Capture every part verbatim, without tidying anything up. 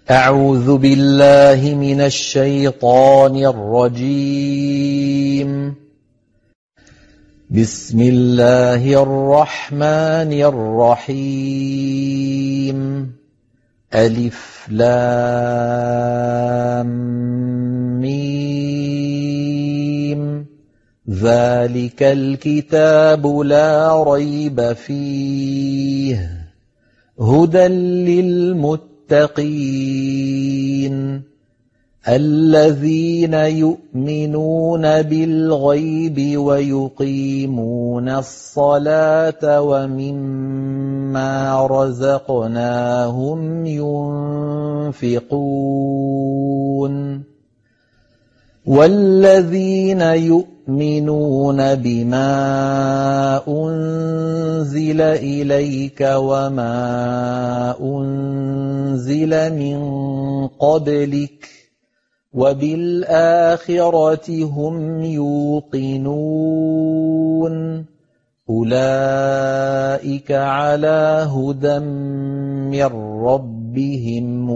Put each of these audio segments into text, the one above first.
أعوذ بالله من الشيطان الرجيم. بسم الله الرحمن الرحيم. ألف لام ميم. ذلك الكتاب لا ريب فيه هدى للمتقين الذين يؤمنون بالغيب ويقيمون الصلاة ومما رزقناهم ينفقون والذين يؤمنون بما أنزل إليك وما أنزل من قبلك وبالآخرة هم يوقنون أولئك على هدى من ربهم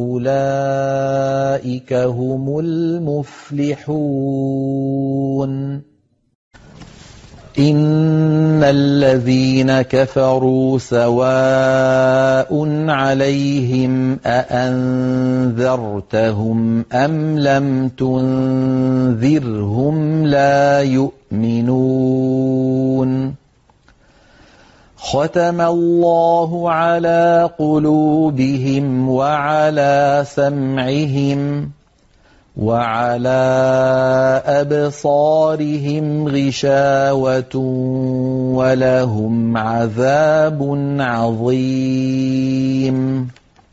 وأولئك هم المفلحون. إن الذين كفروا سواء عليهم أأنذرتهم أم لم تنذرهم لا يؤمنون. ختم الله على قلوبهم وعلى سمعهم وعلى أبصارهم غشاوة ولهم عذاب عظيم.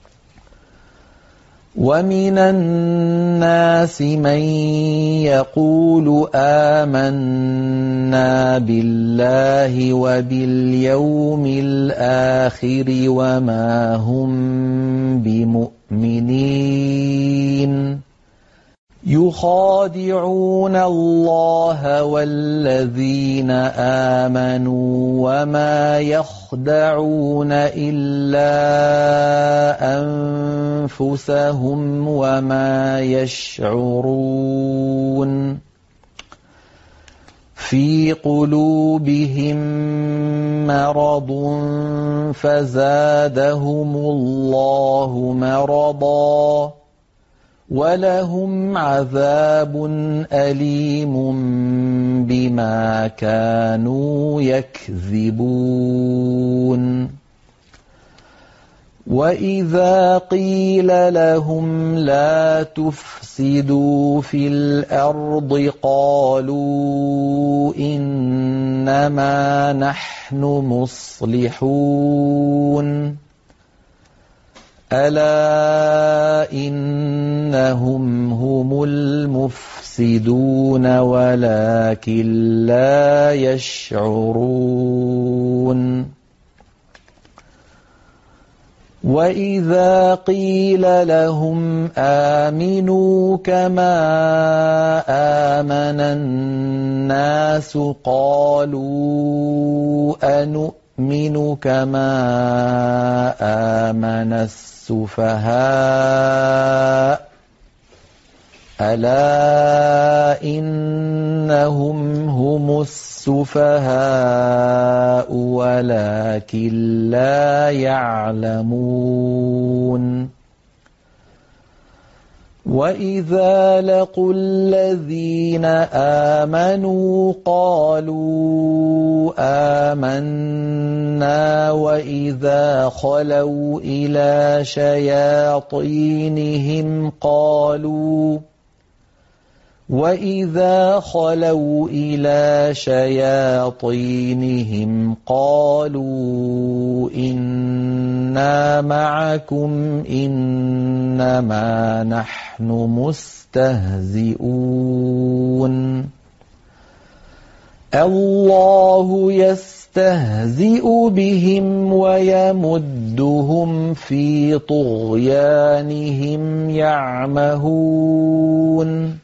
ومن الناس من يقول آمنا بالله وباليوم الآخر وما هم بمؤمنين يخادعون الله والذين آمنوا وما يخدعون إلا أنفسهم وما يشعرون. في قلوبهم مرض فزادهم الله مرضا ولهم عذاب أليم بما كانوا يكذبون. وإذا قيل لهم لا تفسدوا في الأرض قالوا إنما نحن مصلحون. ألا إنهم هم المفسدون ولكن لا يشعرون. وإذا قيل لهم آمنوا كما آمن الناس قالوا أنؤمن كما آمن السفهاء ألا إنهم هم السفهاء ولكن لا يعلمون. وإذا لقوا الذين آمنوا قالوا آمنا وإذا خلوا إلى شياطينهم قالوا وإذا خلوا إلى شياطينهم قالوا إنا معكم إنما نحن مستهزئون. الله يستهزئ بهم ويمدهم في طغيانهم يعمهون.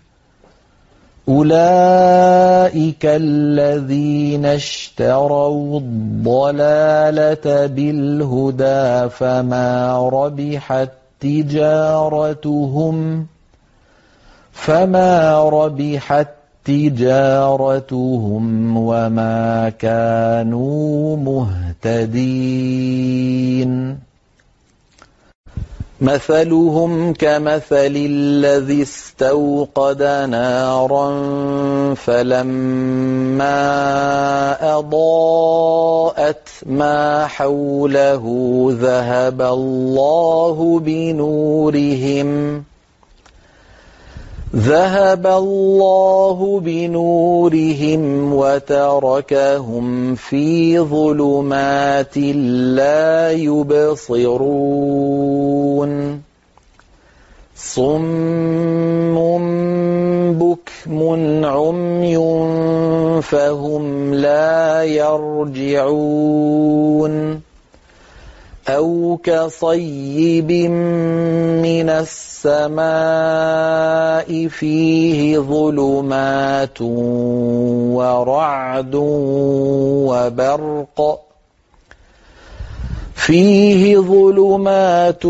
أولئك الذين اشتروا الضلالة بالهدى فما ربحت تجارتهم فما ربحت تجارتهم وما كانوا مهتدين. مثلهم كمثل الذي استوقد نارا فلما أضاءت ما حوله ذهب الله بنورهم ذهب الله بنورهم وتركهم في ظلمات لا يبصرون صم بكم عمي فهم لا يرجعون أو كصيب من السماء فيه ظلمات ورعد وبرق فيه ظلمات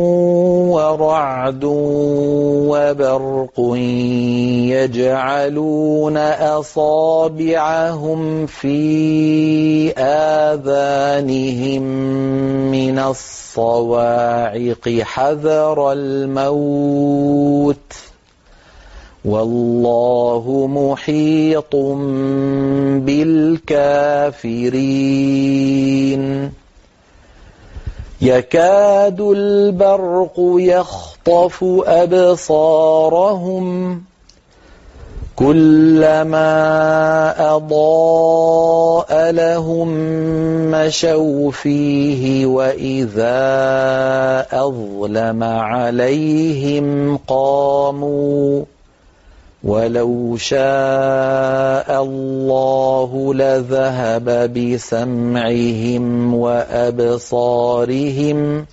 ورعد وبرق يجعلون أصابعهم في آذانهم من الصواعق حذر الموت والله محيط بالكافرين. يكاد البرق يخطف أبصارهم كلما أضاء لهم مشوا فيه وإذا أظلم عليهم قاموا ولو شاء الله لذهب بسمعهم وأبصارهم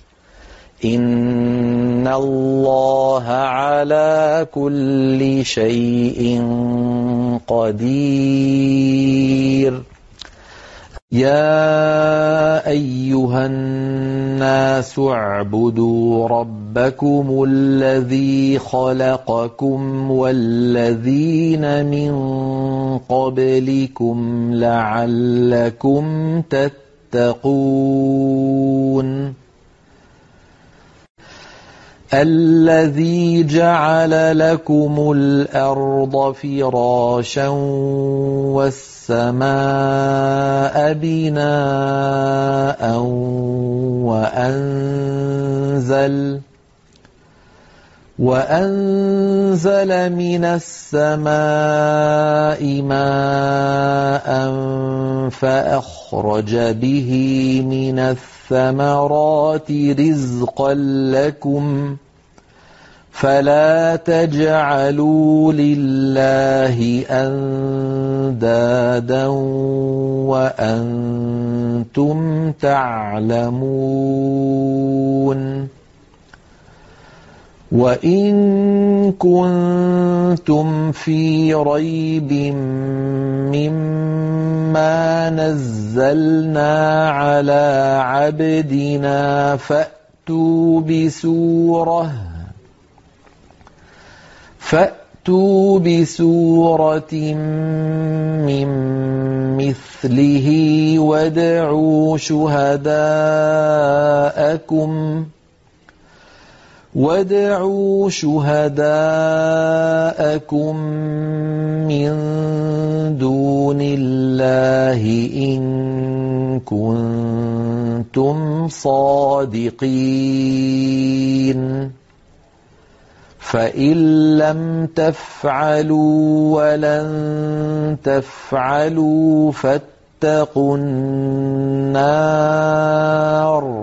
إن الله على كل شيء قدير. يا أيها الناس اعبدوا ربكم الذي خلقكم والذين من قبلكم لعلكم تتقون. الذي جعل لكم الأرض فراشا والسماء بناء وأنزل وأنزل من السماء ماء فأخرج به من الثمرات رزقا لكم فلا تجعلوا لله أندادا وأنتم تعلمون. وإن كنتم في ريب مما نزلنا على عبدنا فأتوا بسورة فأتوا بسورة من مثله وادعوا شهداءكم وادعوا شهداءكم من دون الله إن كنتم صادقين. فإن لم تفعلوا ولن تفعلوا فاتقوا النار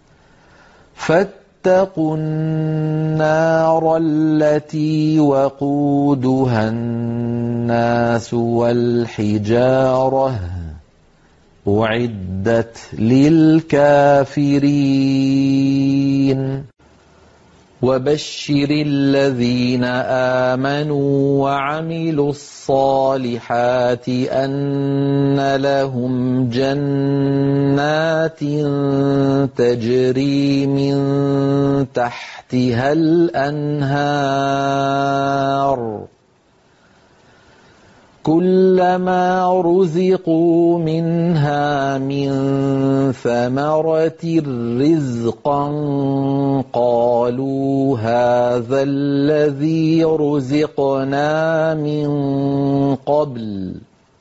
فاتقوا النار التي وقودها الناس والحجارة أعدت للكافرين. وبشر الذين آمنوا وعملوا الصالحات أن لهم جنات تجري من تحتها الأنهار كلما رزقوا منها من ثمرة رزقا قالوا هذا الذي رزقنا من قبل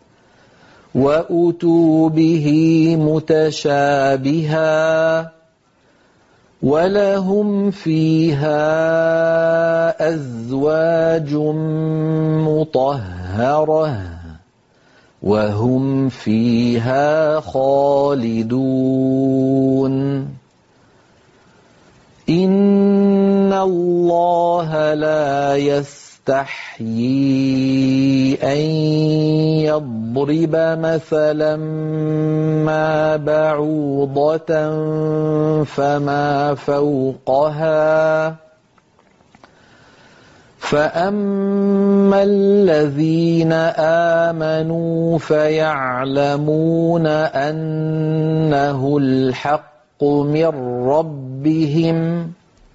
وأتوا به متشابها ولهم فيها أزواج مطهرة وهم فيها خالدون إن الله لا يستحيي أن يضرب مثلا ما بعوضة فما فوقها فأما الذين آمنوا فيعلمون أنه الحق من ربهم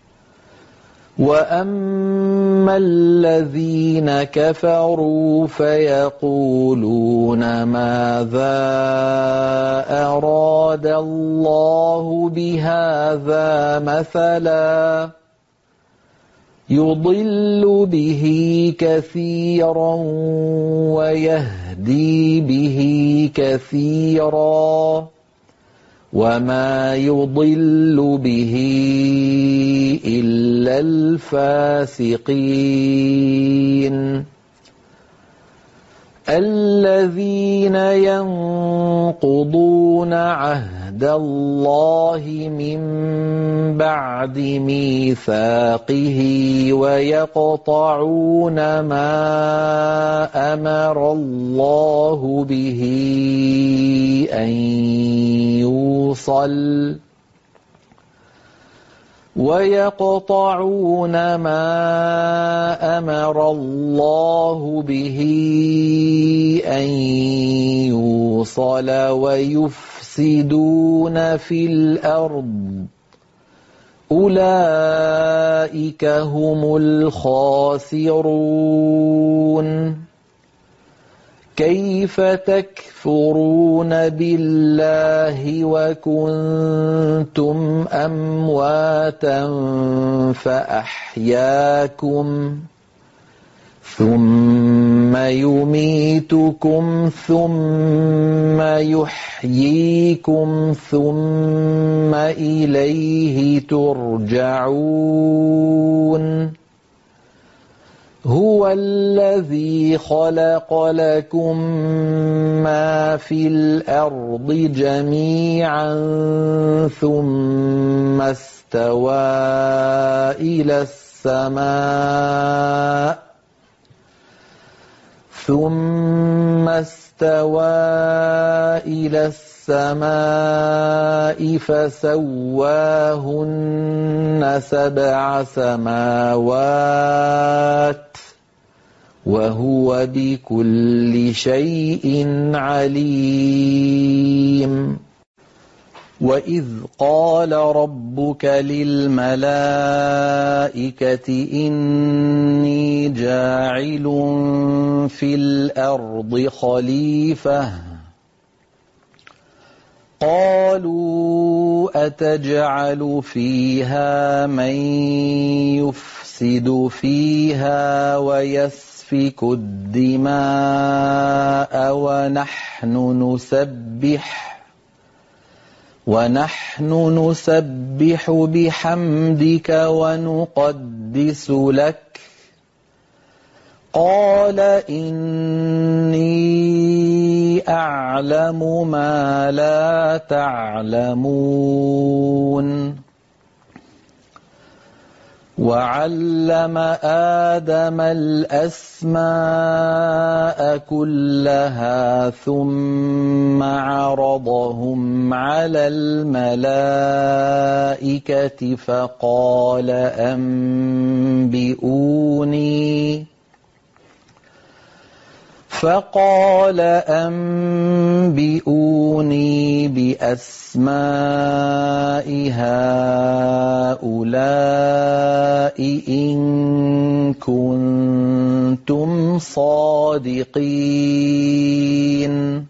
وأما الذين كفروا فيقولون ماذا أراد الله بهذا مثلا يضل به كثيرا ويهدي به كثيرا وما يضل به إلا الفاسقين الذين ينقضون عهد الله من بعد ميثاقه ويقطعون ما أمر الله به أن يوصل ويقطعون ما أمر الله به أن يوصل ويفسدون في الأرض أولئك هم الخاسرون كيف تكفرون بالله وكنتم أمواتا فأحياكم ثم يميتكم ثم يحييكم ثم إليه ترجعون هو الذي خلق لكم ما في الأرض جميعا ثم استوى إلى السماء ثم استوى إلى السماء فسواهن سبع سماوات وهو بكل شيء عليم وإذ قال ربك للملائكة إني جاعل في الأرض خليفة قالوا أتجعل فيها من يفسد فيها ويسفك الدماء ونحن نسبح ونحن نسبح بحمدك ونقدس لك قال إني أعلم ما لا تعلمون وعلم آدم الأسماء كلها ثم عرضهم على الملائكة فقال أنبئوني فقال أنبئوني بأسماء هؤلاء إن كنتم صادقين.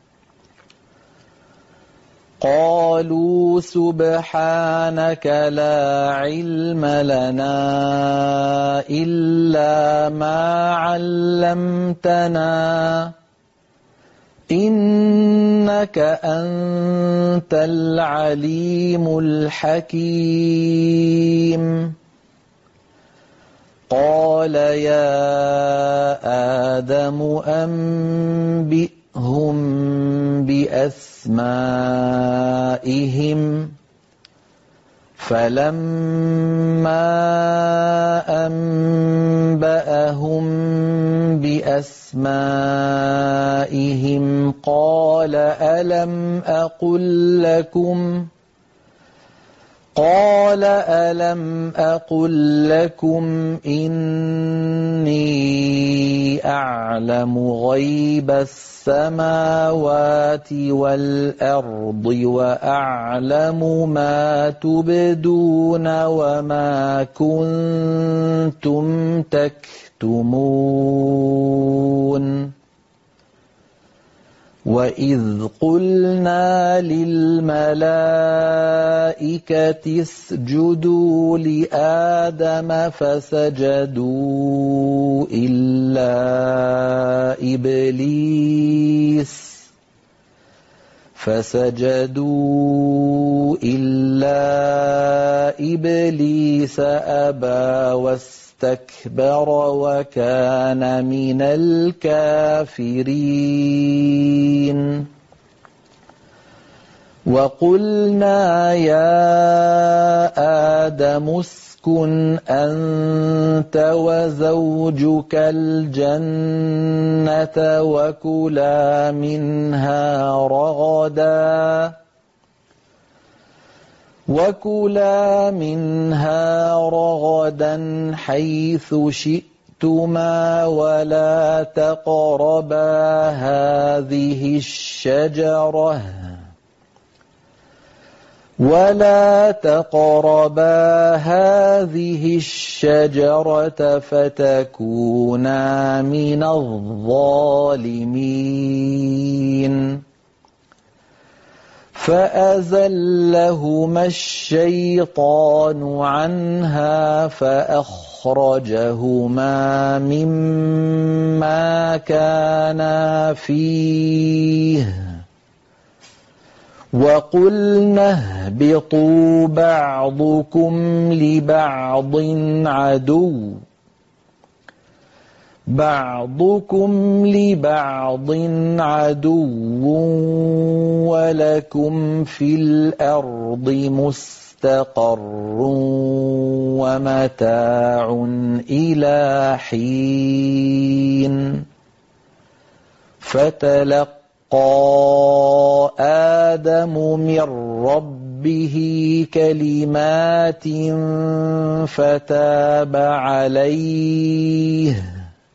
قالوا سبحانك لا علم لنا إلا ما علمتنا إنك أنت العليم الحكيم. قال يا آدم أنبئهم بأسمائهم فلما أنبأهم بأسمائهم قال ألم أقل لكم قال ألم أقل لكم إني أعلم غيب السماوات والأرض وأعلم ما تبدون وما كنتم تكتمون. وإذ قلنا للملائكة اسجدوا لآدم فسجدوا إلا إبليس فسجدوا إلا إبليس أبى واستكبر وكان من الكافرين. وقلنا يا آدم اسكن أنت وزوجك الجنة وكلا منها رغدا وكلا منها رغدا حيث شئتما ولا تقربا هذه الشجرة ولا تقربا هذه الشجرة فتكونا من الظالمين. فأزلهما الشيطان عنها فأخرجهما مما كانا فيه وقلنا اهبطوا بعضكم لبعض عدو بعضكم لبعض عدو ولكم في الأرض مستقر ومتاع إلى حين. فتلقى آدم من ربه كلمات فتاب عليه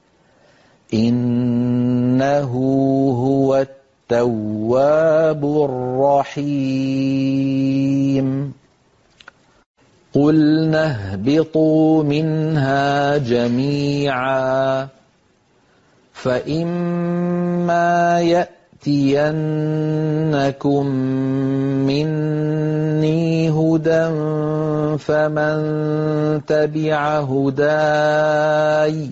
إنه هو التواب الرحيم. قلنا اهبطوا منها جميعا فإما يأتينكم مني هدى فمن تبع هداي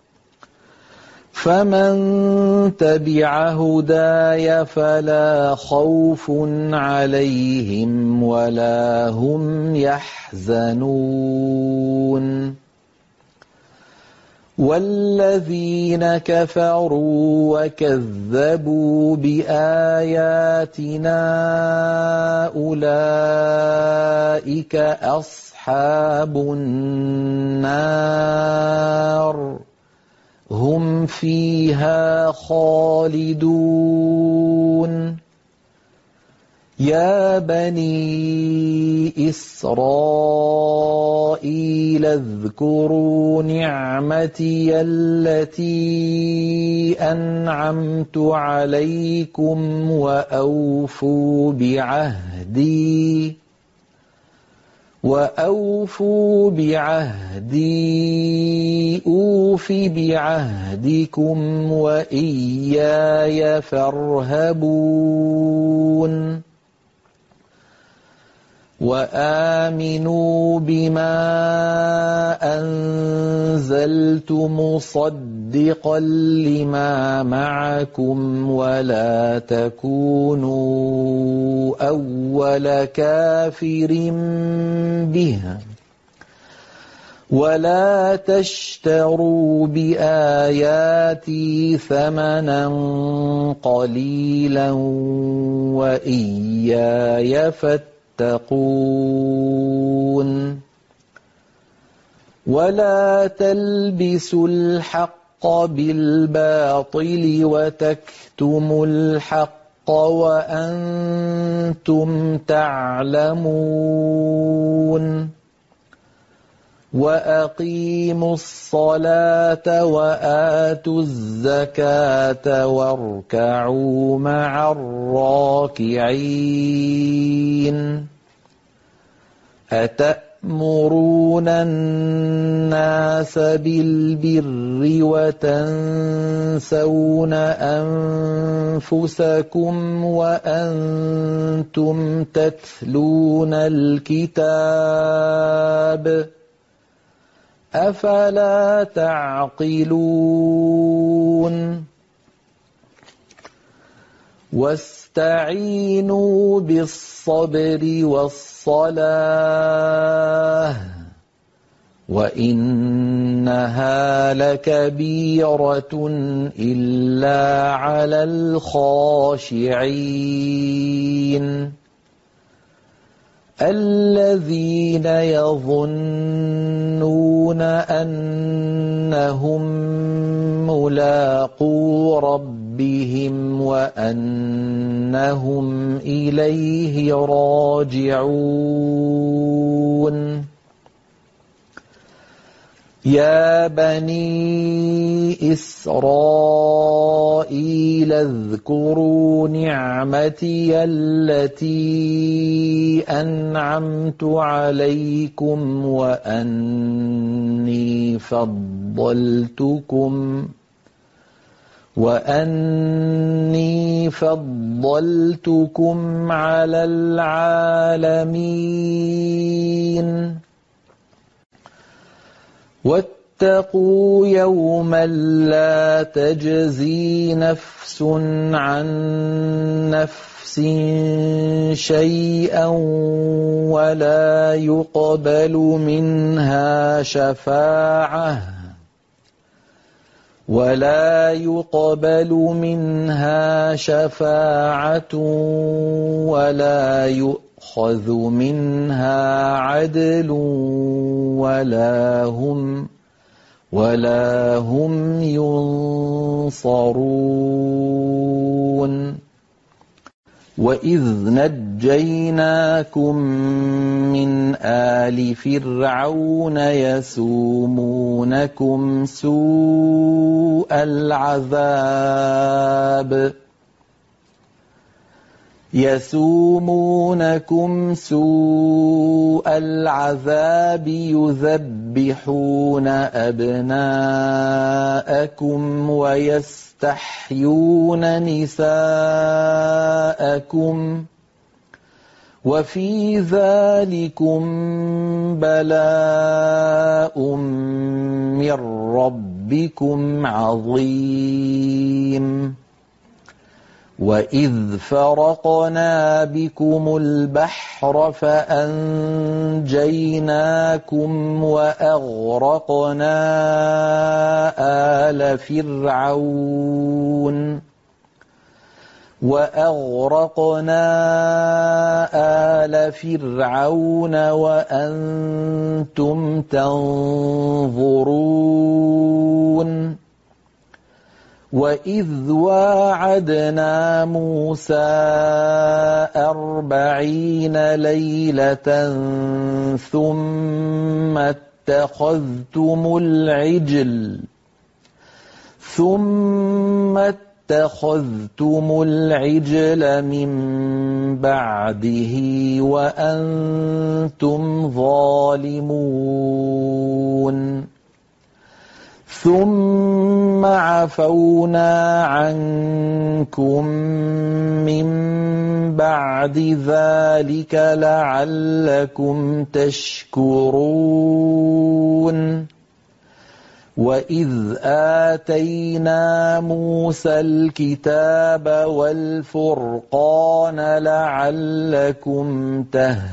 فمن تبع هداي فلا خوف عليهم ولا هم يحزنون. والذين كفروا وكذبوا بآياتنا أولئك أصحاب النار هم فيها خالدون يا بني إسرائيل اذكروا نعمتي التي أنعمت عليكم وأوفوا بعهدي وأوفوا بعهدي أوف بعهدكم وإياي فارهبون وآمنوا بما أنزلت مصدقا لما معكم ولا تكونوا أول كافر به ولا تشتروا بآياتي ثمنا قليلا وإياي فاتقون تقون ولا تلبسوا الحق بالباطل وتكتموا الحق وأنتم تعلمون وأقيموا الصلاة وآتوا الزكاة واركعوا مع الراكعين أتأمرون الناس بالبر وتنسون أنفسكم وأنتم تتلون الكتاب أفلا تعقلون واستعينوا بالصبر والصلاة وإنها لكبيرة إلا على الخاشعين الذين يظنون أنهم ملاقو ربهم وأنهم إليه راجعون يا بني إسرائيل اذكروا نعمتي التي أنعمت عليكم وأني فضلتكم وأني فضلتكم على العالمين واتقوا يوما لا تجزي نفس عن نفس شيئا ولا يقبل منها شفاعة ولا يقبل منها شفاعة ولا يؤخذ منها عدل ولا هم ولا هم ينصرون وإذ نجيناكم من آل فرعون يسومونكم سوء العذاب يسومونكم سوء العذاب يذبحون أبناءكم ويستحيون نساءكم وفي ذلكم بلاء من ربكم عظيم وَإِذْ فَرَقْنَا بِكُمُ الْبَحْرَ فَأَنجَيْنَاكُمْ وَأَغْرَقْنَا آلَ فِرْعَوْنَ وَأَغْرَقْنَا آلَ فِرْعَوْنَ وَأَنتُمْ تَنظُرُونَ وَإِذْ وَاعَدْنَا مُوسَىٰ أَرْبَعِينَ لَيْلَةً ثُمَّ اتَّخَذْتُمُ الْعِجْلَ ثُمَّ اتَّخَذْتُمُ الْعِجْلَ مِن بَعْدِهِ وَأَنتُمْ ظَالِمُونَ ثُمَّ عَفَوْنَا عَنكُم مِّن بَعْدِ ذَلِكَ لَعَلَّكُمْ تَشْكُرُونَ وَإِذْ آتَيْنَا مُوسَى الْكِتَابَ وَالْفُرْقَانَ لَعَلَّكُمْ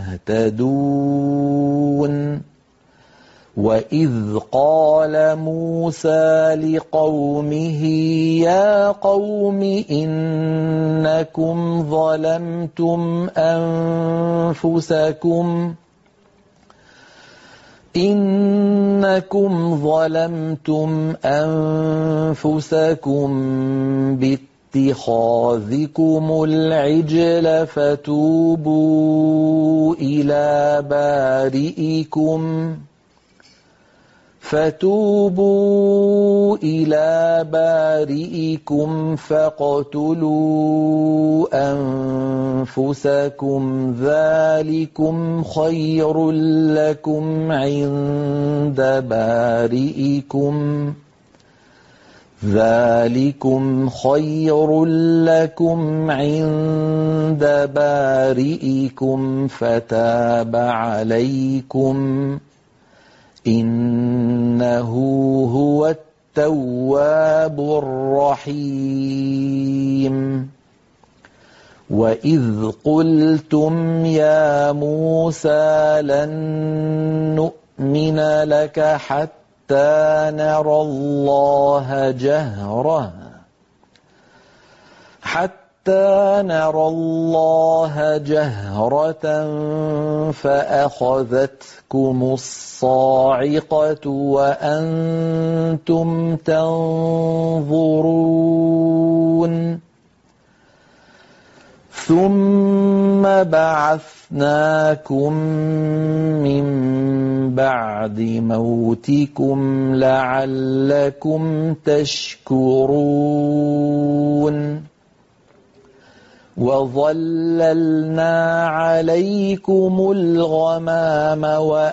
تَهْتَدُونَ وَإِذْ قَالَ مُوسَىٰ لِقَوْمِهِ يَا قَوْمِ إِنَّكُمْ ظَلَمْتُمْ أَنفُسَكُمْ إِنَّكُمْ ظَلَمْتُمْ أَنفُسَكُمْ بِاتِّخَاذِكُمُ الْعِجْلَ فَتُوبُوا إِلَىٰ بَارِئِكُمْ فَتُوبُوا إِلَىٰ بَارِئِكُمْ فَاقْتُلُوا أَنفُسَكُمْ ذَٰلِكُمْ خَيْرٌ لَّكُمْ عِندَ بَارِئِكُمْ ذَٰلِكُمْ خَيْرٌ لَّكُمْ عِندَ بَارِئِكُمْ فَتَابَ عَلَيْكُمْ إِنَّهُ هُوَ التَّوَّابُ الرَّحِيمُ وَإِذْ قُلْتُمْ يَا مُوسَىٰ لَن نُّؤْمِنَ لَكَ حَتَّىٰ نَرَى اللَّهَ جَهْرَةً حَتَّىٰ نَرَى اللَّهَ جَهْرَةً فَأَخَذَتْكُمُ الصَّاعِقَةُ وَأَنتُمْ تَنظُرُونَ ثُمَّ بَعَثْنَاكُم مِّن بَعْدِ مَوْتِكُمْ لَعَلَّكُمْ تَشْكُرُونَ وَظَلَّلْنَا عَلَيْكُمُ الْغَمَامَ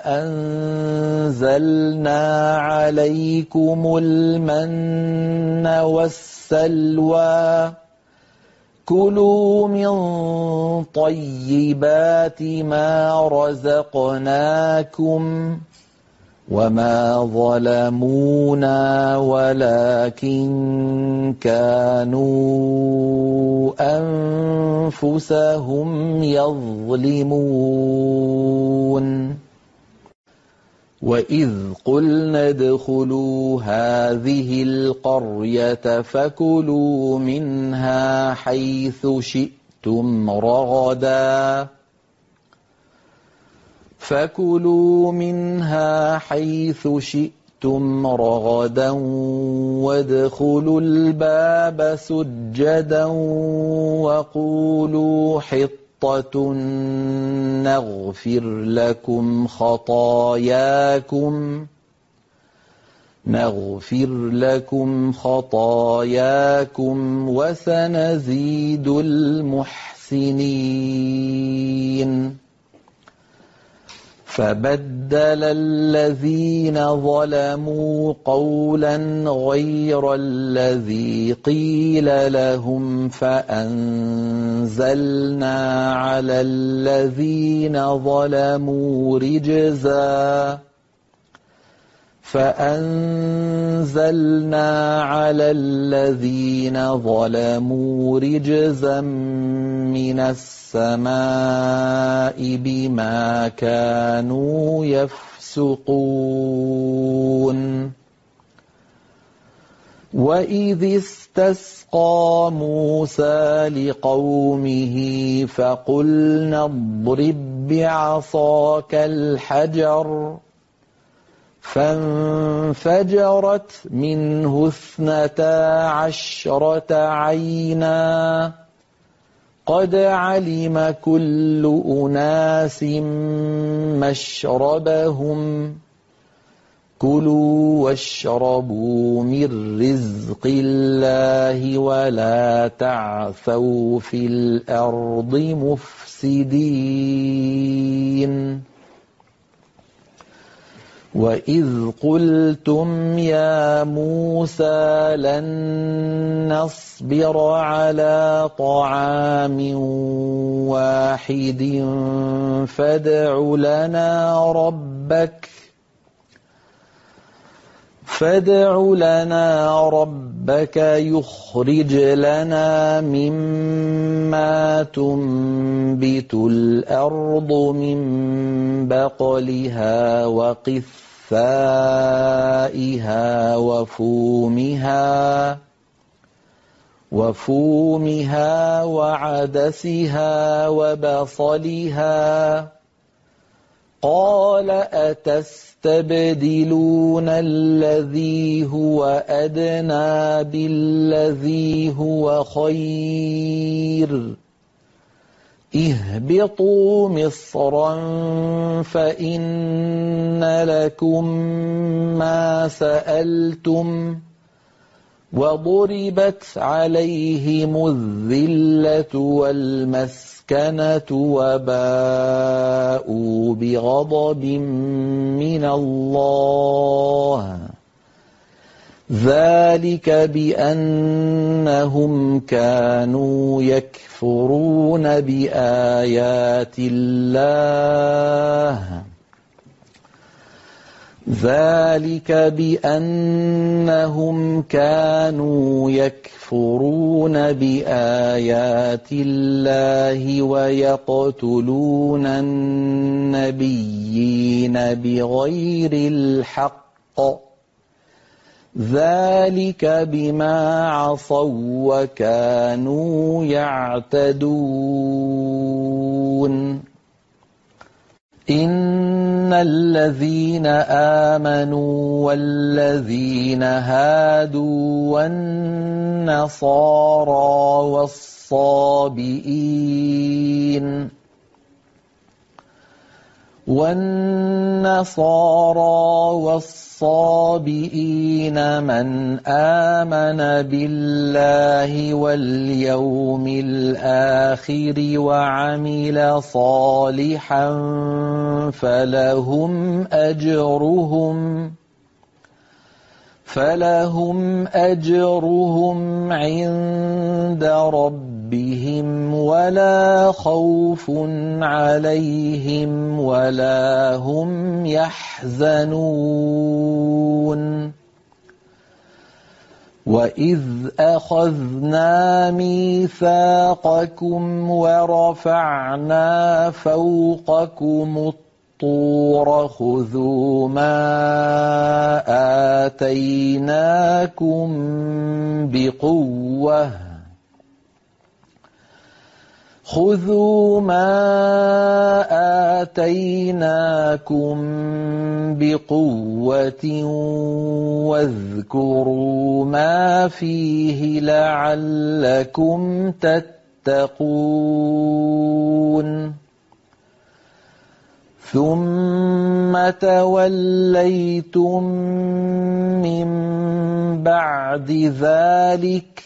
وَأَنزَلْنَا عَلَيْكُمُ الْمَنَّ وَالسَّلْوَىٰ كُلُوا مِن طَيِّبَاتِ مَا رَزَقْنَاكُمْ وَمَا ظَلَمُونَا وَلَٰكِن كَانُوا أَنفُسَهُمْ يَظْلِمُونَ وَإِذْ قُلْنَا ادْخُلُوا هَٰذِهِ الْقَرْيَةَ فَكُلُوا مِنْهَا حَيْثُ شِئْتُمْ رَغَدًا فَكُلُوا مِنْهَا حَيْثُ شِئْتُمْ رَغَدًا وَادْخُلُوا الْبَابَ سُجَّدًا وَقُولُوا حِطَّةٌ نَّغْفِرْ لَكُمْ خَطَايَاكُمْ نَغْفِرْ لَكُمْ خَطَايَاكُمْ وَسَنَزِيدُ الْمُحْسِنِينَ فَبَدَّلَ الَّذِينَ ظَلَمُوا قَوْلًا غَيْرَ الَّذِي قِيلَ لَهُمْ فَأَنزَلْنَا عَلَى الَّذِينَ ظَلَمُوا رِجْزًا فأنزلنا على الذين ظلموا رجزا من السماء بما كانوا يفسقون وإذ استسقى موسى لقومه فقلنا اضرب بعصاك الحجر فانفجرت منه اثنتا عشرة عينا قد علم كل أناس مشربهم كلوا واشربوا من رزق الله ولا تعثوا في الأرض مفسدين وإذ قلتم يا موسى لن نصبر على طعام واحد فادع لنا ربك فادع لنا ربك يخرج لنا مما تنبت الأرض من بقلها وقثائها وفومها وفومها وعدسها وبصلها قال أتستبدلون الذي هو أدنى بالذي هو خير اهبطوا مصرا فإن لكم ما سألتم وضربت عليهم الذلة والمسكنة وباءوا بغضب من الله ذلك بأنهم كانوا يكفرون بآيات الله ذلك بأنهم كانوا يكفرون بآيات الله ويقتلون النبيين بغير الحق ذلك بما عصوا وكانوا يعتدون إن الذين آمنوا والذين هادوا والنصارى والصابئين والنصارى والصابئين من آمن بالله واليوم الآخر وعمل صالحا فلهم أجرهم فلهم أجرهم عند ربهم ولا خوف عليهم ولا هم يحزنون وإذ أخذنا ميثاقكم ورفعنا فوقكم الطور الطور خذوا ما آتيناكم بقوة خذوا ما آتيناكم بقوة واذكروا ما فيه لعلكم تتقون ثم توليتم من بعد ذلك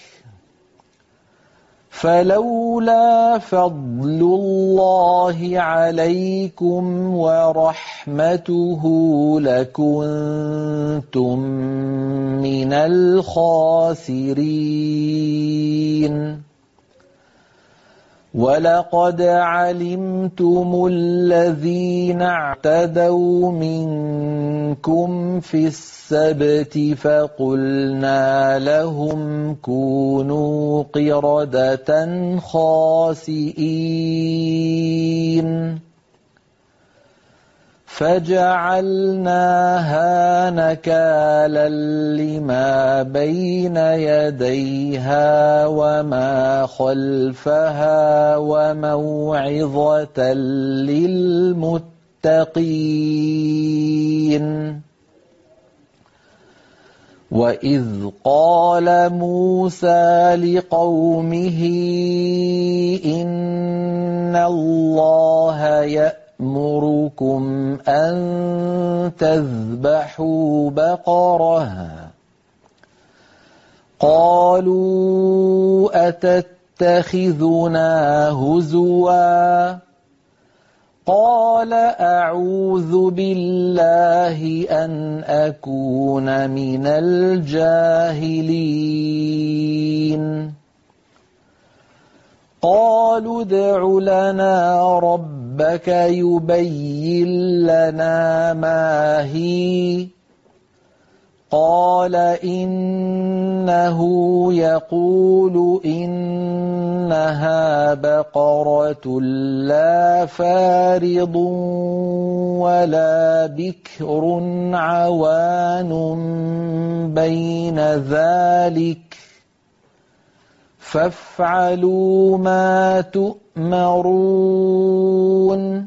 فلولا فضل الله عليكم ورحمته لكنتم من الخاسرين وَلَقَدْ عَلِمْتُمُ الَّذِينَ اعْتَدَوْا مِنكُمْ فِي السَّبْتِ فَقُلْنَا لَهُمْ كُونُوا قِرَدَةً خَاسِئِينَ فَجَعَلْنَاهَا نَكَالًا لِمَا بَيْنَ يَدَيْهَا وَمَا خَلْفَهَا وَمَوْعِظَةً لِّلْمُتَّقِينَ وَإِذْ قَالَ مُوسَىٰ لِقَوْمِهِ إِنَّ اللَّهَ يَأْمُرُكُمْ أَن تَذْبَحُوا بَقَرَةً قَالُوا أَتَتَّخِذُنَا هُزُوًا قَالَ أَعُوذُ بِاللَّهِ أَنْ أَكُونَ مِنَ الْجَاهِلِينَ قَالُوا ادْعُ لَنَا رَبَّكَ يُبَيِّن لَّنَا مَا هِيَ قَالَ إِنَّهُ يَقُولُ إِنَّهَا بَقَرَةٌ لَّا فَارِضٌ وَلَا بِكْرٌ عَوَانٌ بَيْنَ ذَٰلِكَ فَافْعَلُوا مَا تُؤْمَرُونَ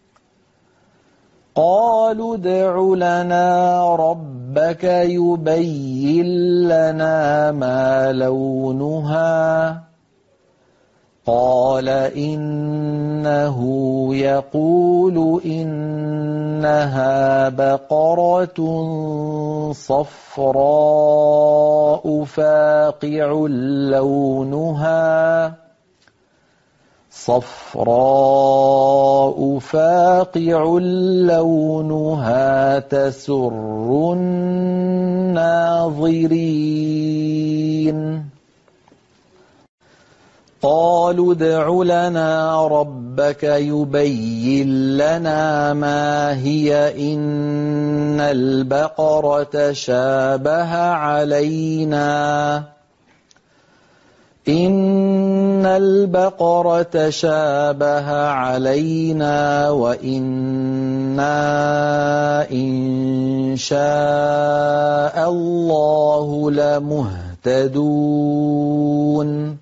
قَالُوا ادْعُ لَنَا رَبَّكَ يُبَيِّن لَّنَا مَا لَوْنُهَا قَالَ إِنَّهُ يَقُولُ إِنَّهَا بَقَرَةٌ صَفْرَاءُ فَاقِعٌ لَّوْنُهَا صَفْرَاءُ فَاقِعٌ لَّوْنُهَا تَسُرُّ النَّاظِرِينَ قَالُوا ادْعُ لَنَا رَبَّكَ يُبَيِّن لَّنَا مَا هِيَ إِنَّ الْبَقَرَةَ شَابَهَ عَلَيْنَا إِنَّ الْبَقَرَةَ شَابَهَ عَلَيْنَا وَإِنَّا إِن شَاءَ اللَّهُ لَمُهْتَدُونَ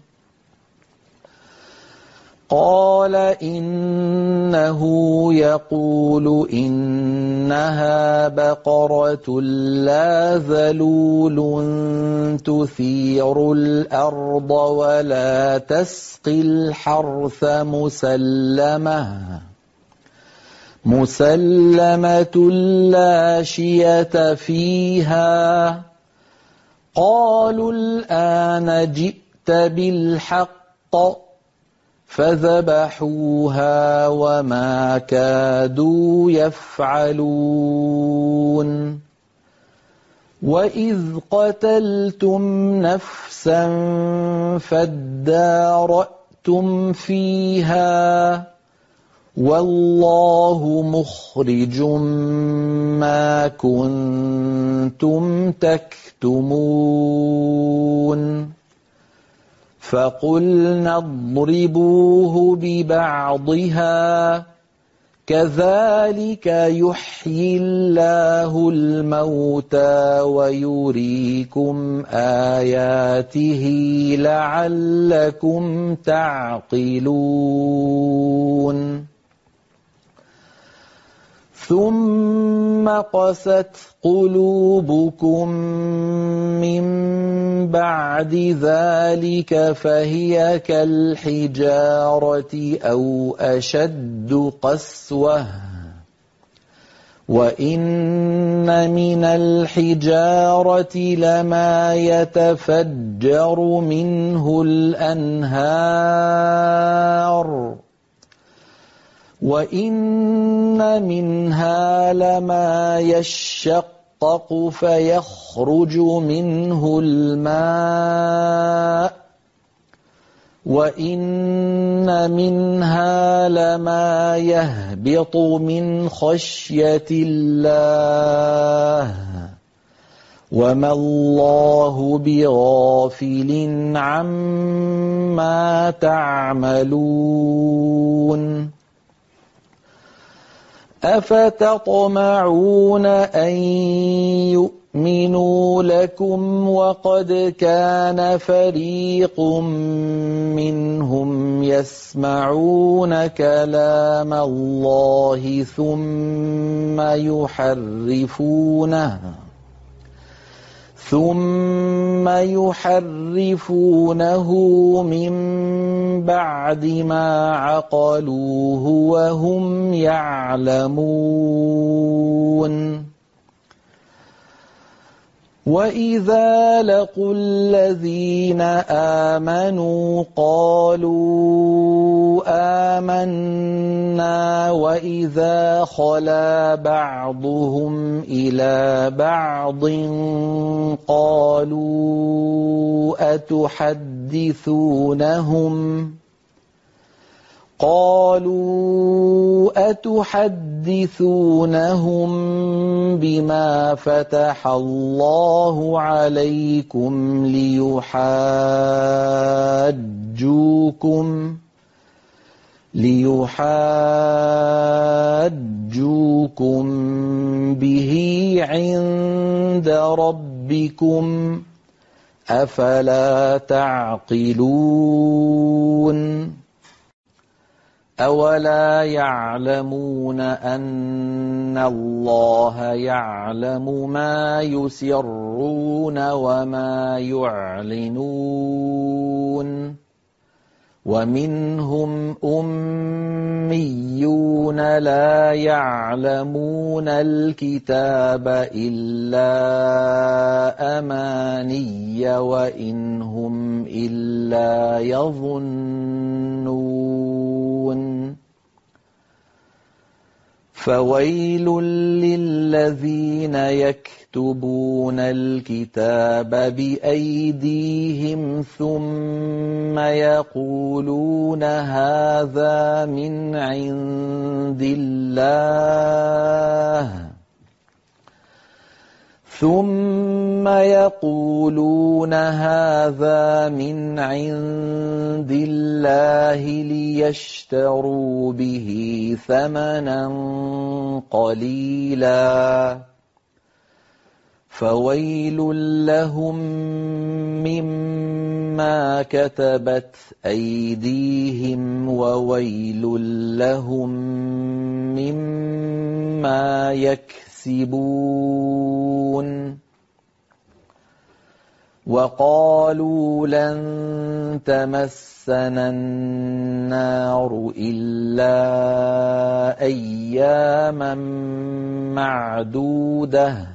قَالَ إِنَّهُ يَقُولُ إِنَّهَا بَقَرَةٌ لَّا ذَلُولٌ تُثِيرُ الْأَرْضَ وَلَا تَسْقِي الْحَرْثَ مُسَلَّمَةٌ مُسَلَّمَةٌ لَّا شِيَةَ فِيهَا قَالُوا الْآنَ جِئْتَ بِالْحَقِّ فَذَبَحُوهَا وَمَا كَادُوا يَفْعَلُونَ وَإِذْ قَتَلْتُمْ نَفْسًا فَادَّارَأْتُمْ فِيهَا وَاللَّهُ مُخْرِجٌ مَّا كُنتُمْ تَكْتُمُونَ فَقُلْنَا اضْرِبُوهُ بِبَعْضِهَا كَذَٰلِكَ يُحْيِي اللَّهُ الْمَوْتَىٰ وَيُرِيكُمْ آيَاتِهِ لَعَلَّكُمْ تَعْقِلُونَ ثُمَّ قَسَتْ قُلُوبُكُم مِّن بَعْدِ ذَٰلِكَ فَهِيَ كَالْحِجَارَةِ أَوْ أَشَدُّ قَسْوَةً ۚ وَإِنَّ مِنَ الْحِجَارَةِ لَمَا يَتَفَجَّرُ مِنْهُ الْأَنْهَارُ وَإِنَّ مِنْهَا لَمَا يَشَّقَّقُ فَيَخْرُجُ مِنْهُ الْمَاءُ وَإِنَّ مِنْهَا لَمَا يَهْبِطُ مِنْ خَشْيَةِ اللَّهِ وَمَا اللَّهُ بِغَافِلٍ عَمَّا تَعْمَلُونَ أَفَتَطْمَعُونَ أَن يُؤْمِنُوا لَكُمْ وَقَدْ كَانَ فَرِيقٌ مِّنْهُمْ يَسْمَعُونَ كَلَامَ اللَّهِ ثُمَّ يُحَرِّفُونَهُ ثُمَّ يُحَرِّفُونَهُ مِن بَعْدِ مَا عَقَلُوهُ وَهُمْ يَعْلَمُونَ وَإِذَا لَقُوا الَّذِينَ آمَنُوا قَالُوا آمَنَّا وَإِذَا خَلَا بَعْضُهُمْ إِلَىٰ بَعْضٍ قَالُوا أَتُحَدِّثُونَهُمْ قالوا أتحدثونهم بما فتح الله عليكم ليحاجوكم ليحاجوكم به عند ربكم أفلا تعقلون أَوَلَا يَعْلَمُونَ أَنَّ اللَّهَ يَعْلَمُ مَا يُسِرُّونَ وَمَا يُعْلِنُونَ وَمِنْهُمْ أُمِّيُّونَ لَا يَعْلَمُونَ الْكِتَابَ إِلَّا أَمَانِيَّ وَإِنْ هُمْ إِلَّا يَظُنُّونَ فَوَيْلٌ لِّلَّذِينَ يَكْتُبُونَ الْكِتَابَ بِأَيْدِيهِمْ ثُمَّ يَقُولُونَ هَٰذَا مِنْ عِندِ اللَّهِ ثُمَّ يَقُولُونَ هَٰذَا مِنْ عِندِ اللَّهِ لِيَشْتَرُوا بِهِ ثَمَنًا قَلِيلًا فَوَيْلٌ لَّهُم مِّمَّا كَتَبَتْ أَيْدِيهِمْ وَوَيْلٌ لَّهُم مِّمَّا يَكْسِبُونَ وَقَالُوا لَن تَمَسَّنَا النَّارُ إِلَّا أَيَّامًا مَّعْدُودَةً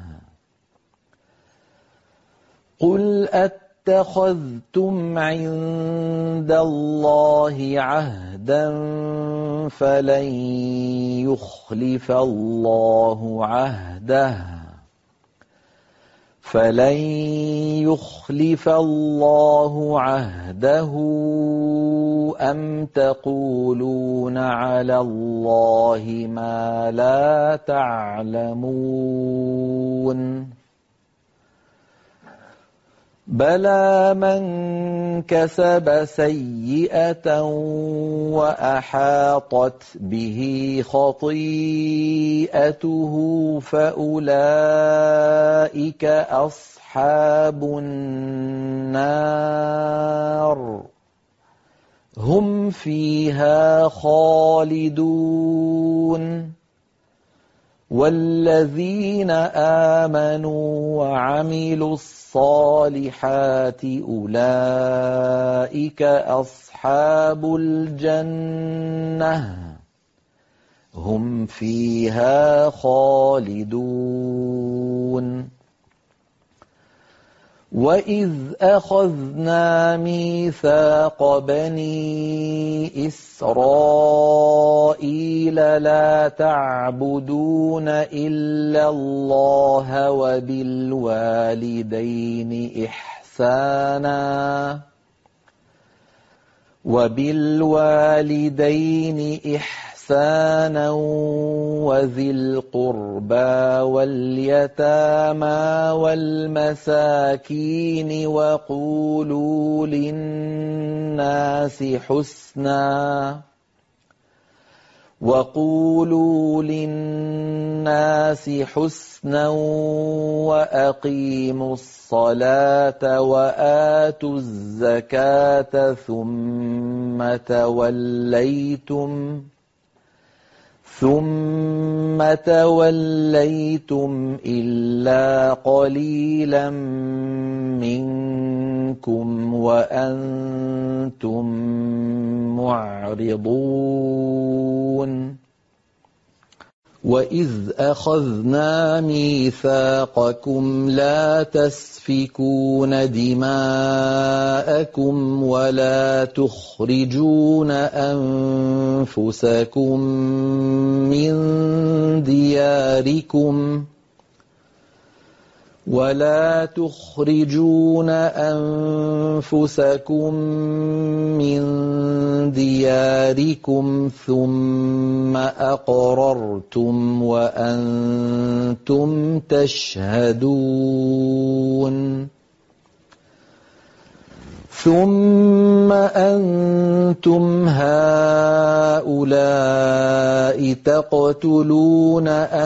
قُلْ أَتَّخَذْتُمْ عِندَ اللَّهِ عَهْدًا فَلَن يُخْلِفَ اللَّهُ عَهْدَهُ فَلَن يُخْلِفَ اللَّهُ عَهْدَهُ أَمْ تَقُولُونَ عَلَى اللَّهِ مَا لَا تَعْلَمُونَ بَلَىٰ مَن كَسَبَ سَيِّئَةً وَأَحَاطَتْ بِهِ خَطِيئَتُهُ فَأُولَٰئِكَ أَصْحَابُ النَّارِ هُمْ فِيهَا خَالِدُونَ وَالَّذِينَ آمَنُوا وَعَمِلُوا الصَّالِحَاتِ أُولَٰئِكَ أَصْحَابُ الْجَنَّةِ هُمْ فِيهَا خَالِدُونَ وَإِذْ أَخَذْنَا مِيثَاقَ بَنِي إِسْرَائِيلَ لَا تَعْبُدُونَ إِلَّا اللَّهَ وَبِالْوَالِدَيْنِ إِحْسَانًا وبالوالدين إحسانا وذي القربى واليتامى والمساكين وقولوا للناس حسنا وقولوا للناس حسنا وأقيموا الصلاة وآتوا الزكاة ثم توليتم ثم توليتم إلا قليلا منكم وأنتم معرضون وإذ أخذنا ميثاقكم لا تسفكون دماءكم ولا تخرجون أنفسكم من دياركم ولا تخرجون أنفسكم من دياركم ثم أقررتم وأنتم تشهدون ثم أنتم هؤلاء تقتلون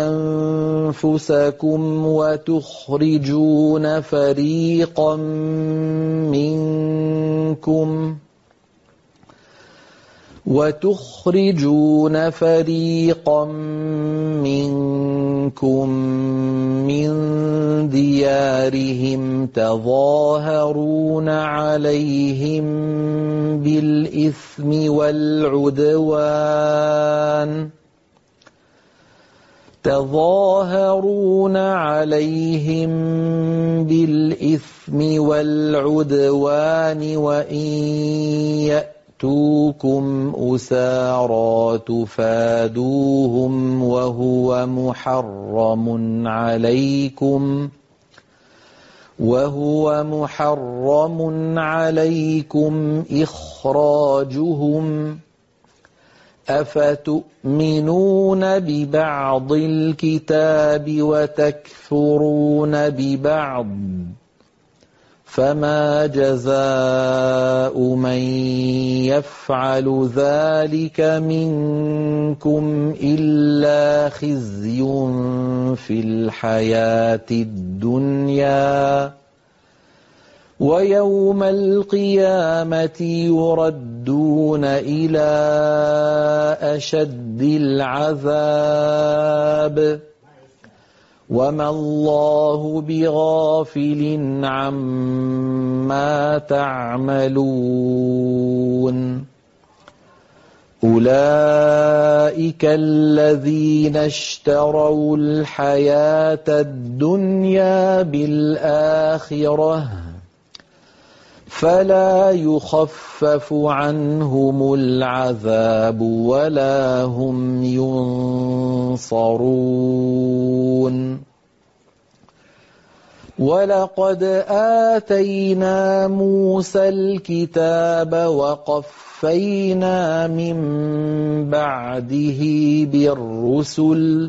أنفسكم وتخرجون فريقا منكم وتخرجون فريقا منكم من ديارهم تظاهرون عليهم بالإثم والعدوان تظاهرون عليهم بالإثم والعدوان وإن يأتوكم أسارى تفادوهم وهو محرم عليكم وهو محرم عليكم إخراجهم أفتؤمنون ببعض الكتاب وتكفرون ببعض فما جزاء من يفعل ذلك منكم إلا خزي في الحياة الدنيا ويوم القيامة يردون إلى أشد العذاب وما الله بغافل عما تعملون أولئك الذين اشتروا الحياة الدنيا بالآخرة فلا يخفف عنهم العذاب ولا هم ينصرون ولقد آتينا موسى الكتاب وقفينا من بعده بالرسل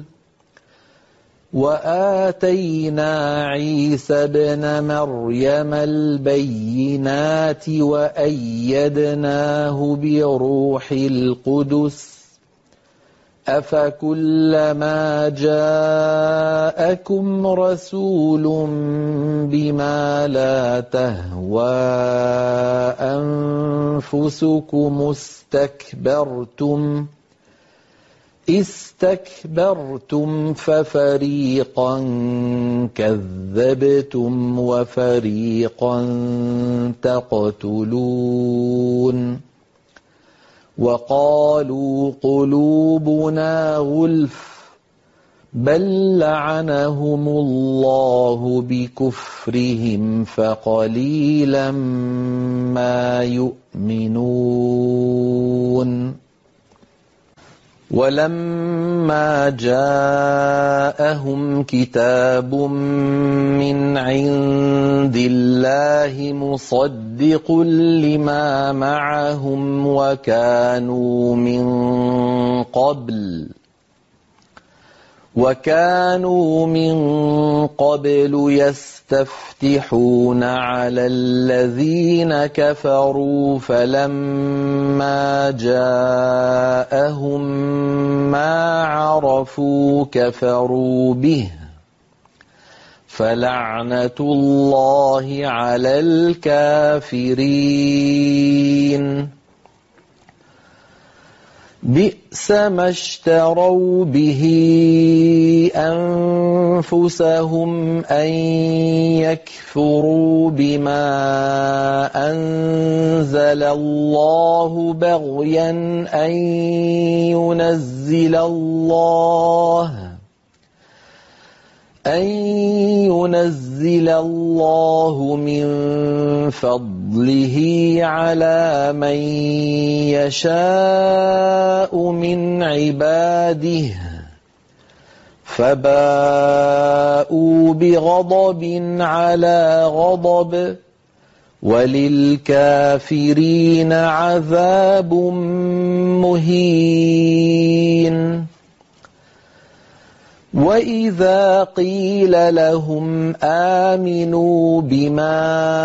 وآتينا عيسى ابن مريم البينات وأيدناه بروح القدس أفكلما جاءكم رسول بما لا تهوى أنفسكم استكبرتم استكبرتم ففريقا كذبتم وفريقا تقتلون وقالوا قلوبنا غلف بل لعنهم الله بكفرهم فقليلا ما يؤمنون ولما جاءهم كتاب من عند عند الله مصدق لما معهم وكانوا من قبل وكانوا من قبل يستفتحون على الذين كفروا فلما جاءهم ما عرفوا كفروا به فلعنة الله على الكافرين بئس ما اشتروا به أنفسهم أن يكفروا بما أنزل الله بغيا أن ينزل الله أن ينزل الله من فضله على من يشاء من عباده فباءوا بغضب على غضب وللكافرين عذاب مهين وإذا قيل لهم آمنوا بما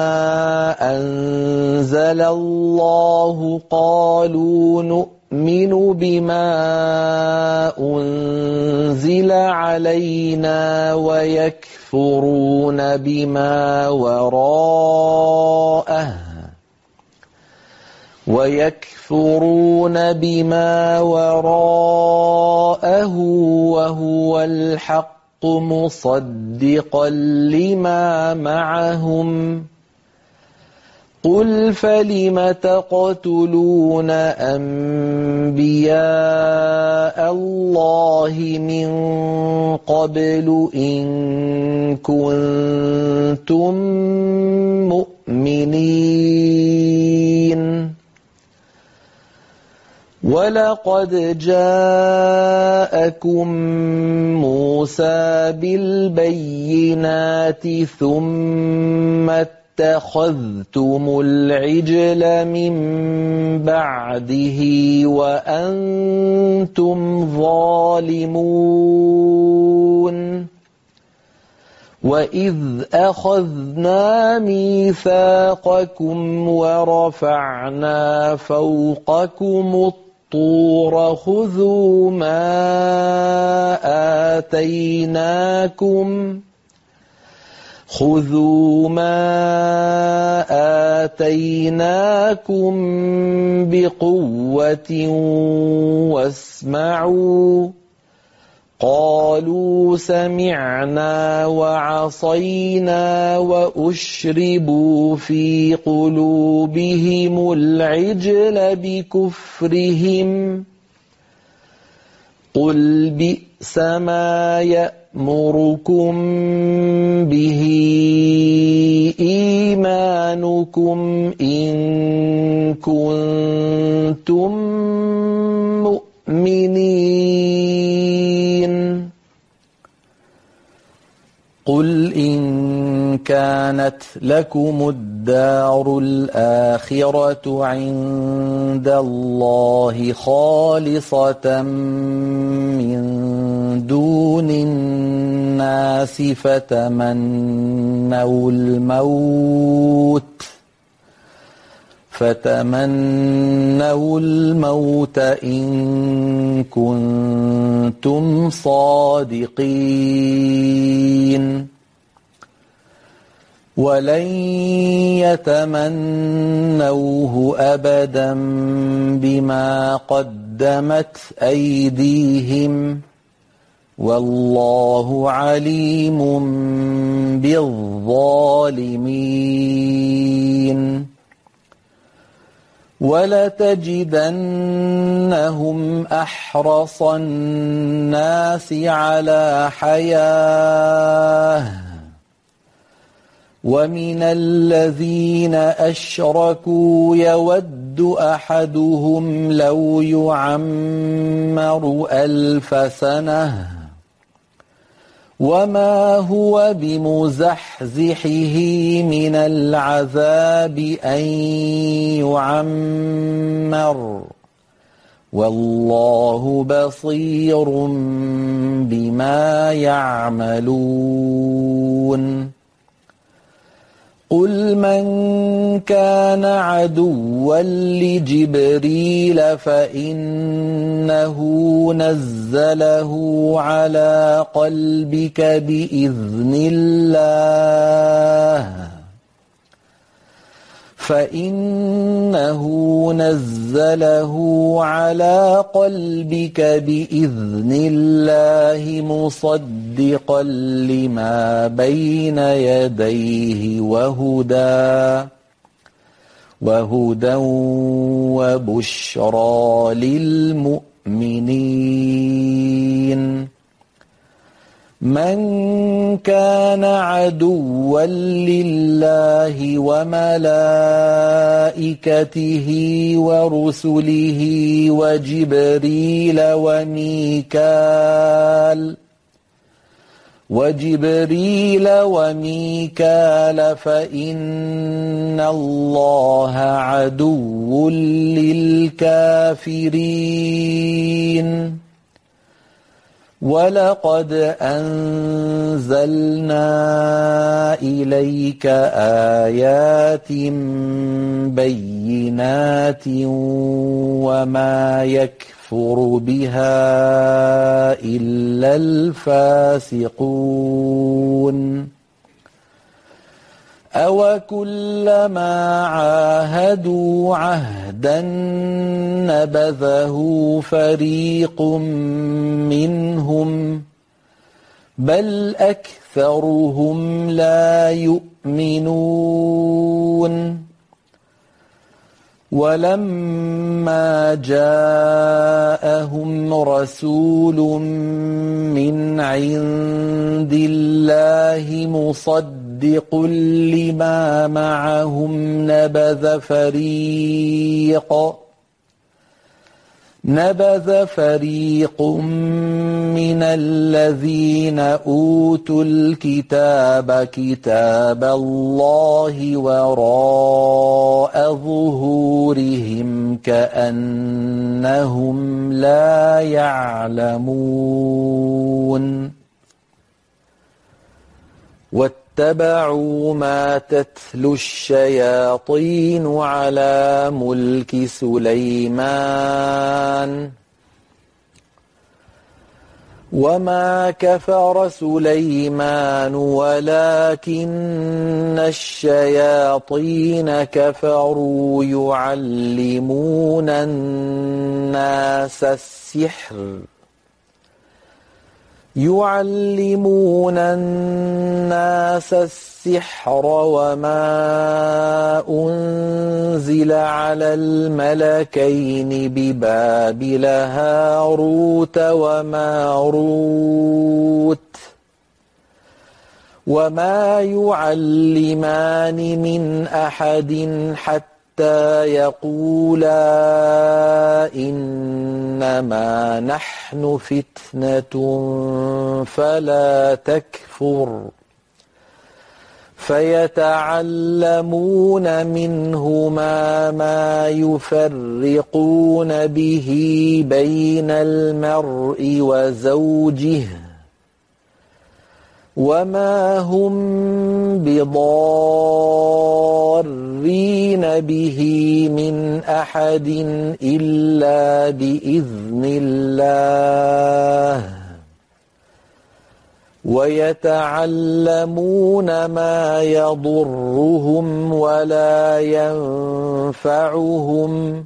أنزل الله قالوا نؤمن بما أنزل علينا ويكفرون بما وراءه ويكفرون بما وراءه وهو الحق مصدقا لما معهم قل فلم تقتلون أنبياء الله من قبل إن كنتم مؤمنين ولقد جاءكم موسى بالبينات ثم اتخذتم العجل من بعده وأنتم ظالمون وإذ أخذنا ميثاقكم ورفعنا فوقكم الطور خذوا ما آتيناكم خذوا ما آتيناكم بقوة واسمعوا قالوا سمعنا وعصينا وأشربوا في قلوبهم العجل بكفرهم قل بئس ما يأمركم به إيمانكم إن كنتم مؤمنين قل إن كانت لكم الدار الآخرة عند الله خالصة من دون الناس فتمنوا الموت فتمنوا الموت إن كنتم صادقين ولن يتمنوه أبدا بما قدمت أيديهم والله عليم بالظالمين ولتجدنهم أحرص الناس على حياة ومن الذين أشركوا يود أحدهم لو يعمر ألف سنة وما هو بمزحزحه من العذاب أن يعمر والله بصير بما يعملون قل من كان عدوا لجبريل فإنه نزله على قلبك بإذن الله فإنه نزله على قلبك بإذن الله مصدقا لما بين يديه وهدى وهدى وبشرى للمؤمنين من كان عدوا لله وملائكته ورسله وجبريل وميكال وجبريل وميكال فإن الله عدو للكافرين ولقد أنزلنا إليك آيات بينات وما يكفر بها إلا الفاسقون أوكلما عاهدوا عهدا نبذه فريق منهم بل أكثرهم لا يؤمنون ولما جاءهم رسول من عند الله مصدق لما معهم نبذ فريق نبذ فريق من الذين أوتوا الكتاب كتاب الله وراء ظهورهم كأنهم لا يعلمون واتبعوا ما تتلو الشياطين على ملك سليمان وما كفر سليمان ولكن الشياطين كفروا يعلمون الناس السحر يعلمون الناس السحر وما أنزل على الملكين ببابل هاروت وماروت وما يعلمان من أحد حتى يقولا إنما نحن فتنة فلا تكفر فيتعلمون منهما ما يفرقون به بين المرء وزوجه وما هم بضارين به من أحد إلا بإذن الله ويتعلمون ما يضرهم ولا ينفعهم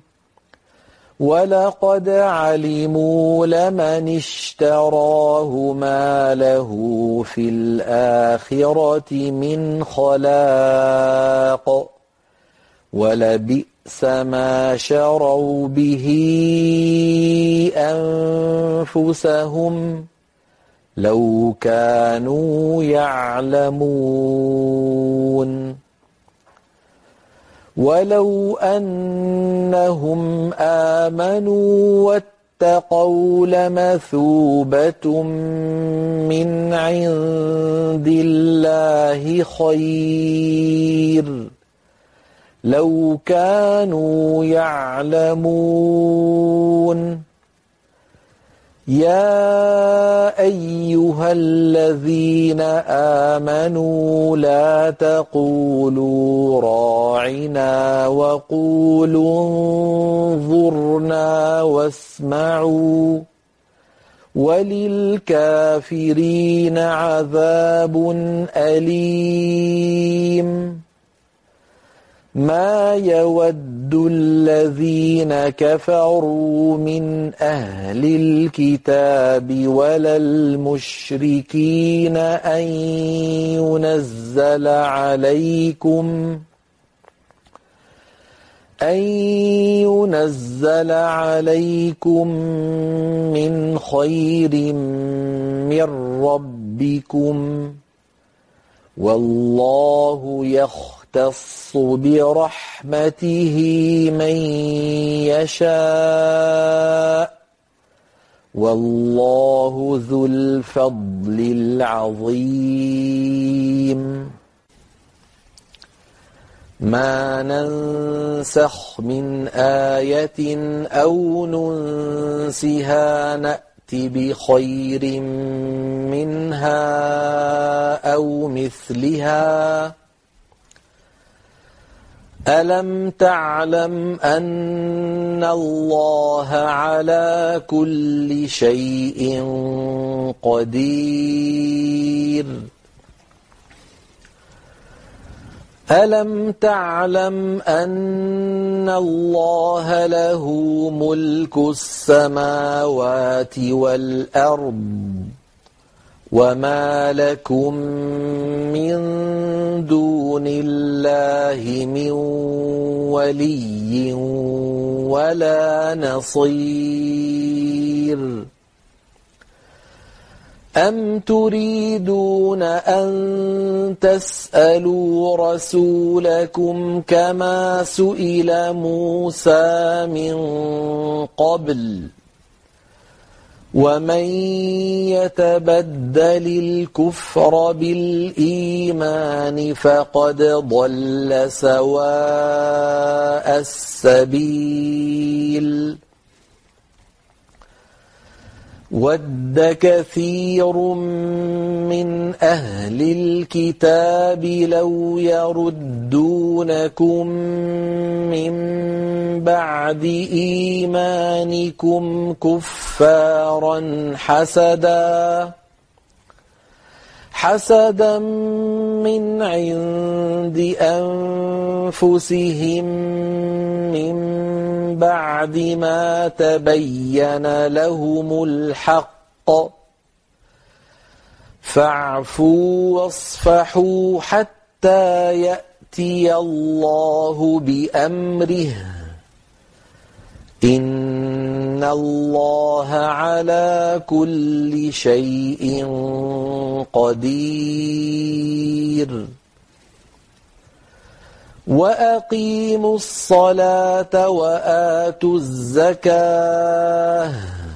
ولقد علموا لمن اشتراه ما له في الآخرة من خلاق ولبئس ما شروا به أنفسهم لو كانوا يعلمون ولو أنهم آمنوا اتقوا لمثوبة من عند الله خير لو كانوا يعلمون يا أيها الذين آمنوا لا تقولوا راعنا وقولوا انظرنا واسمعوا وللكافرين عذاب أليم ما يود الذين كفروا من أهل الكتاب ولا المشركين أن ينزل عليكم أن ينزل عليكم من خير من ربكم والله يختص برحمته من يشاء والله ذو الفضل العظيم ما ننسخ من آية أو ننسها نأت بخير منها أو مثلها ألم تعلم أن الله على كل شيء قدير ألم تعلم أن الله له ملك السماوات والأرض وما لكم من دون الله من ولي ولا نصير أم تريدون أن تسألوا رسولكم كما سئل موسى من قبل ومن يتبدل الكفر بالإيمان فقد ضل سواء السبيل ود كثير من أهل الكتاب لو يردونكم من بعد إيمانكم كفارا حسدا حسدا من عند أنفسهم من بعد ما تبين لهم الحق فاعفوا واصفحوا حتى يأتي الله بأمره إن الله على كل شيء قدير وأقيموا الصلاة وآتوا الزكاة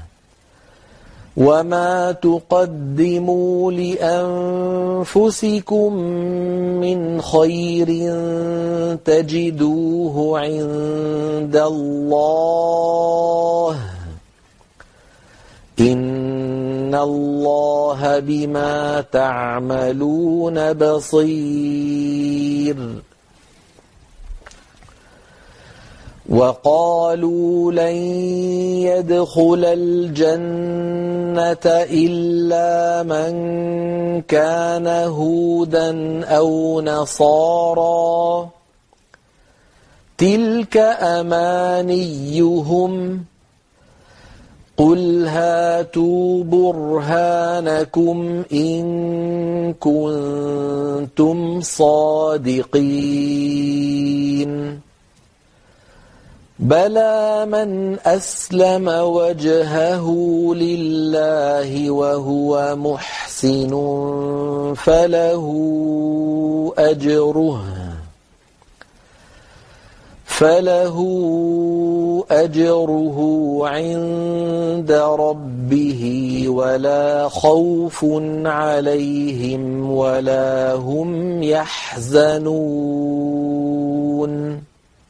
وما تقدموا لأنفسكم من خير تجدوه عند الله إن الله بما تعملون بصير وقالوا لن يدخل الجنة إلا من كان هودا أو نصارى تلك أمانيهم قل هاتوا برهانكم إن كنتم صادقين بلى من أسلم وجهه لله وهو محسن فله أجره فله أجره عند ربه ولا خوف عليهم ولا هم يحزنون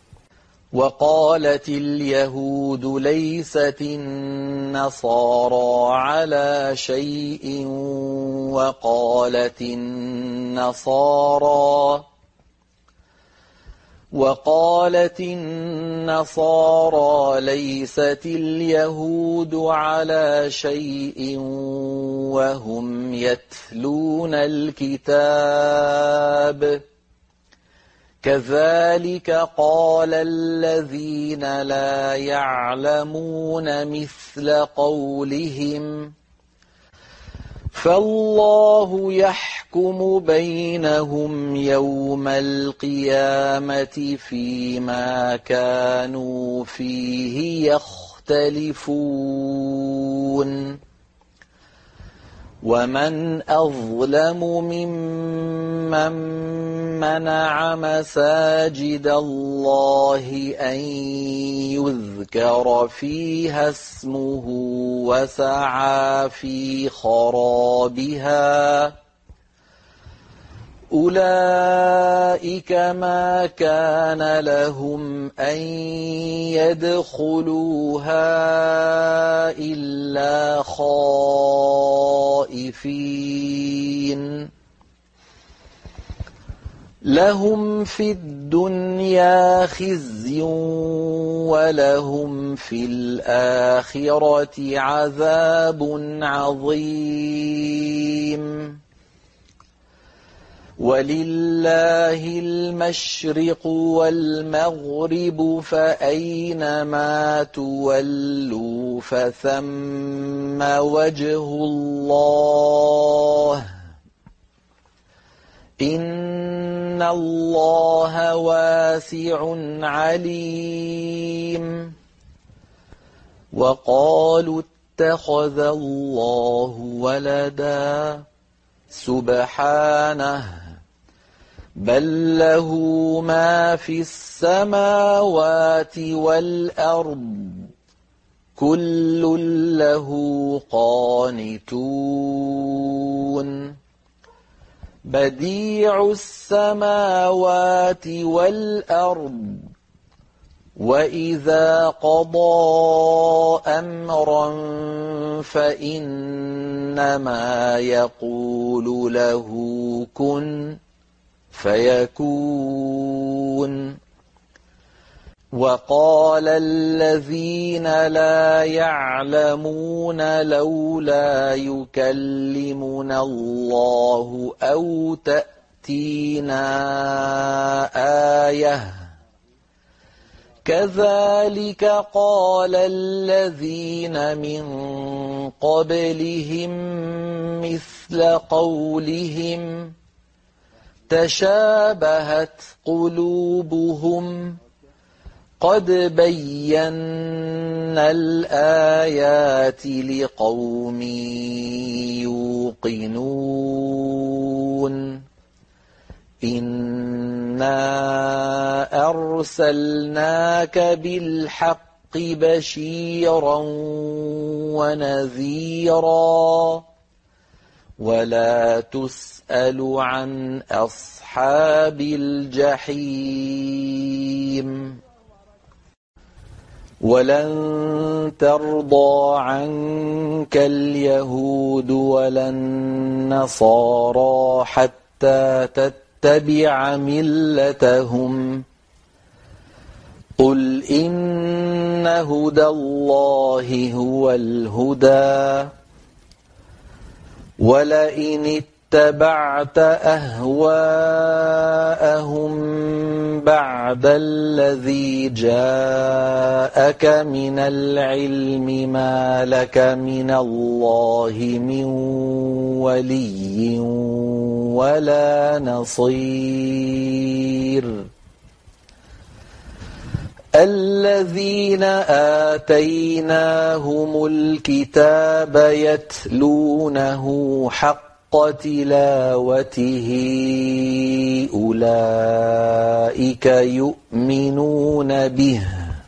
وقالت اليهود ليست النصارى على شيء وقالت النصارى وقالت النصارى ليست اليهود على شيء وهم يتلون الكتاب كذلك قال الذين لا يعلمون مثل قولهم فالله يحكم بينهم يوم القيامة فيما كانوا فيه يختلفون ومن أظلم ممن منع مساجد الله أن يذكر فيها اسمه وسعى في خرابها أولئك ما كان لهم أن يدخلوها إلا خائفين لهم في الدنيا خزي ولهم في الآخرة عذاب عظيم ولله المشرق والمغرب فأينما تولوا فثم وجه الله إن الله واسع عليم وقالوا اتخذ الله ولدا سبحانه بل له ما في السماوات والأرض كل له قانتون بديع السماوات والأرض وإذا قضى أمرا فإنما يقول له كن فيكون وقال الذين لا يعلمون لولا يكلمنا الله أو تأتينا آية كذلك قال الذين من قبلهم مثل قولهم تشابهت قلوبهم قد بينا الآيات لقوم يوقنون إنا أرسلناك بالحق بشيرا ونذيرا ولا تسأل عن أصحاب الجحيم ولن ترضى عنك اليهود ولا النصارى حتى تتبع ملتهم قل إن هدى الله هو الهدى ولئن اتبعت أهواءهم بعد الذي جاءك من العلم ما لك من الله من ولي ولا نصير الذين آتيناهم الكتاب يتلونه حق تلاوته أولئك يؤمنون به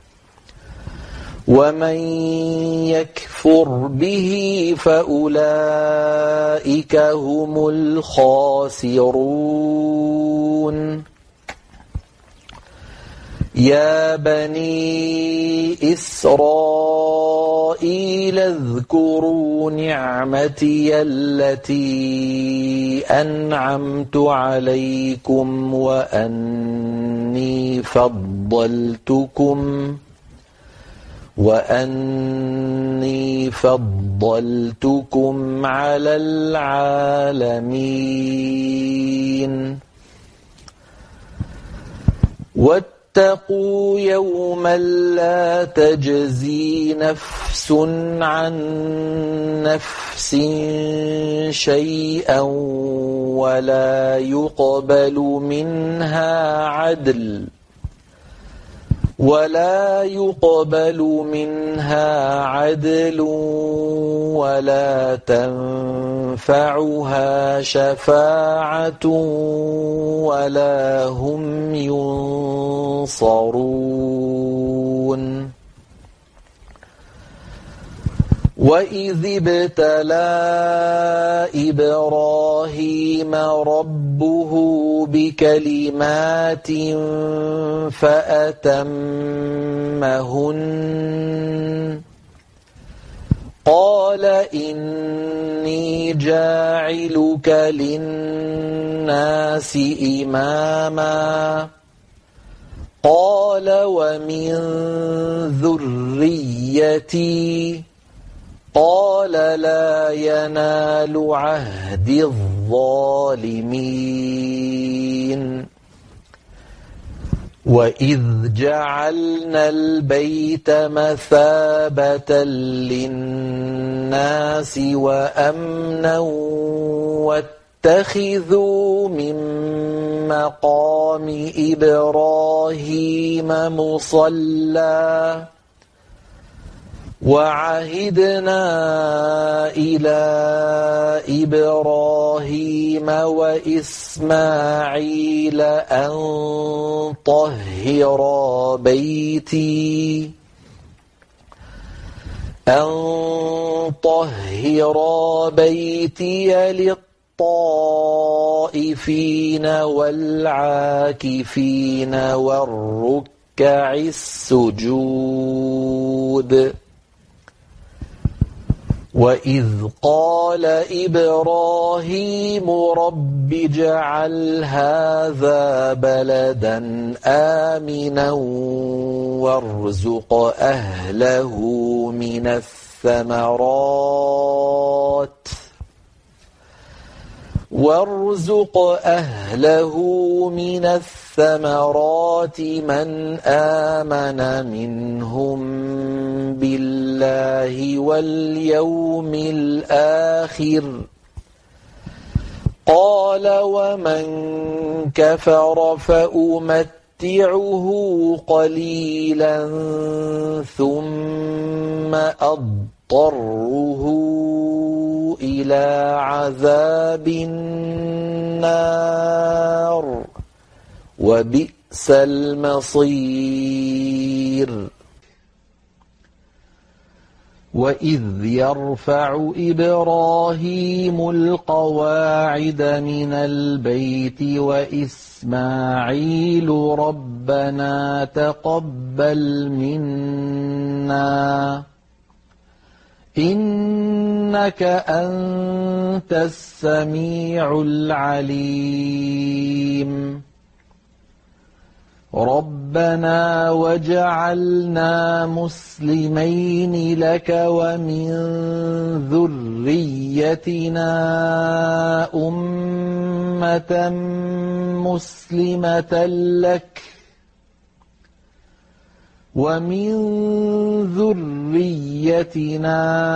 ومن يكفر به فأولئك هم الخاسرون يا بني إسرائيل اذكروا نعمتي التي أنعمت عليكم وأني فضلتكم وأني فضلتكم على العالمين واتقوا يوما لا تجزي نفس عن نفس شيئا ولا يقبل منها عدل ولا يقبل منها عدل ولا تنفعها شفاعة ولا هم ينصرون وإذ ابتلى إبراهيم ربه بكلمات فأتمهن قال إني جاعلك للناس إماما قال ومن ذريتي قال لا ينال عهد الظالمين وإذ جعلنا البيت مثابة للناس وأمنا واتخذوا من مقام إبراهيم مصلى وعهدنا إلى إبراهيم وإسماعيل أن طهرا بيتي أن طهرا بيتي للطائفين والعاكفين والركع السجود وإذ قال إبراهيم رب اجعل هذا بلدا آمنا وارزق أهله من الثمرات وارزق أهله من الثمرات من آمن منهم بالله واليوم الآخر قال ومن كفر فأمتعه قليلا ثم أضطره إلى عذاب النار وبئس المصير وإذ يرفع إبراهيم القواعد من البيت وإسماعيل ربنا تقبل منا إنك أنت السميع العليم ربنا واجعلنا مسلمين لك ومن ذريتنا أمة مسلمة لك ومن ذريتنا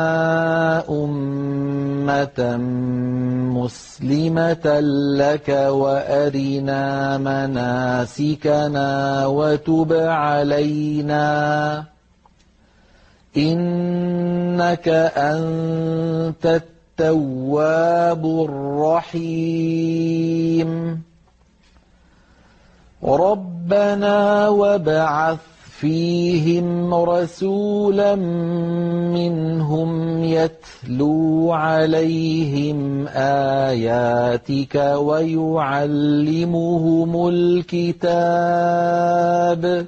أمة مسلمة لك وأرنا مناسكنا وتب علينا إنك أنت التواب الرحيم ربنا وابعث فيهم رسولا منهم يتلو عليهم آياتك ويعلمهم الكتاب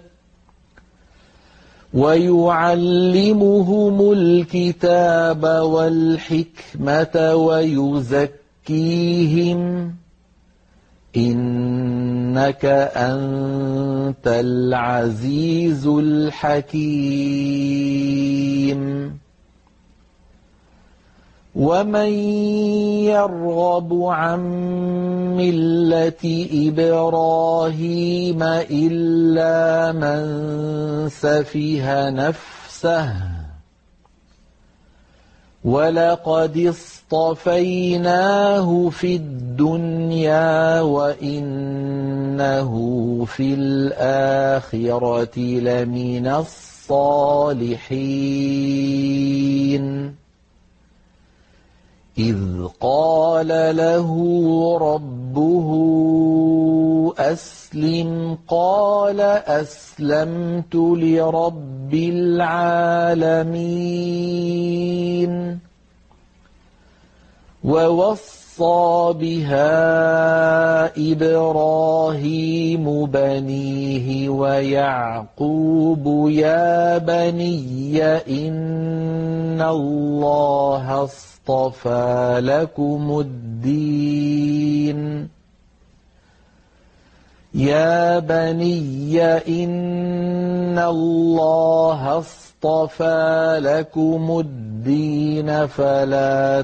ويعلمهم الكتاب والحكمة ويزكيهم إنك أنت العزيز الحكيم ومن يرغب عن ملة إبراهيم إلا من سفه نفسه ولقد اصطفيناه في الدنيا وإنه في الآخرة لمن الصالحين إذ قال له ربه أسلم قال أسلمت لرب العالمين ووصى بها إبراهيم بنيه ويعقوب يا بني إن الله اصطفى لكم الدين يا بني إن الله اصطفى لكم الدين فلا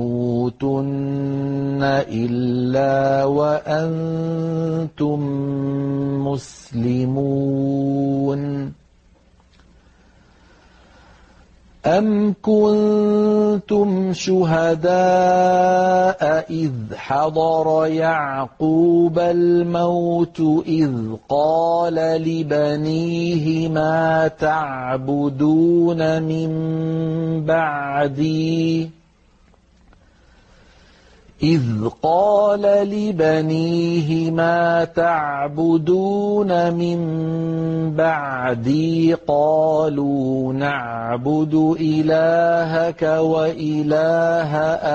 تموتن إلا وأنتم مسلمون أم كنتم شهداء إذ حضر يعقوب الموت إذ قال لبنيه ما تعبدون من بعدي إذ قال لبنيه ما تعبدون من بعدي قالوا نعبد إلهك وإله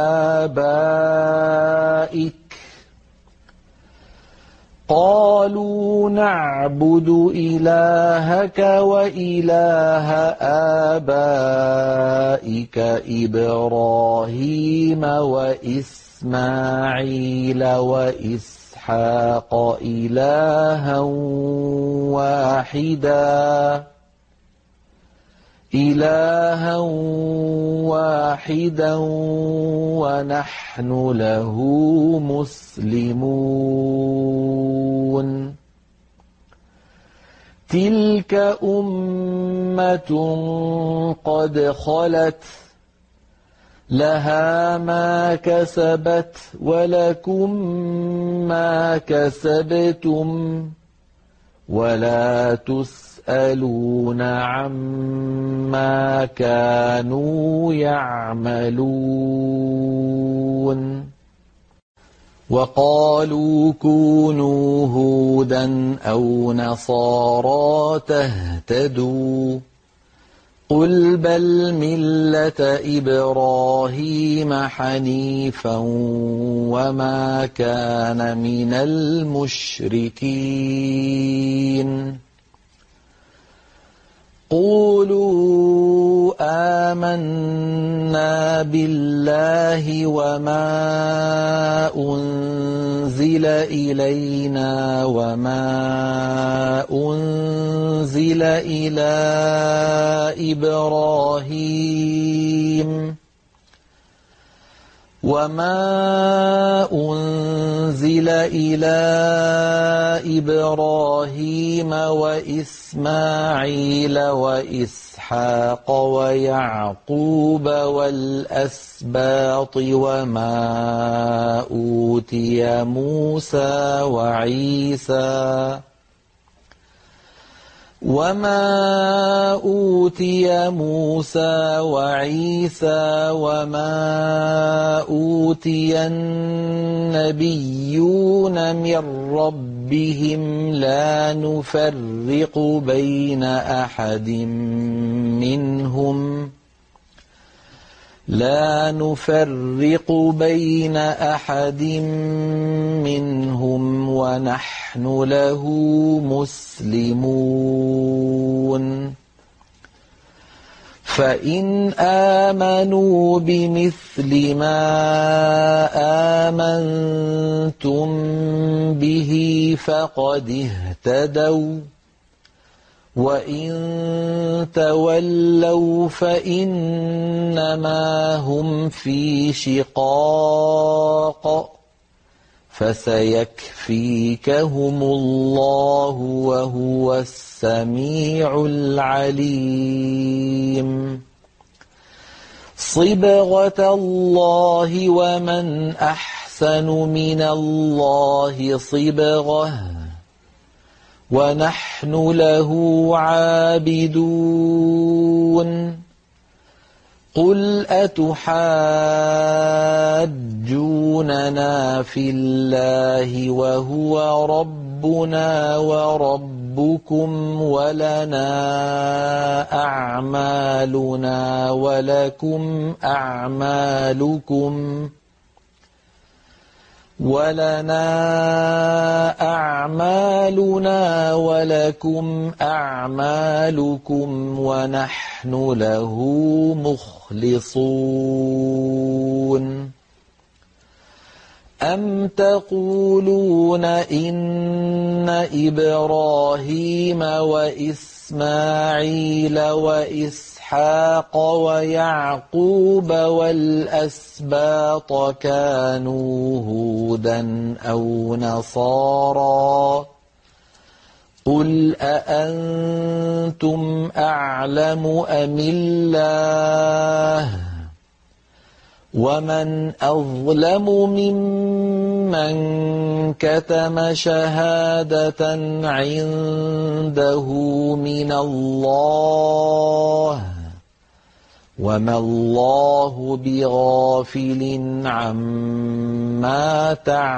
آبائك قالوا نعبد إلهك وإله آبائك إبراهيم وإسحاق إسماعيل وإسحاق إلها واحدا إلها واحدا ونحن له مسلمون تلك أمة قد خلت لها ما كسبت ولكم ما كسبتم ولا تسألون عما كانوا يعملون وقالوا كونوا هودا أو نصارى تهتدوا قل بل ملة إبراهيم حنيفا وما كان من المشركين قولوا آمنا بالله وما أنزل إلينا وما أنزل إلى إبراهيم وما أنزل إلى إبراهيم وإسماعيل وإسحاق ويعقوب والأسباط وما أوتي موسى وعيسى وما أوتي موسى وعيسى وما أوتي النبيون من ربهم لا نفرق بين أحد منهم لا نفرق بين أحد منهم ونحن له مسلمون فإن آمنوا بمثل ما آمنتم به فقد اهتدوا وإن تولوا فإنما هم في شقاق فسيكفيكهم الله وهو السميع العليم صبغة الله ومن أحسن من الله صبغة ونحن له عابدون قل أتحاجوننا في الله وهو ربنا وربكم ولنا أعمالنا ولكم أعمالكم ولنا أعمالنا ولكم أعمالكم ونحن له مخلصون أم تقولون إن إبراهيم وإسماعيل وإسحاق ويعقوب والأسباط كانوا هودا أو نصارى قل أأنتم أعلم أم الله ومن أظلم ممن كتم شهادة عنده من الله وما الله بغافل عما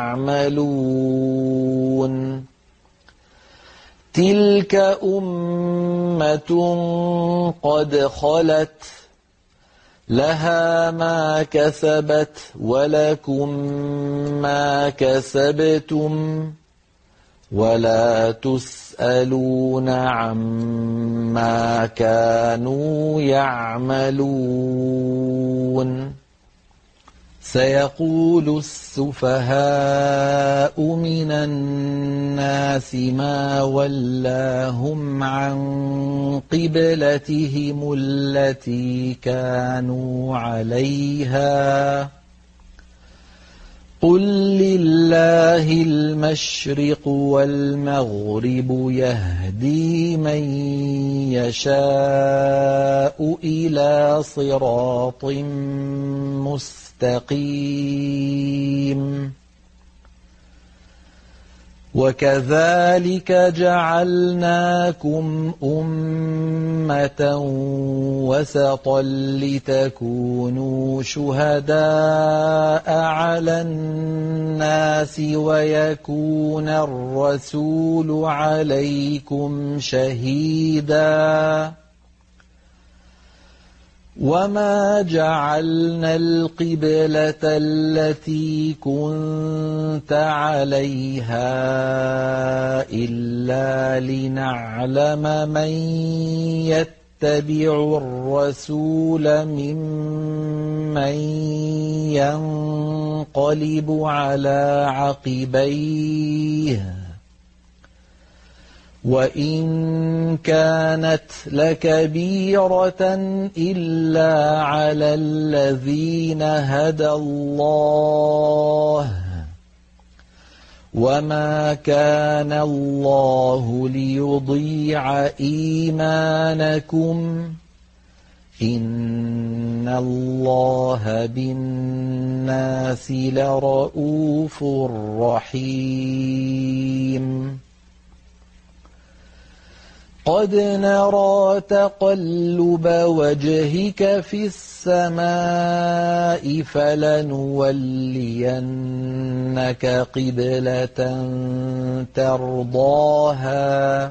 تعملون تلك أمة قد خلت لها ما كسبت ولكم ما كسبتم ولا تسألون عما كانوا يعملون سيقول السفهاء من الناس ما ولاهم عن قبلتهم التي كانوا عليها قل لله المشرق والمغرب يهدي من يشاء إلى صراط مستقيم وكذلك جعلناكم أمة وسطا لتكونوا شهداء على الناس ويكون الرسول عليكم شهيدا وما جعلنا القبلة التي كنت عليها إلا لنعلم من يتبع الرسول ممن ينقلب على عقبيه وإن كانت لكبيرة إلا على الذين هدى الله وما كان الله ليضيع إيمانكم إن الله بالناس لرءوف رحيم قد نرى تقلب وجهك في السماء فلنولينك قبلة ترضاها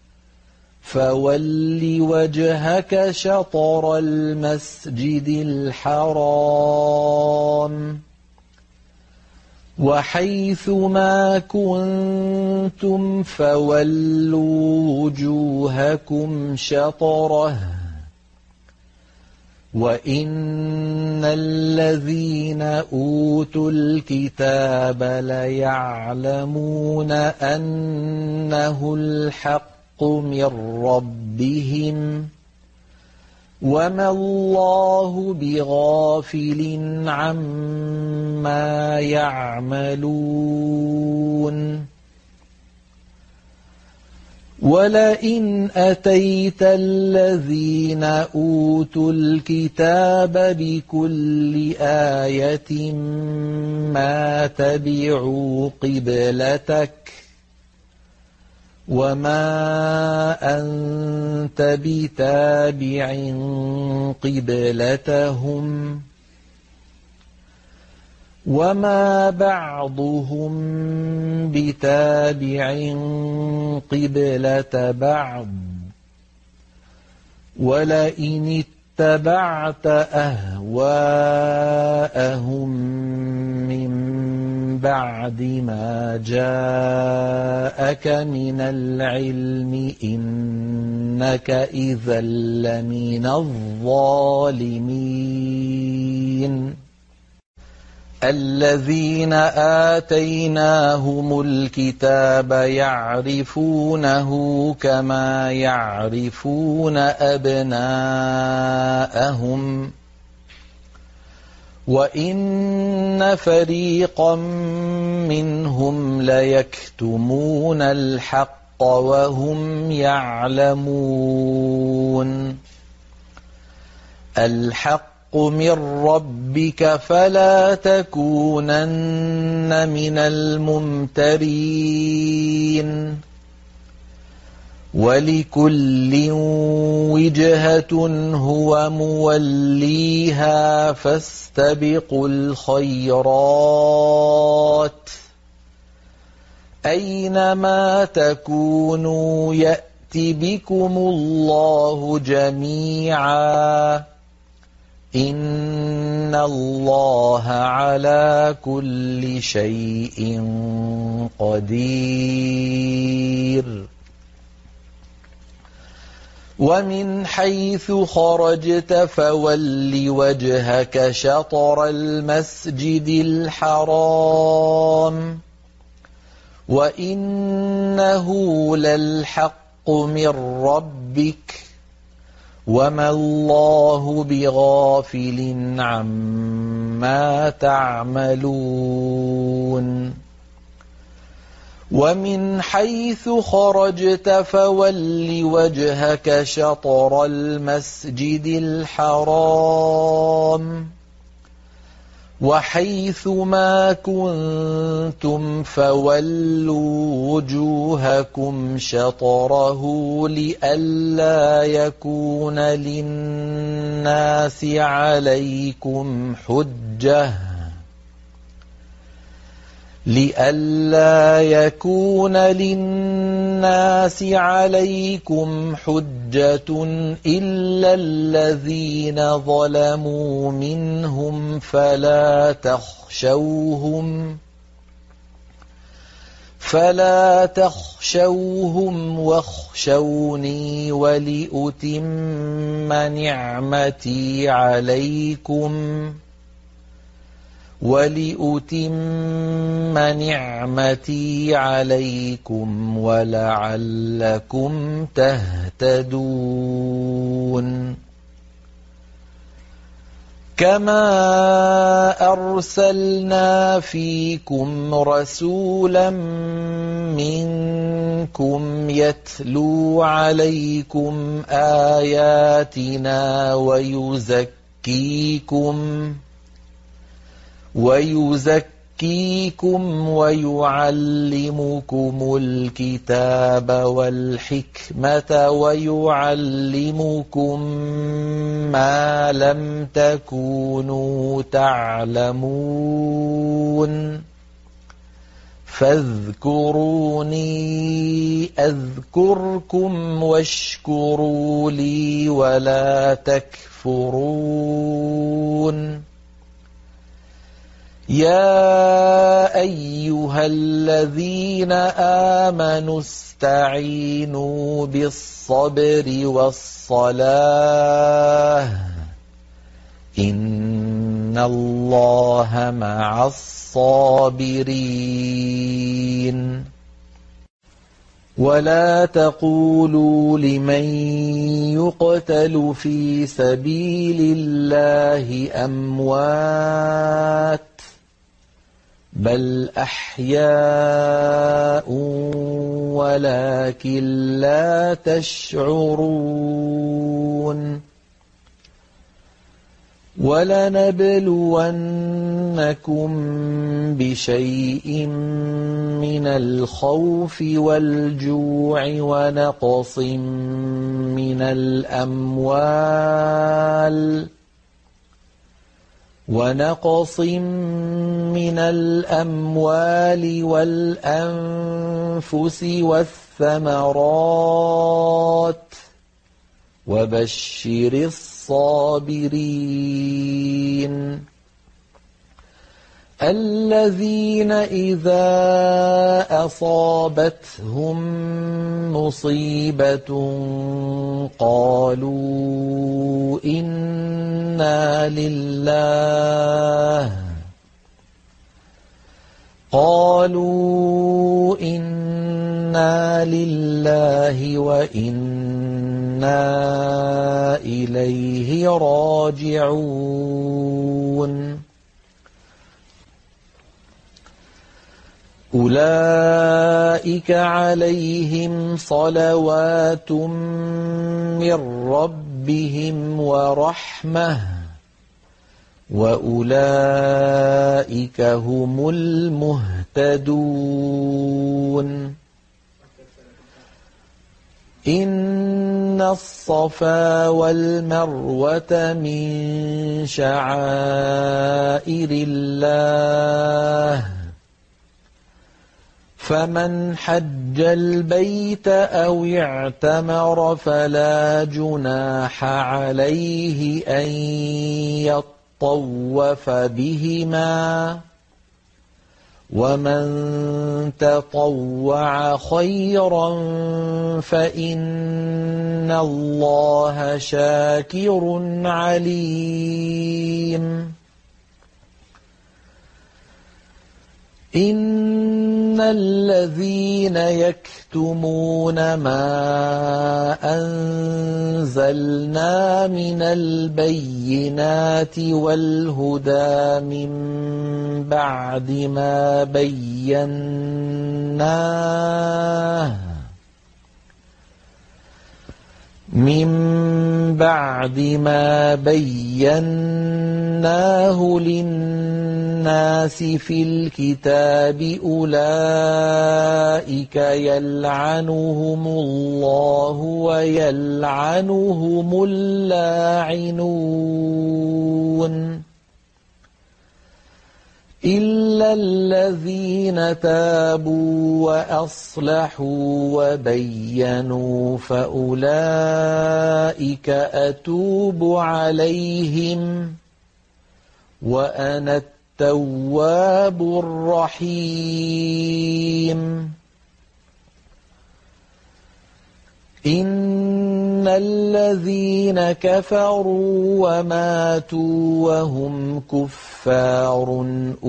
فول وجهك شطر المسجد الحرام وحيث ما كنتم فولوا وجوهكم شطره وإن الذين أوتوا الكتاب ليعلمون أنه الحق من ربهم وما الله بغافل عما يعملون ولئن أتيت الذين أوتوا الكتاب بكل آية ما تبعوا قبلتك وما أنت بتابع قبلتهم وما بعضهم بتابع قبلة بعض ولئن اتبعت أهواءهم من بعد ما جاءك من العلم إنك إذا لمن الظالمين الذين آتيناهم الكتاب يعرفونه كما يعرفون أبناءهم وإن فريقا منهم ليكتمون الحق وهم يعلمون الحق من ربك فلا تكونن من الممترين ولكل وجهة هو موليها فاستبقوا الخيرات أينما تكونوا يأت بكم الله جميعا إن الله على كل شيء قدير ومن حيث خرجت فول وجهك شطر المسجد الحرام وإنه للحق من ربك وما الله بغافل عما تعملون ومن حيث خرجت فول وجهك شطر المسجد الحرام وحيث ما كنتم فولوا وجوهكم شطره لئلا يكون للناس عليكم حجة لئلا يكون للناس عليكم حجة إلا الذين ظلموا منهم فلا تخشوهم فلا تخشوهم واخشوني ولأتم نعمتي عليكم ولأتم نعمتي عليكم ولعلكم تهتدون كما أرسلنا فيكم رسولا منكم يتلو عليكم آياتنا ويزكيكم ويزكيكم يزكيكم ويعلمكم الكتاب والحكمة ويعلمكم ما لم تكونوا تعلمون فاذكروني أذكركم واشكروا لي ولا تكفرون يا أيها الذين آمنوا استعينوا بالصبر والصلاة إن الله مع الصابرين ولا تقولوا لمن يقتل في سبيل الله أموات بل أحياء ولكن لا تشعرون ولنبلونكم بشيء من الخوف والجوع ونقص من الأموال ونقص من الأموال والأنفس والثمرات وبشر الصابرين الذين إذا أصابتهم مصيبة قالوا إنا لله قالوا إنا لله وإنا إليه راجعون أولئك عليهم صلوات من ربهم ورحمة وأولئك هم المهتدون إن الصفا والمروة من شعائر الله فمن حج البيت أو اعتمر فلا جناح عليه أن يطوف بهما ومن تطوع خيرا فإن الله شاكر عليم إن الذين يكتمون ما أنزلنا من البينات والهدى من بعد ما بيناه من بعد ما بيناه للناس في الكتاب أولئك يلعنهم الله ويلعنهم اللاعنون إلا الذين تابوا وأصلحوا وبينوا فأولئك أتوب عليهم وأنا التواب الرحيم إن الذين كفروا وماتوا وهم كفار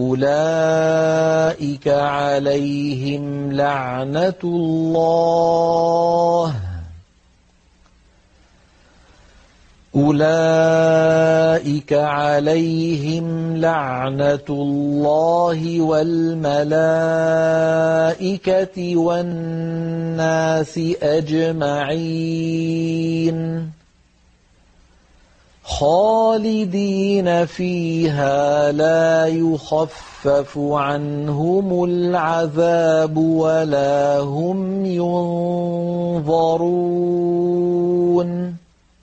أولئك عليهم لعنة الله أولئك عليهم لعنة الله والملائكة والناس أجمعين خالدين فيها لا يخفف عنهم العذاب ولا هم ينظرون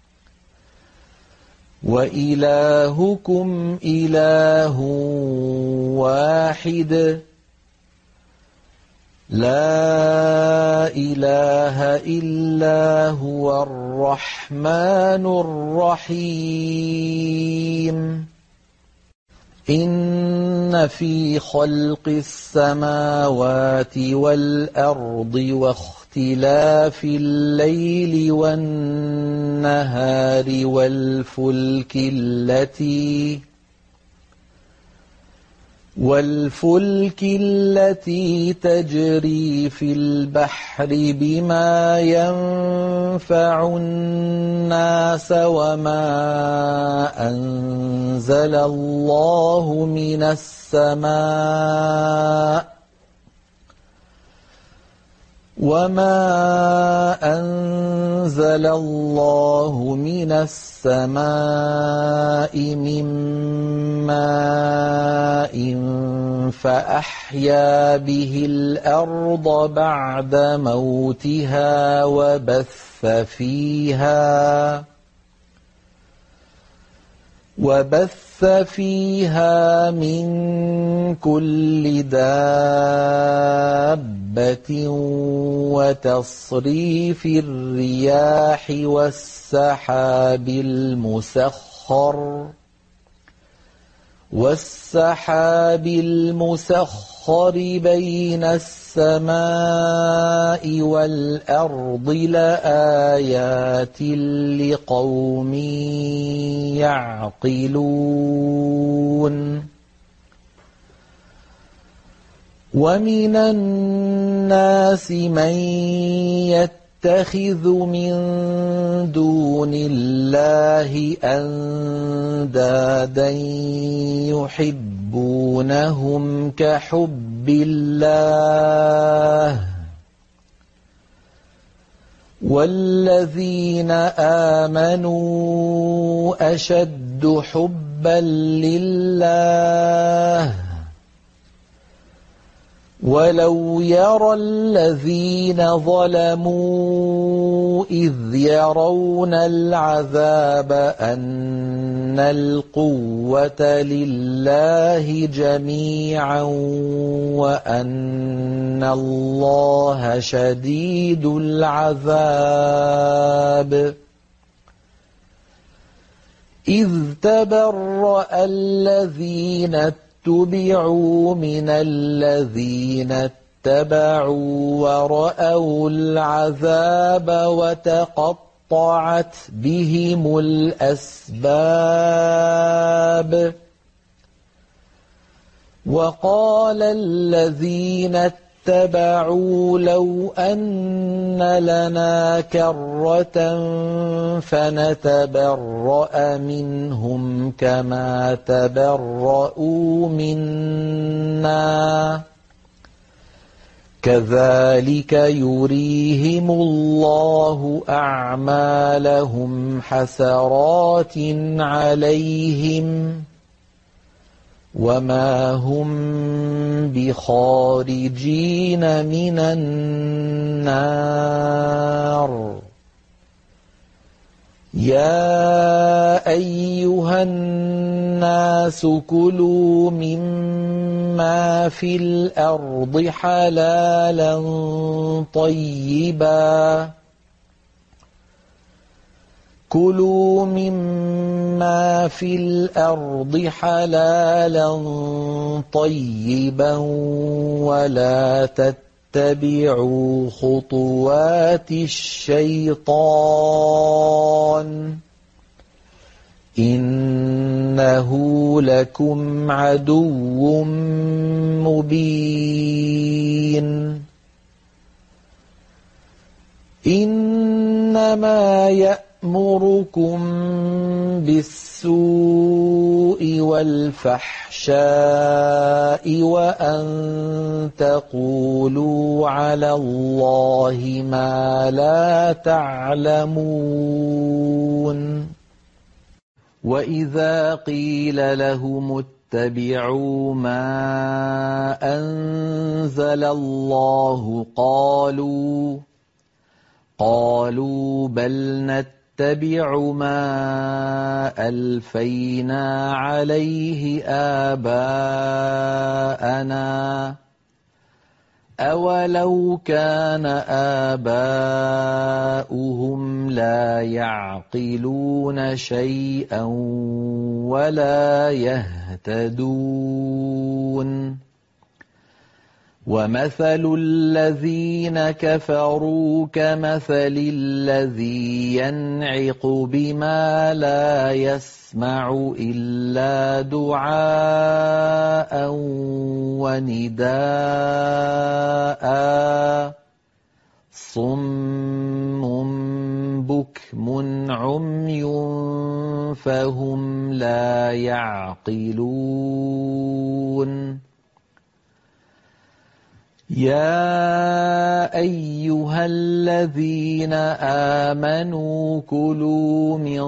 وإلهكم إله واحد لا إله إلا هو الرحمن الرحيم إن في خلق السماوات والأرض واختلاف الليل والنهار والفلك التي والفلك التي تجري في البحر بما ينفع الناس وما أنزل الله من السماء وما أنزل الله من السماء من ماء فأحيا به الأرض بعد موتها وبث فيها وبث فيها من كل دابة وتصريف الرياح والسحاب المسخر والسحاب المسخر بين السماء والأرض لآيات لقوم يعقلون ومن الناس من يتخذ من دون الله أندادا يحبونهم كحب الله والذين آمنوا أشد حبا لله ولو يرى الذين ظلموا إذ يرون العذاب أن القوة لله جميعا وأن الله شديد العذاب إذ تبرأ الذين اتبعوا من الذين اتبعوا ورأوا العذاب وتقطعت بهم الأسباب وقال الذين اتبعوا لو أن لنا كرة فنتبرأ منهم كما تبرؤوا منا كذلك يريهم الله أعمالهم حسرات عليهم وما هم بخارجين من النار يا أيها الناس كلوا مما في الأرض حلالا طيبا كلوا مما في الأرض حلالا طيبا ولا تتبعوا خطوات الشيطان إنه لكم عدو مبين إنما يأمركم بالسوء والفحشاء وأن تقولوا على الله ما لا تعلمون وَإِذَا قِيلَ لَهُمُ اتَّبِعُوا مَا أَنزَلَ اللَّهُ قَالُوا قَالُوا بَلْ نَتَّبِعُ مَا أَلْفَيْنَا عَلَيْهِ آبَاءَنَا أَوَلَوْ كَانَ آبَاؤُهُمْ لَا يَعْقِلُونَ شَيْئًا وَلَا يَهْتَدُونَ وَمَثَلُ الَّذِينَ كَفَرُوا كَمَثَلِ الَّذِي يَنْعِقُ بِمَا لَا يَسْمَعُ إِلَّا دُعَاءً وَنِدَاءً صُمٌّ بُكْمٌ عُمْيٌ فَهُمْ لَا يَعْقِلُونَ يَا أَيُّهَا الَّذِينَ آمَنُوا كُلُوا مِن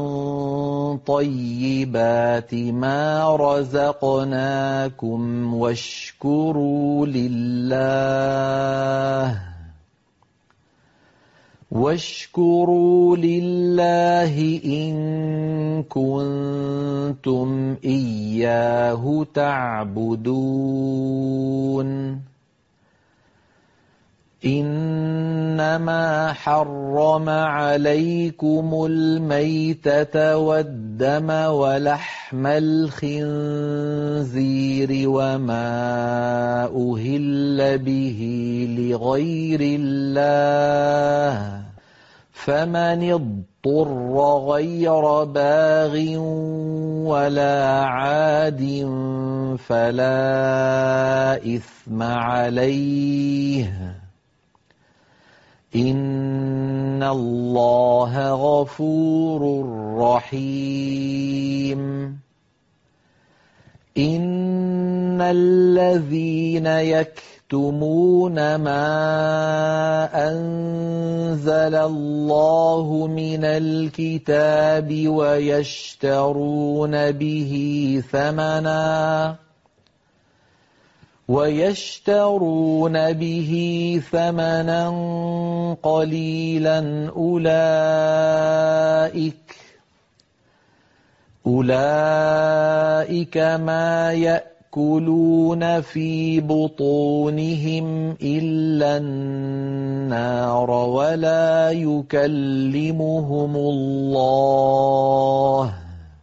طَيِّبَاتِ مَا رَزَقْنَاكُمْ وَاشْكُرُوا لِلَّهِ وَاشْكُرُوا لِلَّهِ إِن كُنتُمْ إِيَّاهُ تَعْبُدُونَ إِنَّمَا حَرَّمَ عَلَيْكُمُ الْمَيْتَةَ وَالدَّمَ وَلَحْمَ الْخِنزِيرِ وَمَا أُهِلَّ بِهِ لِغَيْرِ اللَّهِ فَمَنِ اضْطُرَّ غَيْرَ بَاغٍ وَلَا عَادٍ فَلَا إِثْمَ عَلَيْهِ إِنَّ اللَّهَ غَفُورٌ رَّحِيمٌ إِنَّ الَّذِينَ يَكْتُمُونَ مَا أَنزَلَ اللَّهُ مِنَ الْكِتَابِ وَيَشْتَرُونَ بِهِ ثَمَنًا وَيَشْتَرُونَ بِهِ ثَمَنًا قَلِيلًا أُولَئِكَ أُولَئِكَ مَا يَأْكُلُونَ فِي بُطُونِهِمْ إِلَّا النَّارَ وَلَا يُكَلِّمُهُمُ اللَّهُ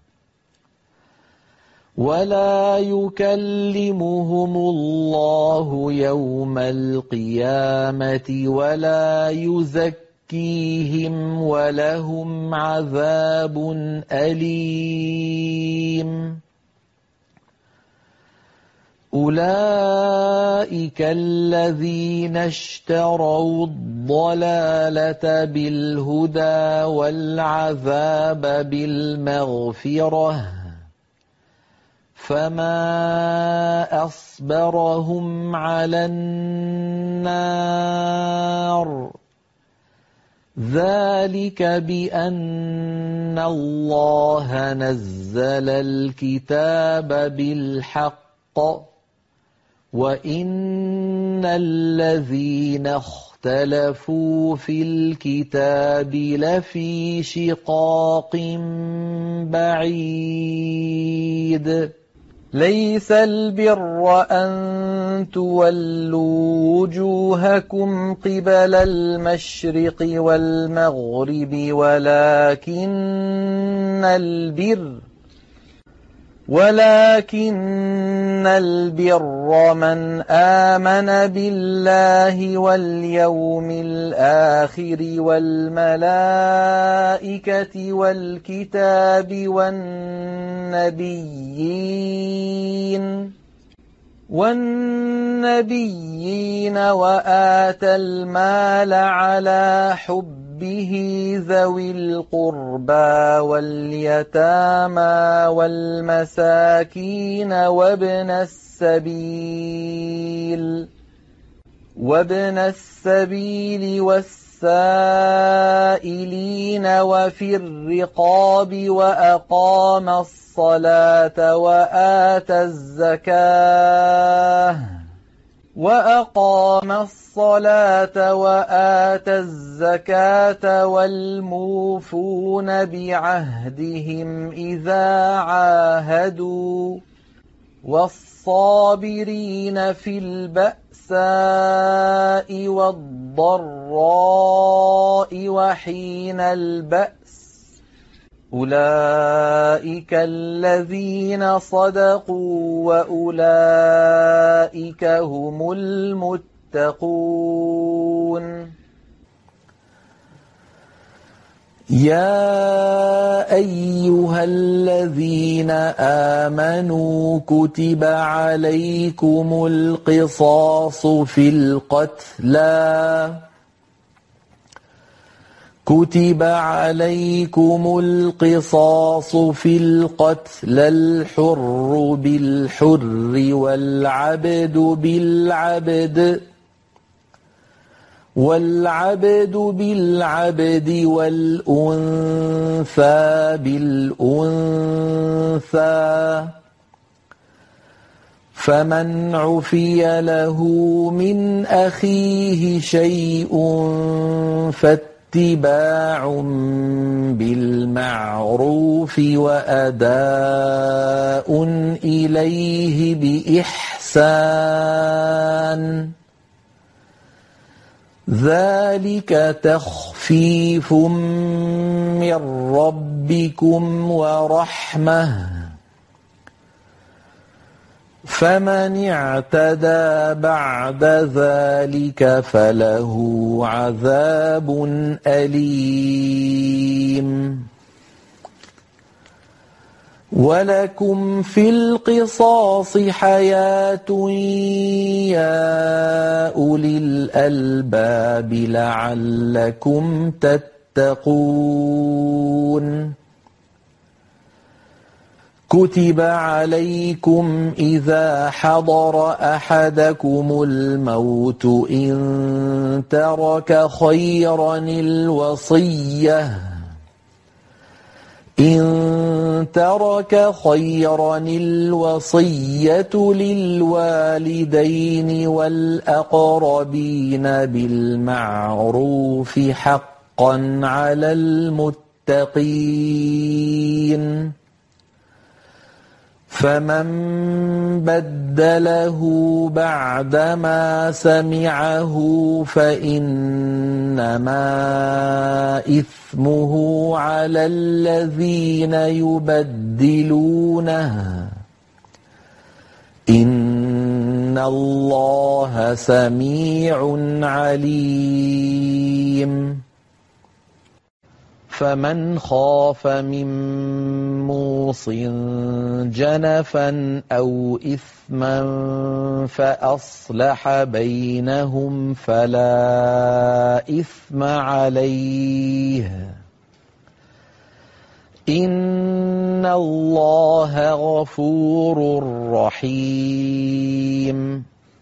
وَلَا يُكَلِّمُهُمُ اللَّهُ يَوْمَ الْقِيَامَةِ وَلَا يُزَكِّيهِمْ وَلَهُمْ عَذَابٌ أَلِيمٌ أُولَئِكَ الَّذِينَ اشْتَرَوُا الضَّلَالَةَ بِالْهُدَىٰ وَالْعَذَابَ بِالْمَغْفِرَةِ فَمَا أَصْبَرَهُمْ عَلَى النَّارِ ذَلِكَ بِأَنَّ اللَّهَ نَزَّلَ الْكِتَابَ بِالْحَقِّ وَإِنَّ الَّذِينَ اخْتَلَفُوا فِي الْكِتَابِ لَفِي شِقَاقٍ بَعِيدٍ لَيْسَ الْبِرَّ أَن تُوَلُّوا وُجُوهَكُمْ قِبَلَ الْمَشْرِقِ وَالْمَغْرِبِ وَلَٰكِنَّ الْبِرَّ وَلَٰكِنَّ الْبِرَّ مَنْ آمَنَ بِاللَّهِ وَالْيَوْمِ الْآخِرِ وَالْمَلَائِكَةِ وَالْكِتَابِ وَالنَّبِيِّينَ وَالنَّبِيِّينَ وَآتَى الْمَالَ عَلَىٰ حُبِّهِ ذَوِي الْقُرْبَىٰ وَالْيَتَامَىٰ وَالْمَسَاكِينَ وَابْنَ السَّبِيلِ وَابْنَ السَّبِيلِ السائلين وفي الرقاب وأقام الصلاة وآتى الزكاة وأقام الصلاة وآتى الزكاة والموفون بعهدهم إذا عاهدوا والصابرين في البأساء والضراء وحين البأس أولئك الذين صدقوا وأولئك هم المتقون. يا أيها الذين آمنوا كتب عليكم القصاص في القتلى كتب عليكم القصاص في القتلى الحر بالحر والعبد بالعبد والعبد بالعبد والأنثى بالأنثى فمن عفي له من أخيه شيء فاتباع بالمعروف وأداء إليه بإحسان ذلك تخفيف من ربكم ورحمة فمن اعتدى بعد ذلك فله عذاب أليم. ولكم في القصاص حياة يا أولي الألباب لعلكم تتقون. كتب عليكم إذا حضر أحدكم الموت إن ترك خيرا الوصية إن ترك خيرا الوصية للوالدين والأقربين بالمعروف حقا على المتقين. فمن بدله بعدما سمعه فإنما إثمه على الذين يبدلونه إن الله سميع عليم. فمن خاف من موص جنفا أو إثما فأصلح بينهم فلا إثم عليه إن الله غفور رحيم.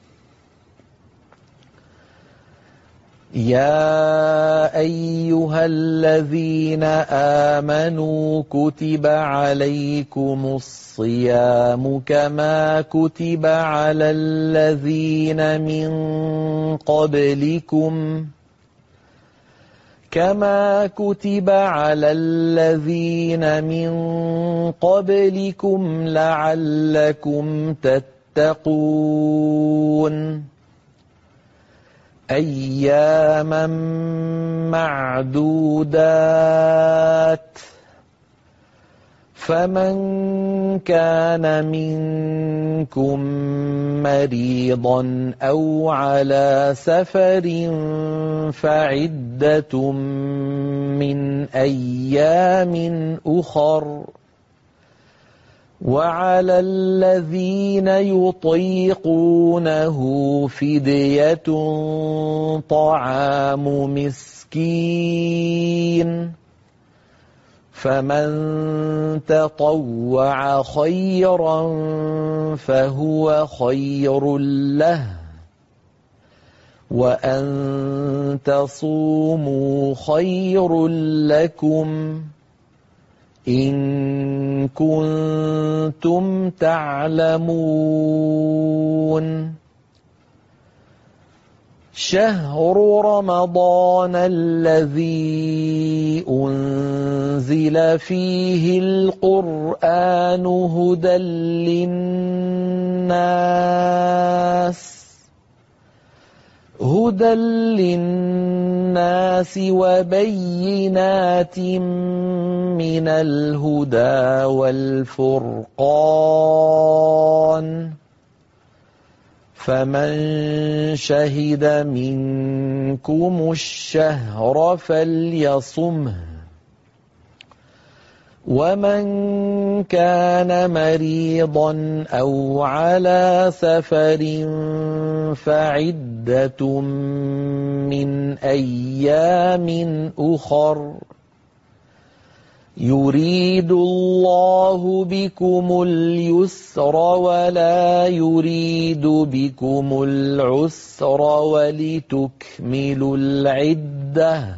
يا أيها الذين آمنوا كتب عليكم الصيام كما كتب على الذين من قبلكم كما كتب على الذين من قبلكم لعلكم تتقون. أياما معدودات فمن كان منكم مريضا أو على سفر فعدة من أيام أخر وعلى الذين يطيقونه فدية طعام مسكين فمن تطوع خيرا فهو خير له وأن تصوموا خير لكم إن كنتم تعلمون. شهر رمضان الذي أنزل فيه القرآن هدى للناس هدى للناس وبينات من الهدى والفرقان، فمن شهد منكم الشهر فليصمه، ومن كان مريضا أو على سفر فعدة من أيام أخر، يريد الله بكم اليسر ولا يريد بكم العسر ولتكملوا العدة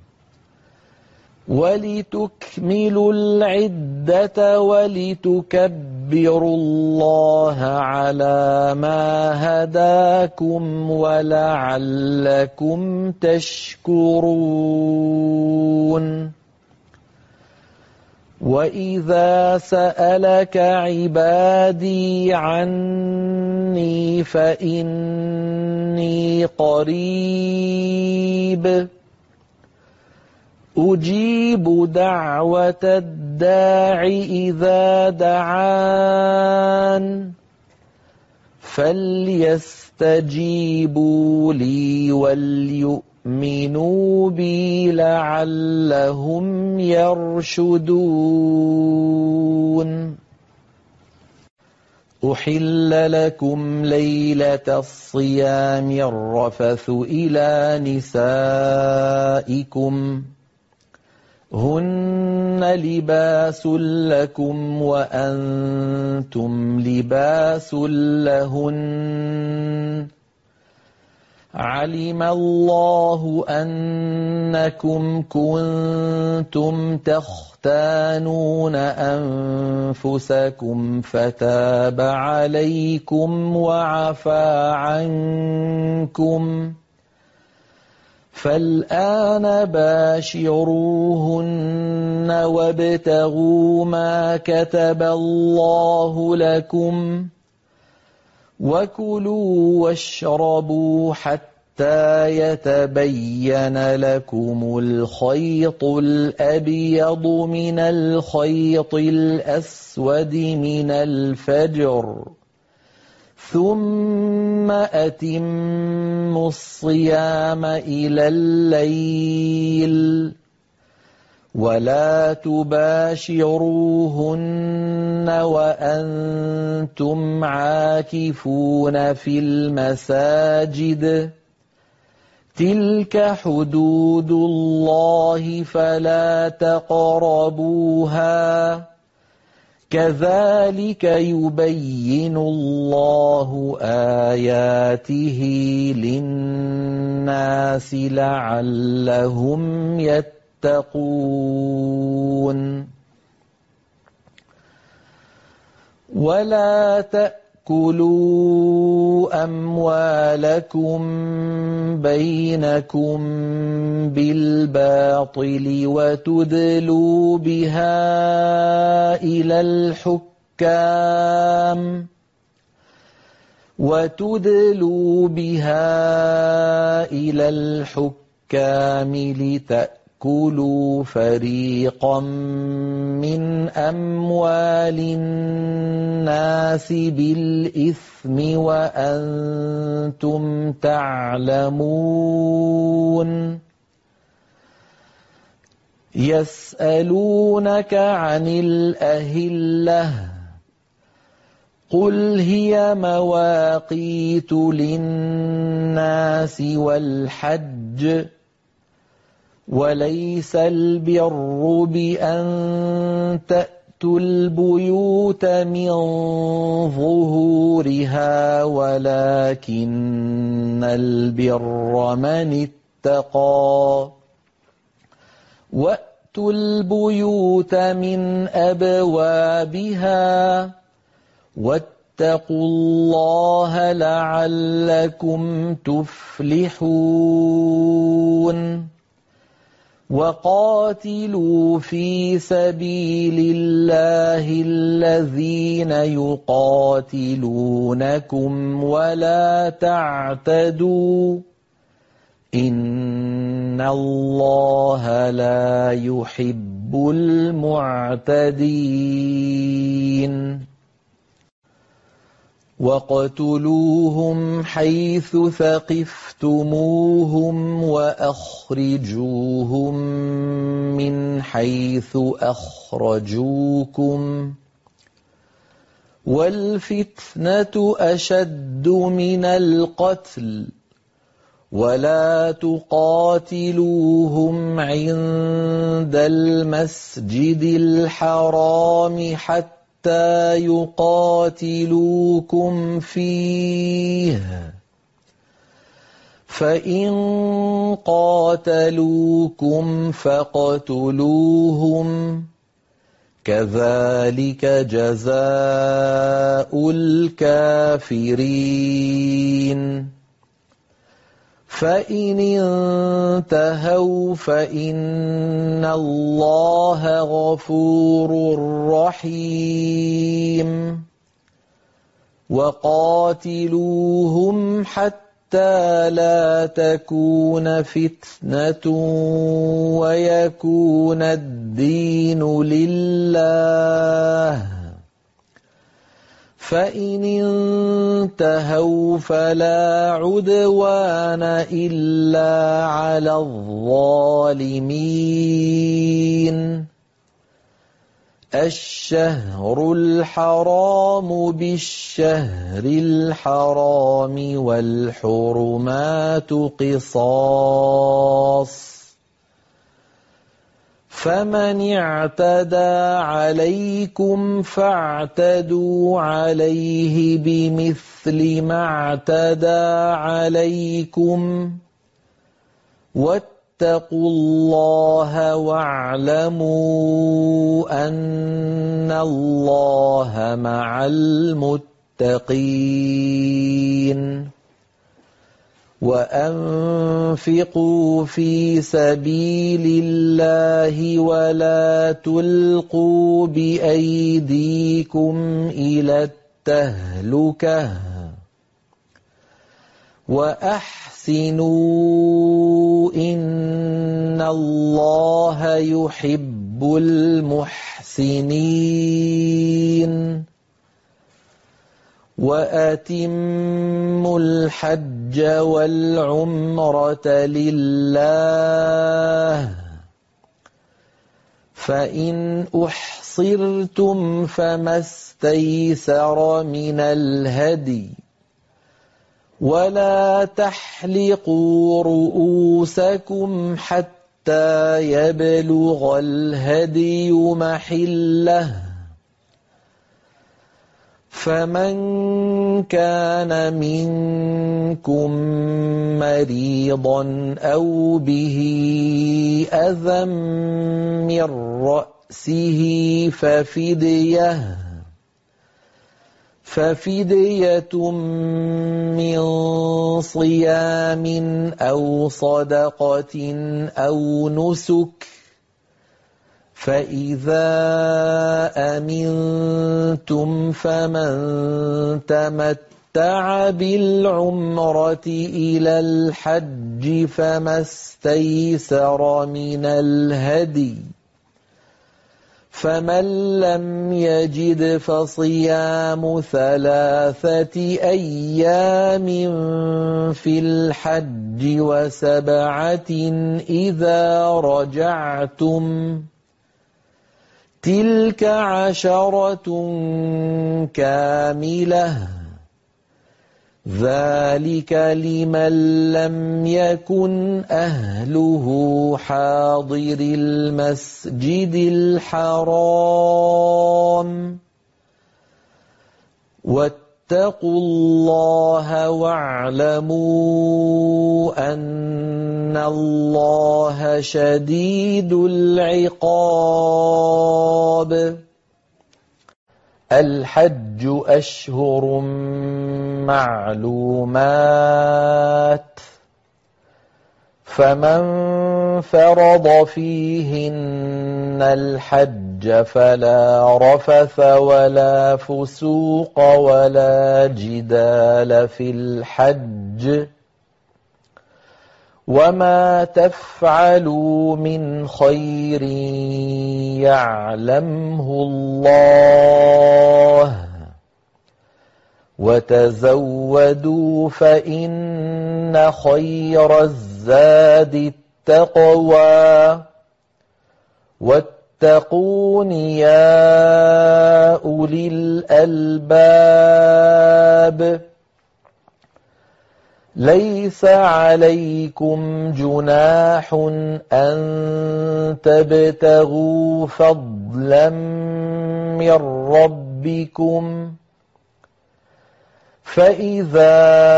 ولتكملوا العدة ولتكبروا الله على ما هداكم ولعلكم تشكرون. وإذا سألك عبادي عني فإني قريب أجيب دعوة الداع إذا دعان، فليستجيبوا لي وليؤمنوا بي لعلهم يرشدون. أحل لكم ليلة الصيام الرفث إلى نسائكم هن لباس لكم وأنتم لباس لهن، علم الله أنكم كنتم تختانون أنفسكم فتاب عليكم وعفى عنكم، فالآن باشروهن وابتغوا ما كتب الله لكم وكلوا واشربوا حتى يتبين لكم الخيط الأبيض من الخيط الأسود من الفجر، ثم أتموا الصيام إلى الليل ولا تباشروهن وأنتم عاكفون في المساجد، تلك حدود الله فلا تقربوها، كذلك يبين الله آياته للناس لعلهم يتقون. ولا تأكلوا أموالكم بينكم بالباطل وتدلوا بها إلى الحكام وتدلوا بها إلى الحكام لتأكلوا فريقا من أموال الناس بالإثم وأنتم تعلمون. يسألونك عن الأهلة قل هي مواقيت للناس والحج، وليس البر بأن تأتوا وَأْتُوا الْبُيُوتَ مِنْ ظُهُورِهَا وَلَكِنَّ الْبِرَّ مَنِ اتَّقَى وَأْتُوا الْبُيُوتَ مِنْ أَبْوَابِهَا وَاتَّقُوا اللَّهَ لَعَلَّكُمْ تُفْلِحُونَ وَقَاتِلُوا فِي سَبِيلِ اللَّهِ الَّذِينَ يُقَاتِلُونَكُمْ وَلَا تَعْتَدُوا إِنَّ اللَّهَ لَا يُحِبُّ الْمُعْتَدِينَ وَاقْتُلُوهُمْ حَيْثُ ثَقِفْتُمُوهُمْ وَأَخْرِجُوهُمْ مِنْ حَيْثُ أَخْرَجُوكُمْ وَالْفِتْنَةُ أَشَدُّ مِنَ الْقَتْلِ وَلَا تُقَاتِلُوهُمْ عِندَ الْمَسْجِدِ الْحَرَامِ حَتَّىٰ حتى يقاتلوكم فيه فإن قاتلوكم فاقتلوهم كذلك جزاء الكافرين فإن انتهوا فإن الله غفور رحيم وقاتلوهم حتى لا تكون فتنة ويكون الدين لله فإن انتهوا فلا عدوان إلا على الظالمين الشهر الحرام بالشهر الحرام والحرمات قصاص فمن اعتدى عليكم فاعتدوا عليه بمثل ما اعتدى عليكم واتقوا الله واعلموا أن الله مع المتقين وأنفقوا في سبيل الله ولا تلقوا بأيديكم إلى التهلكة وأحسنوا إن الله يحب المحسنين وأتموا الحج والعمرة لله فإن أحصرتم فما استيسر من الهدي ولا تحلقوا رؤوسكم حتى يبلغ الهدي محله فمن كان منكم مريضا أو به أذى من رأسه ففدية ففدية من صيام أو صدقة أو نسك فإذا أمنتم فمن تمتع بالعمرة إلى الحج فما استيسر من الهدي فمن لم يجد فصيام ثلاثة أيام في الحج وسبعة إذا رجعتم تلك عشرة كاملة ذلك لمن لم يكن أهله حاضر المسجد الحرام واتقوا الله واعلموا أن الله شديد العقاب. الحج أشهر معلومات، فمن فرض فيهن الحج فلا رفث ولا فسوق ولا جدال في الحج، وما تفعلوا من خير يعلمه الله، وتزودوا فإن خير الزاد التقوى، واتقون يا أولي الألباب. ليس عليكم جناح أن تبتغوا فضلا من ربكم، فإذا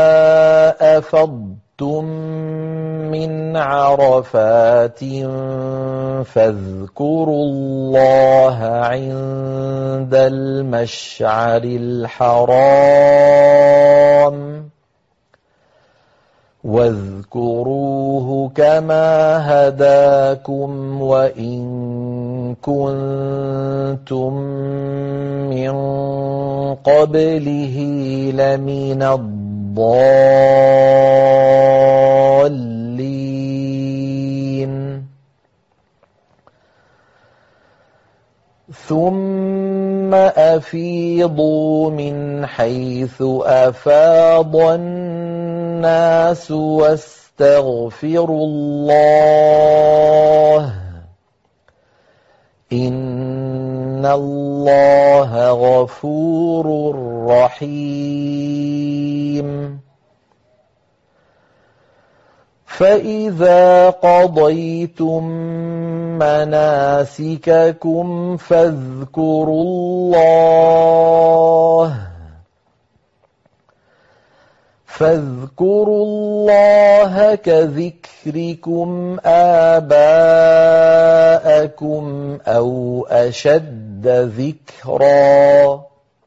أفضتم من عرفات فاذكروا الله عند المشعر الحرام، واذكروه كما هداكم وإن كنتم من قبله لمن الضالين. ثم أفيضوا من حيث أفاض الناس واستغفروا الله، إن الله غفور رحيم. فإذا قضيتم مناسككم فاذكروا الله فاذكروا الله كذكركم آباءكم أو أشد ذكرا.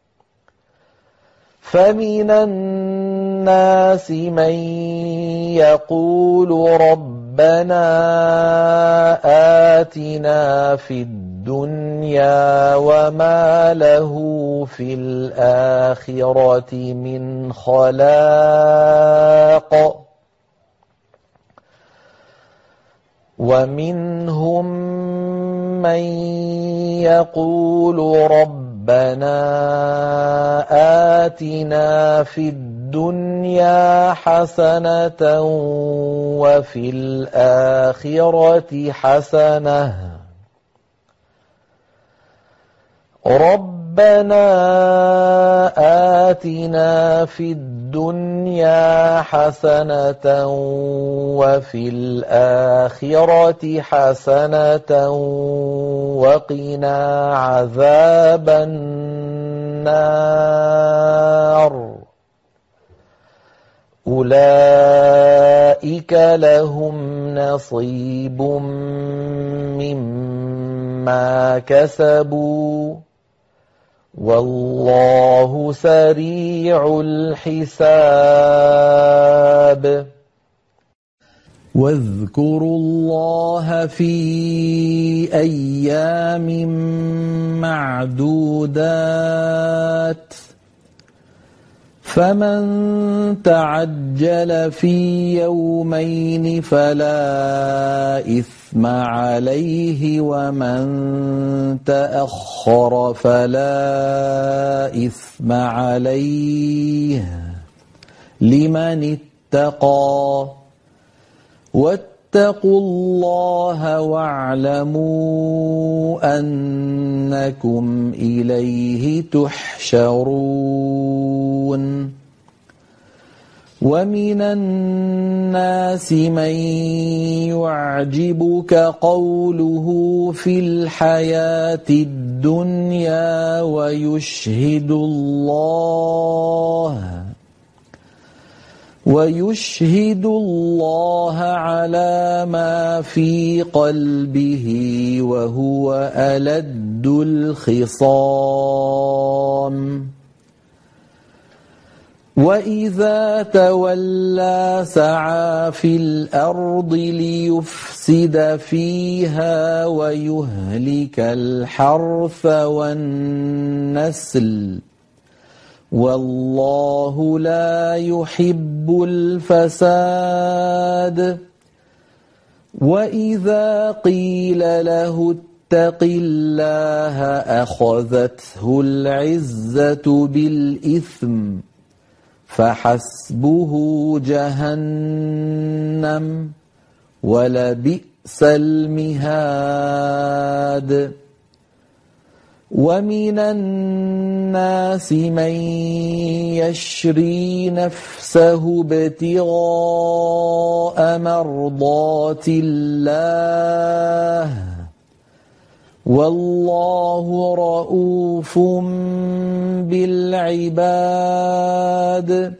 فمن الناس من يقول ربنا آتنا في الدنيا وما له في الآخرة من خلاق، ومنهم من يقول ربنا آتنا في الدنيا حسنة وفي الآخرة حسنة، ربنا آتنا في الدنيا حسنة وفي الآخرة حسنة وقنا عذاب النار. أولئك لهم نصيب مما كسبوا والله سريع الحساب. واذكروا الله في أيام معدودات، فمن تعجل في يومين فلا إثم عليه، ومن تأخر فلا إثم عليه لمن اتقى. واتقوا الله واعلموا أنكم إليه تحشرون. ومن الناس من يعجبك قوله في الحياة الدنيا ويشهد الله ويشهد الله على ما في قلبه وهو ألد الخصام وإذا تولى سعى في الأرض ليفسد فيها ويهلك الحرث والنسل والله لا يحب الفساد وإذا قيل له اتق الله أخذته العزة بالإثم فحسبه جهنم ولبئس المهاد ومن الناس من يشري نفسه ابتغاء مرضات الله والله رؤوف بالعباد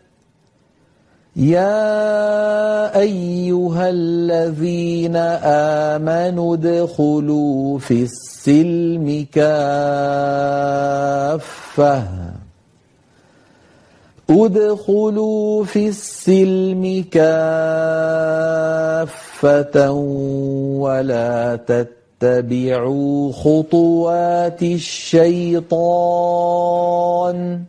يا أيها الذين آمنوا ادخلوا في السلم كافة ادخلوا في السلم كافة ولا تتبعوا خطوات الشيطان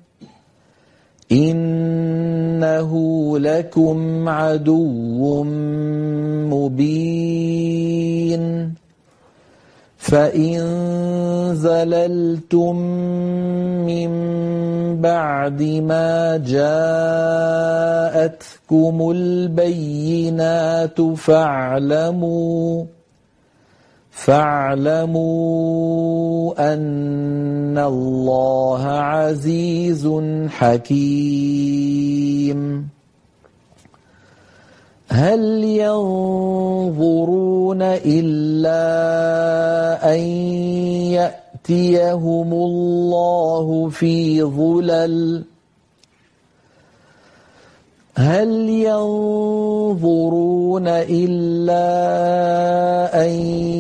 إنه لكم عدو مبين فإن زللتم من بعد ما جاءتكم البينات فاعلموا فاعلموا أن الله عزيز حكيم هل ينظرون إلا أن يأتيهم الله في ظلل هل ينظرون إلا أن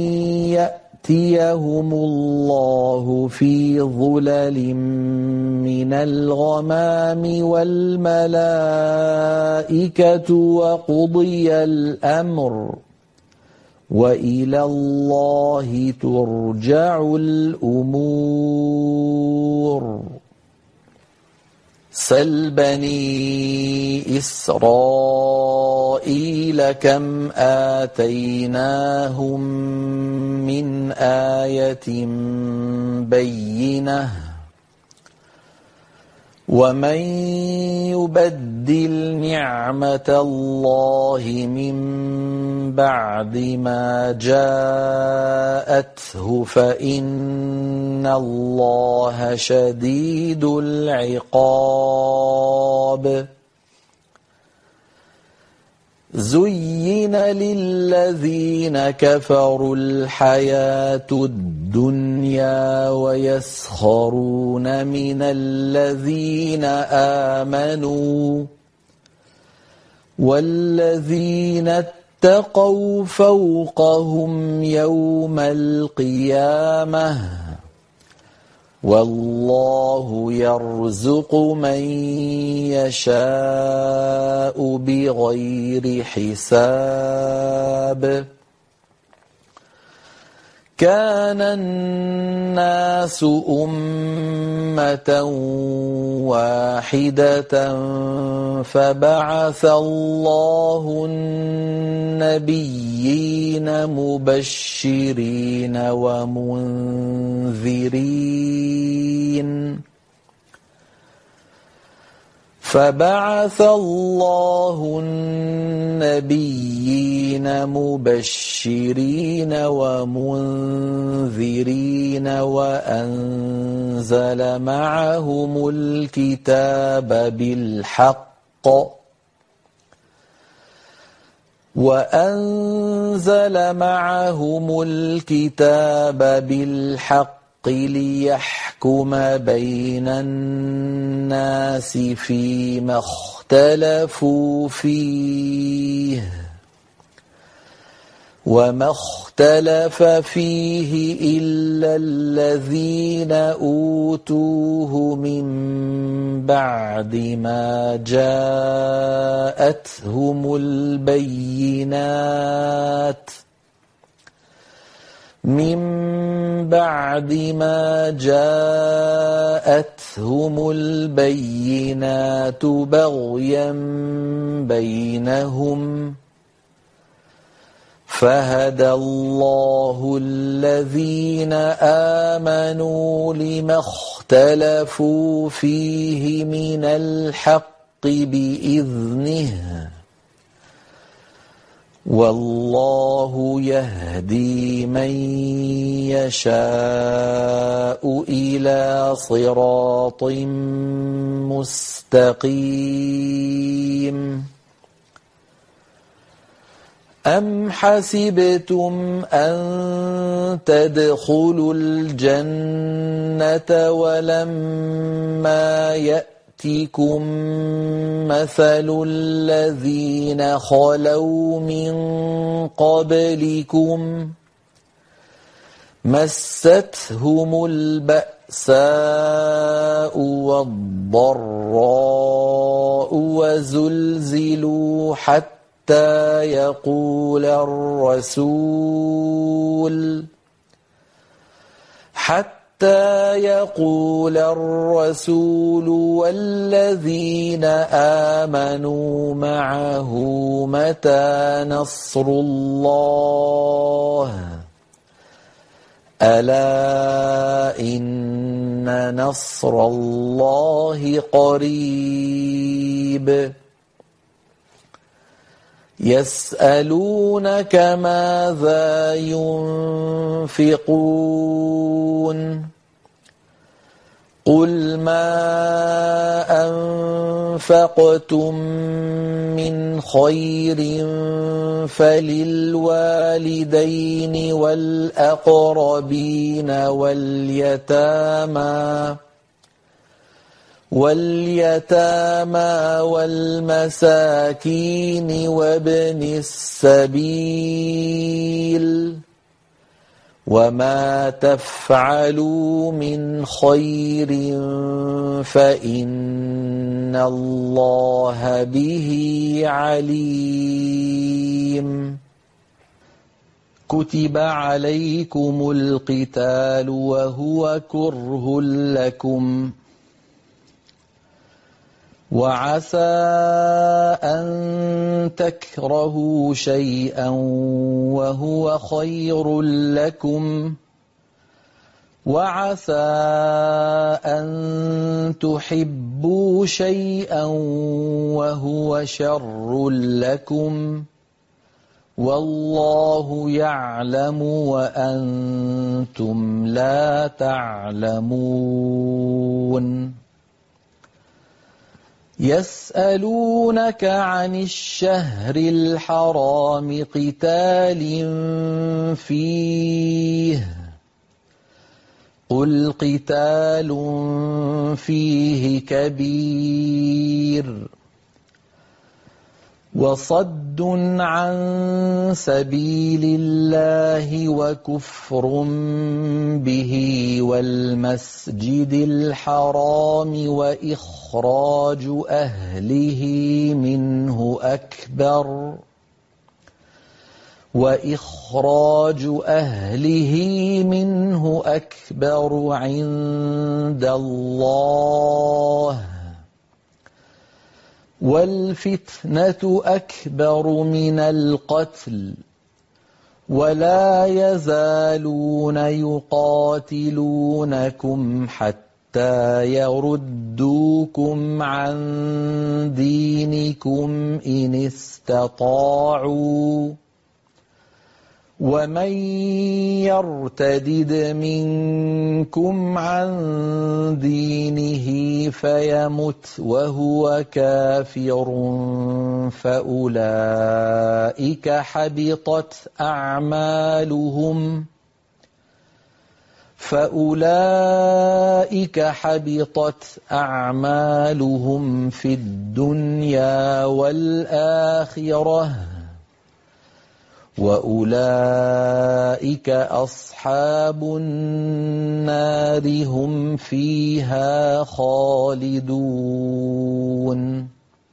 يأتيهم الله في ظلل من الغمام والملائكة وقضي الأمر وإلى الله ترجع الأمور سل بني إسرائيل كم آتيناهم من آية بينة ومن يبدل نعمة الله من بعد ما جاءته فإن الله شديد العقاب زين للذين كفروا الحياة الدنيا ويسخرون من الذين آمنوا والذين اتقوا فوقهم يوم القيامة والله يرزق من يشاء بغير حساب كان الناس أمة واحدة فبعث الله النبيين مبشرين ومنذرين فبعث الله النبيين مبشرين ومنذرين وأنزل معهم الكتاب بالحق وأنزل معهم الكتاب بالحق ليحكم بين الناس فيما اختلفوا فيه وما اختلف فيه إلا الذين أوتوه من بعد ما جاءتهم البينات من بعد ما جاءتهم البينات بغيا بينهم فهدى الله الذين آمنوا لما اختلفوا فيه من الحق بإذنه والله يهدي من يشاء إلى صراط مستقيم أم حسبتم أن تدخلوا الجنة ولما يأتكم مثل الذين خلوا من قبلكم مستهم البأساء والضراء وزلزلوا حتى حتى يقول الرسول حتى يقول الرسول والذين آمنوا معه متى نصر الله ألا إن نصر الله قريب يسألونك ماذا ينفقون قل ما أنفقتم من خير فللوالدين والأقربين واليتامى واليتامى والمساكين وابن السبيل وما تفعلوا من خير فإن الله به عليم كتب عليكم القتال وهو كره لكم وعسى أن تكرهوا شيئا وهو خير لكم وعسى أن تحبوا شيئا وهو شر لكم والله يعلم وأنتم لا تعلمون يسألونك عن الشهر الحرام قتال فيه قل قتال فيه كبير وصد عن سبيل الله وكفر به والمسجد الحرام وإخراج أهله منه أكبر وإخراج أهله منه أكبر عند الله والفتنة أكبر من القتل ولا يزالون يقاتلونكم حتى يردوكم عن دينكم إن استطاعوا ومن يرتدد منكم عن دينه فيمت وهو كافر فأولئك حبطت أعمالهم فأولئك حبطت أعمالهم في الدنيا والآخرة وأولئك أصحاب النار هم فيها خالدون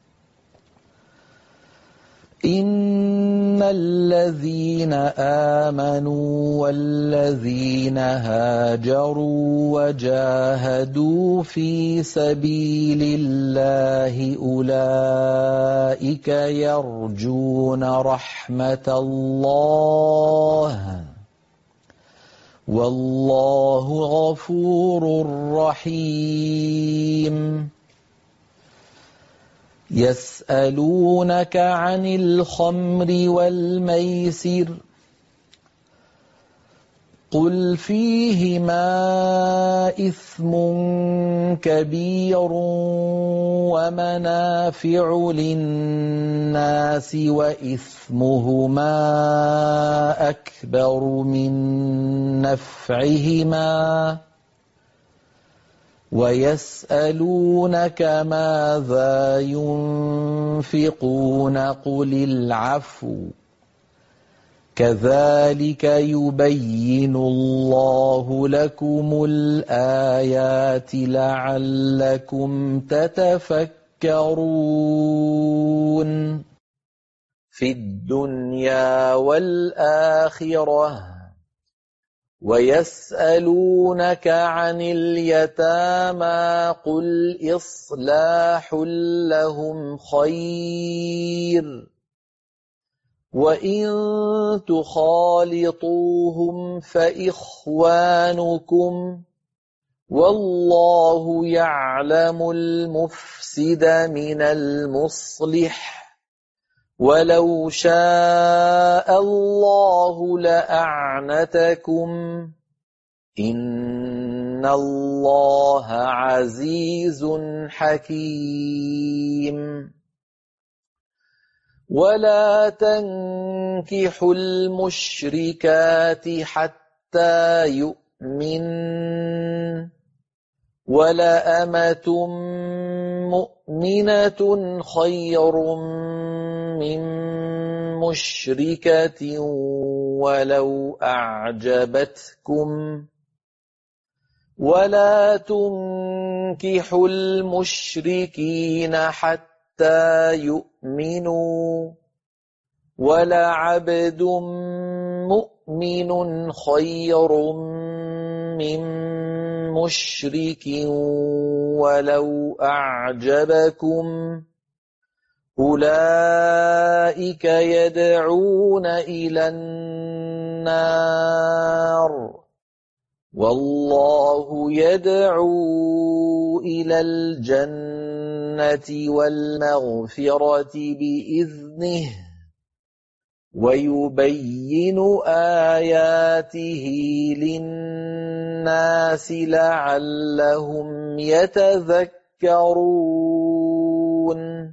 إن الذين آمنوا والذين هاجروا وجاهدوا في سبيل الله أولئك يرجون رحمة الله والله غفور رحيم يسألونك عن الخمر والميسر قل فيهما إثم كبير ومنافع للناس وإثمهما أكبر من نفعهما ويسألونك ماذا ينفقون قل العفو كذلك يبين الله لكم الآيات لعلكم تتفكرون في الدنيا والآخرة ويسألونك عن اليتامى قل إصلاح لهم خير وإن تخالطوهم فإخوانكم والله يعلم المفسد من المصلح ولو شاء الله لأعنتكم إن الله عزيز حكيم ولا تنكحوا المشركات حتى يؤمن ولأمة مؤمنة خير من مشركة ولو أعجبتكم ولا تنكحوا المشركين حتى يؤمنوا ولعبد مؤمن خير من مشرك ولو أعجبكم أولئك يدعون إلى النار والله يدعو إلى الجنة والمغفرة بإذنه ويبين آياته للناس لعلهم يتذكرون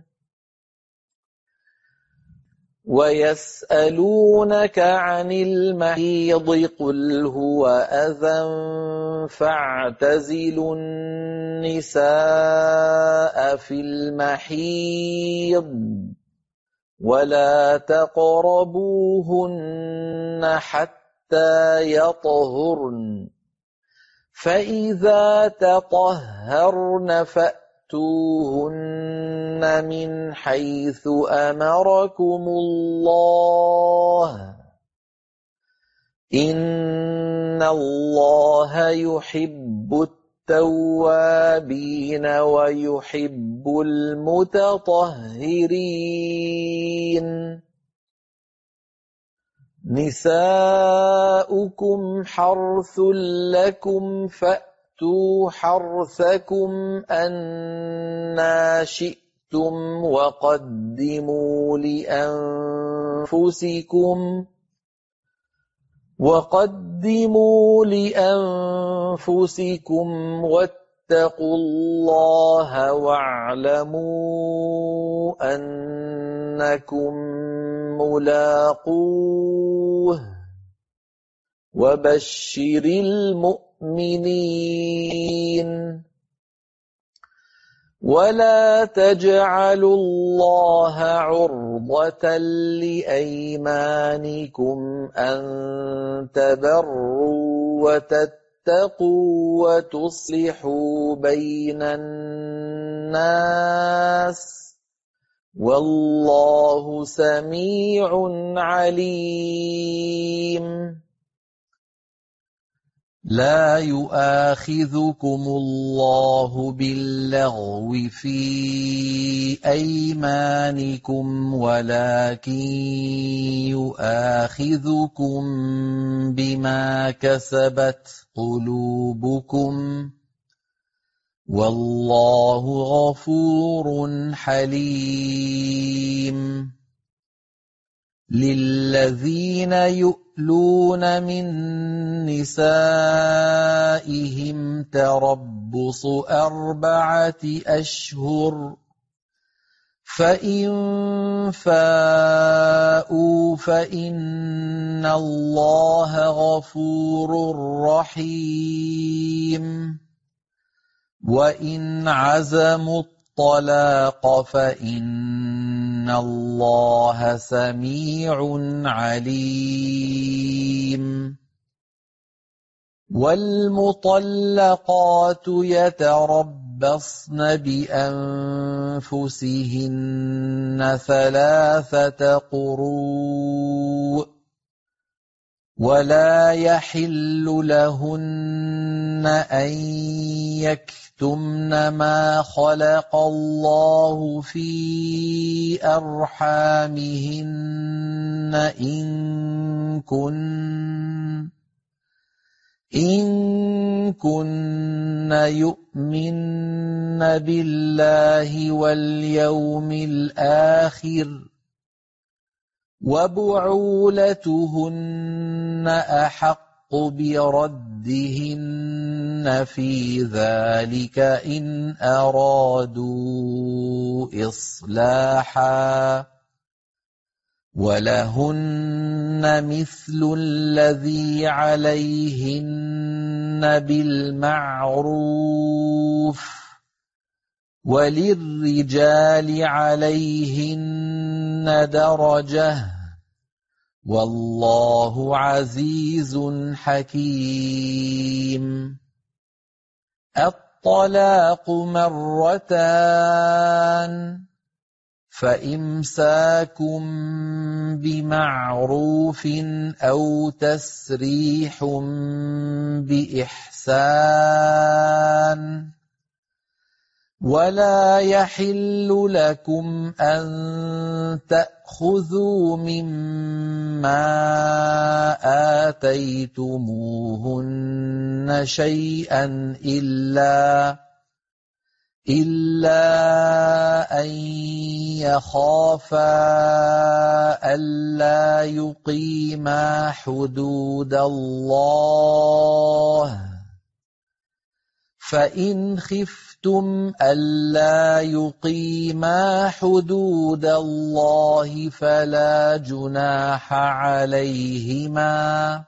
ويسألونك عن المحيض قل هو أذى فاعتزلوا النساء في المحيض ولا تقربوهن حتى يطهرن فإذا تطهرن فأتوهن من حيث أمركم الله إن الله يحب التوابين ويحب المتطهرين نساؤكم حرث لكم فأتوا حرثكم أنى شئتم وقدموا لأنفسكم وقدموا لأنفسكم واتقوا الله واعلموا أنكم ملاقوه وبشر المؤمنين ولا تجعلوا الله عرضة لأيمانكم أن تبروا وتتقوا وتصلحوا بين الناس والله سميع عليم. لا يؤاخذكم الله باللغو في أيمانكم ولكن يؤاخذكم بما كسبت قلوبكم والله غفور حليم. للذين يؤلون من نسائهم تربص أربعة أشهر فإن فاءوا فإن الله غفور رحيم. وإن عزموا الطلاق فإن الله سميع عليم. والمطلقات يتربصن بأنفسهن ثلاثة قروء ولا يحل لهن أن يكتمن ما خلق الله في أرحامهن إن كن إن كن يؤمن بالله واليوم الآخر وبعولتهن أحق بردهن في ذلك إن أرادوا إصلاحا ولهن مثل الذي عليهن بالمعروف وللرجال عليهن درجة والله عزيز حكيم. الطلاق مرتان فإمساك بمعروف أو تسريح بإحسان ولا يحل لكم أن تأخذوا مما آتيتموهن شيئا إلا إلا أن يخافا ألا يقيما حدود الله فإن خفتم ألا يقيما حدود الله فلا جناح عليهما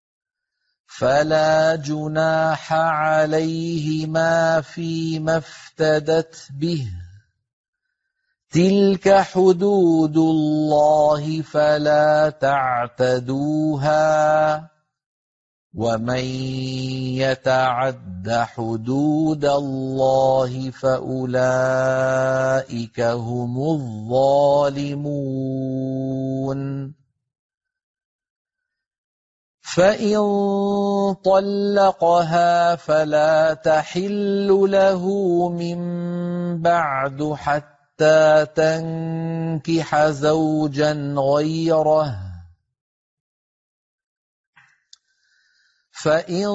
فلا جناح عليهما فيما افتدت به تلك حدود الله فلا تعتدوها ومن يتعد حدود الله فأولئك هم الظالمون. فإن طلقها فلا تحل له من بعد حتى تنكح زوجا غيره فإن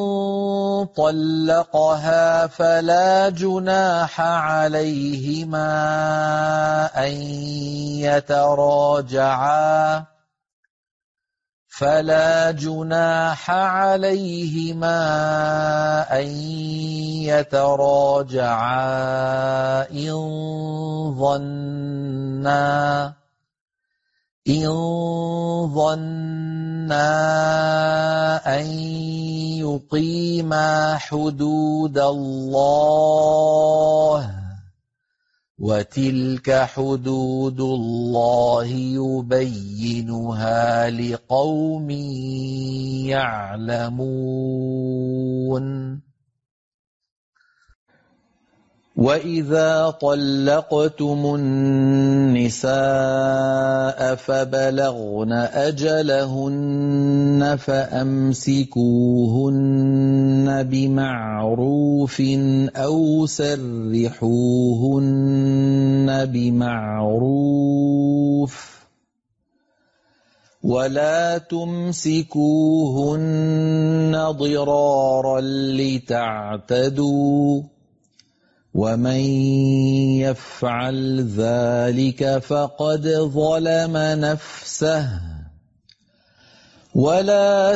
طلقها فلا جناح عليهما أن يتراجعا فلا جناح عليهما أن يتراجعا إن ظنا إن ظنا أن يقيما حدود الله وتلك حدود الله يبينها لقوم يعلمون. وإذا طلقتم النساء فبلغن أجلهن فأمسكوهن بمعروف أو سرحوهن بمعروف ولا تمسكوهن ضرارا لتعتدوا ومن يفعل ذلك فقد ظلم نفسه ولا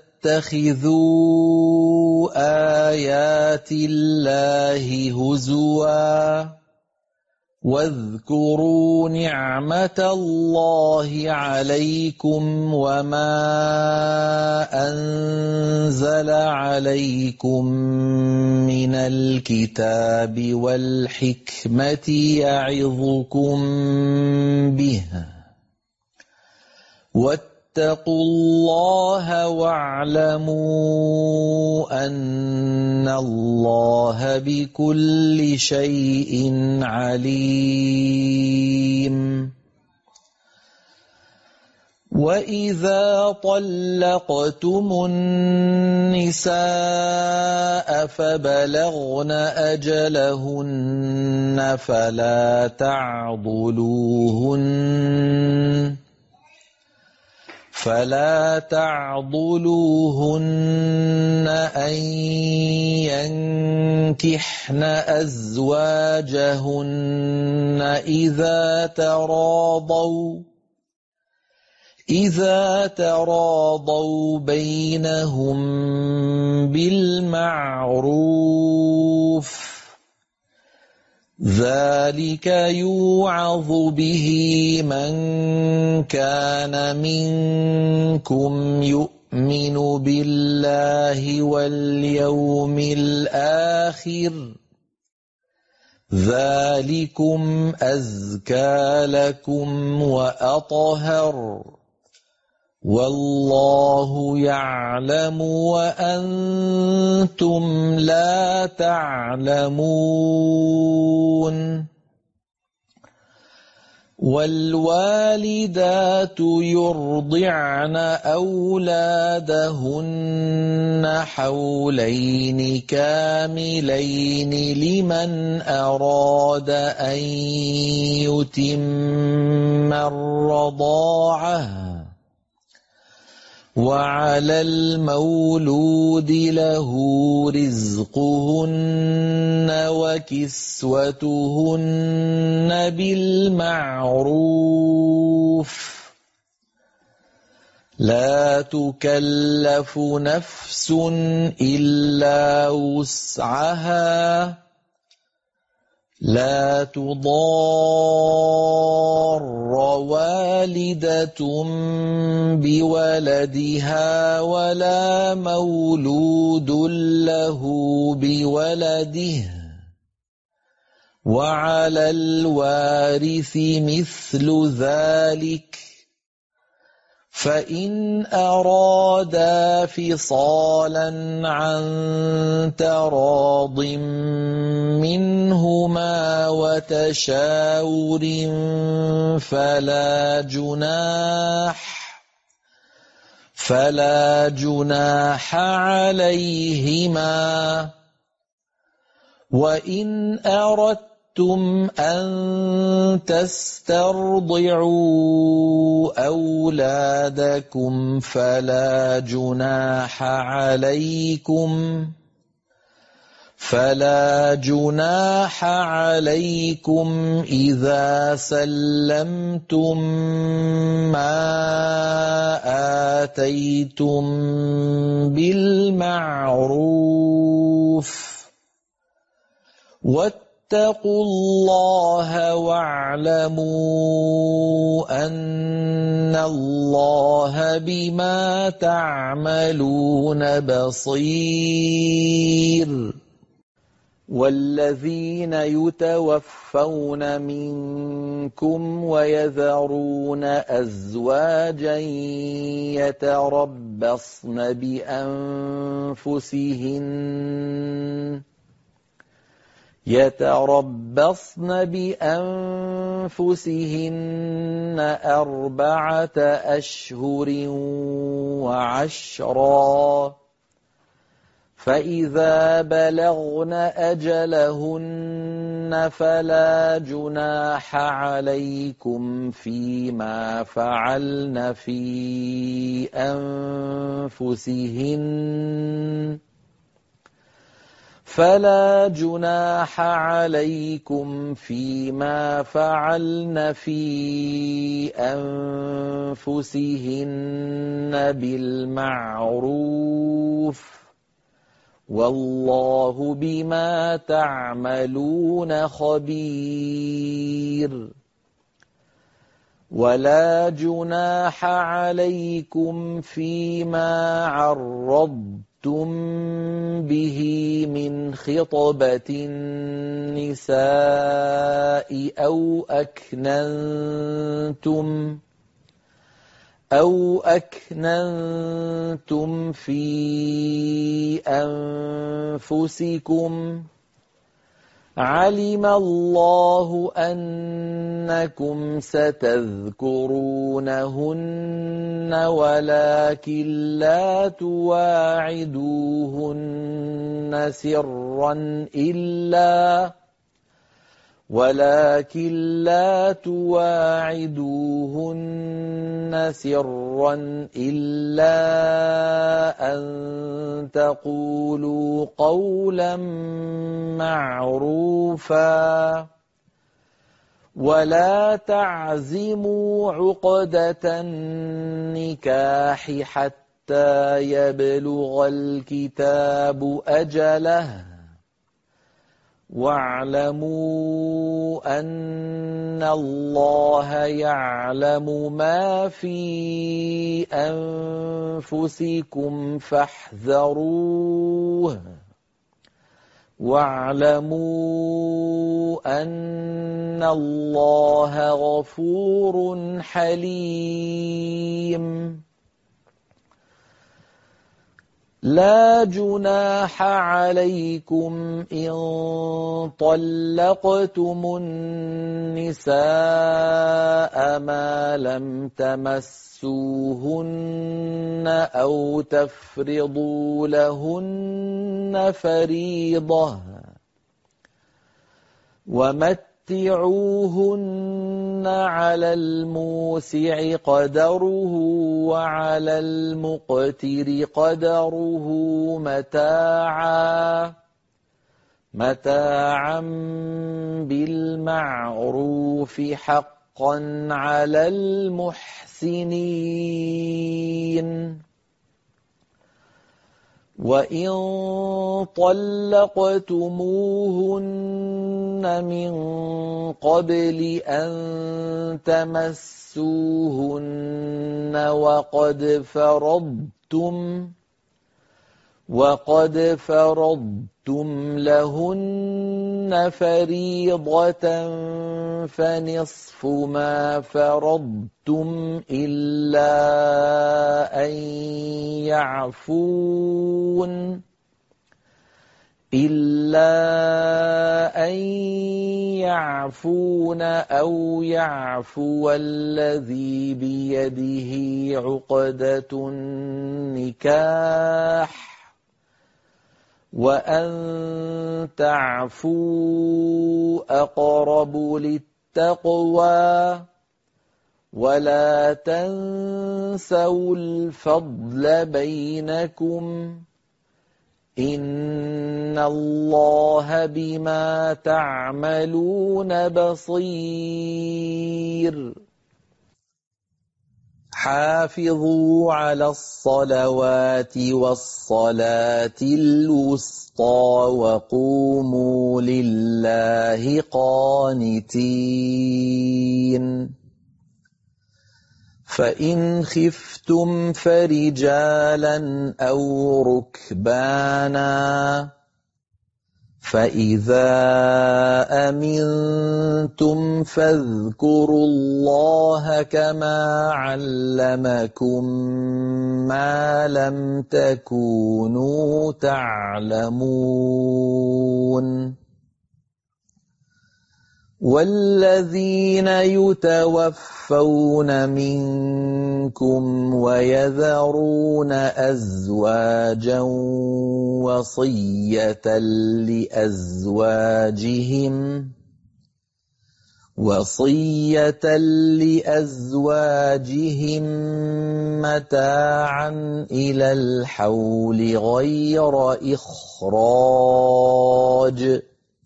تتخذوا آيات الله هزوا واذكروا نعمة الله عليكم وما أنزل عليكم من الكتاب والحكمة يعظكم به واتقوا الله واعلموا أن الله بكل شيء عليم. وإذا طلقتم النساء فبلغن أجلهن فلا تعضلوهن فلا تعضلوهن أن ينكحن أزواجهن إذا تراضوا إذا تراضوا بينهم بالمعروف ذلك يوعظ به من كان منكم يؤمن بالله واليوم الآخر ذلكم أزكى لكم وأطهر والله يعلم وأنتم لا تعلمون. والوالدات يرضعن أولادهن حولين كاملين لمن أراد أن يتم الرضاعة وعلى المولود له رزقهن وكسوتهن بالمعروف لا تكلف نفس إلا وسعها لا تضار والدة بولدها ولا مولود له بولده وعلى الوارث مثل ذلك فإن أرادا فصالا عن تراض منهما وتشاور فلا جناح فلا جناح عليهما. وإن أردتم أن تسترضعوا أولادكم فلا جناح عليكم فلا جناح عليكم إذا سلمتم ما آتيتم بالمعروف واتقوا الله واعلموا أن الله بما تعملون بصير. والذين يتوفون منكم ويذرون أزواجا يتربصن بأنفسهن يتربصن بأنفسهن أربعة أشهر وعشرا فإذا بلغن أجلهن فلا جناح عليكم فيما فعلن في أنفسهن فلا جناح عليكم فيما فعلن في أنفسهن بالمعروف والله بما تعملون خبير. ولا جناح عليكم فيما عرضتم به من خطبة النساء أو أكننتم أو أكننتم في أنفسكم علم الله أنكم ستذكرونهن ولكن لا تواعدوهن سرا إلا ولكن لا تواعدوهن سرا إلا أن تقولوا قولا معروفا ولا تعزموا عقدة النكاح حتى يبلغ الكتاب أجله واعلموا أن الله يعلم ما في أنفسكم فاحذروه واعلموا أن الله غفور حليم. لا جناح عليكم إن طلقتم النساء ما لم تمسوهن أو تفرضوا لهن فريضة ومتعوهن على الموسع قدره وعلى المقتر قدره متاعا متاعا بالمعروف حقا على المحسنين. وإن طلقتموهن من قبل أن تمسوهن وقد فرضتم وقد فرضتم لهن فريضة فنصف ما فرضتم إلا أن يعفون إلا أن يعفون أو يعفو الذي بيده عقدة النكاح وأن تعفوا أقرب للتقوى ولا تنسوا الفضل بينكم إن إِنَّ اللَّهَ بِمَا تَعْمَلُونَ بَصِيرٌ حافظوا على الصلوات والصلاة الوسطى وقوموا لله قانتين فإن خفتم فرجالا أو ركبانا فإذا أمنتم فاذكروا الله كما علمكم ما لم تكونوا تعلمون والذين يتوفون منكم ويذرون أزواجا وصية لأزواجهم وصية لأزواجهم متاعا إلى الحول غير إخراج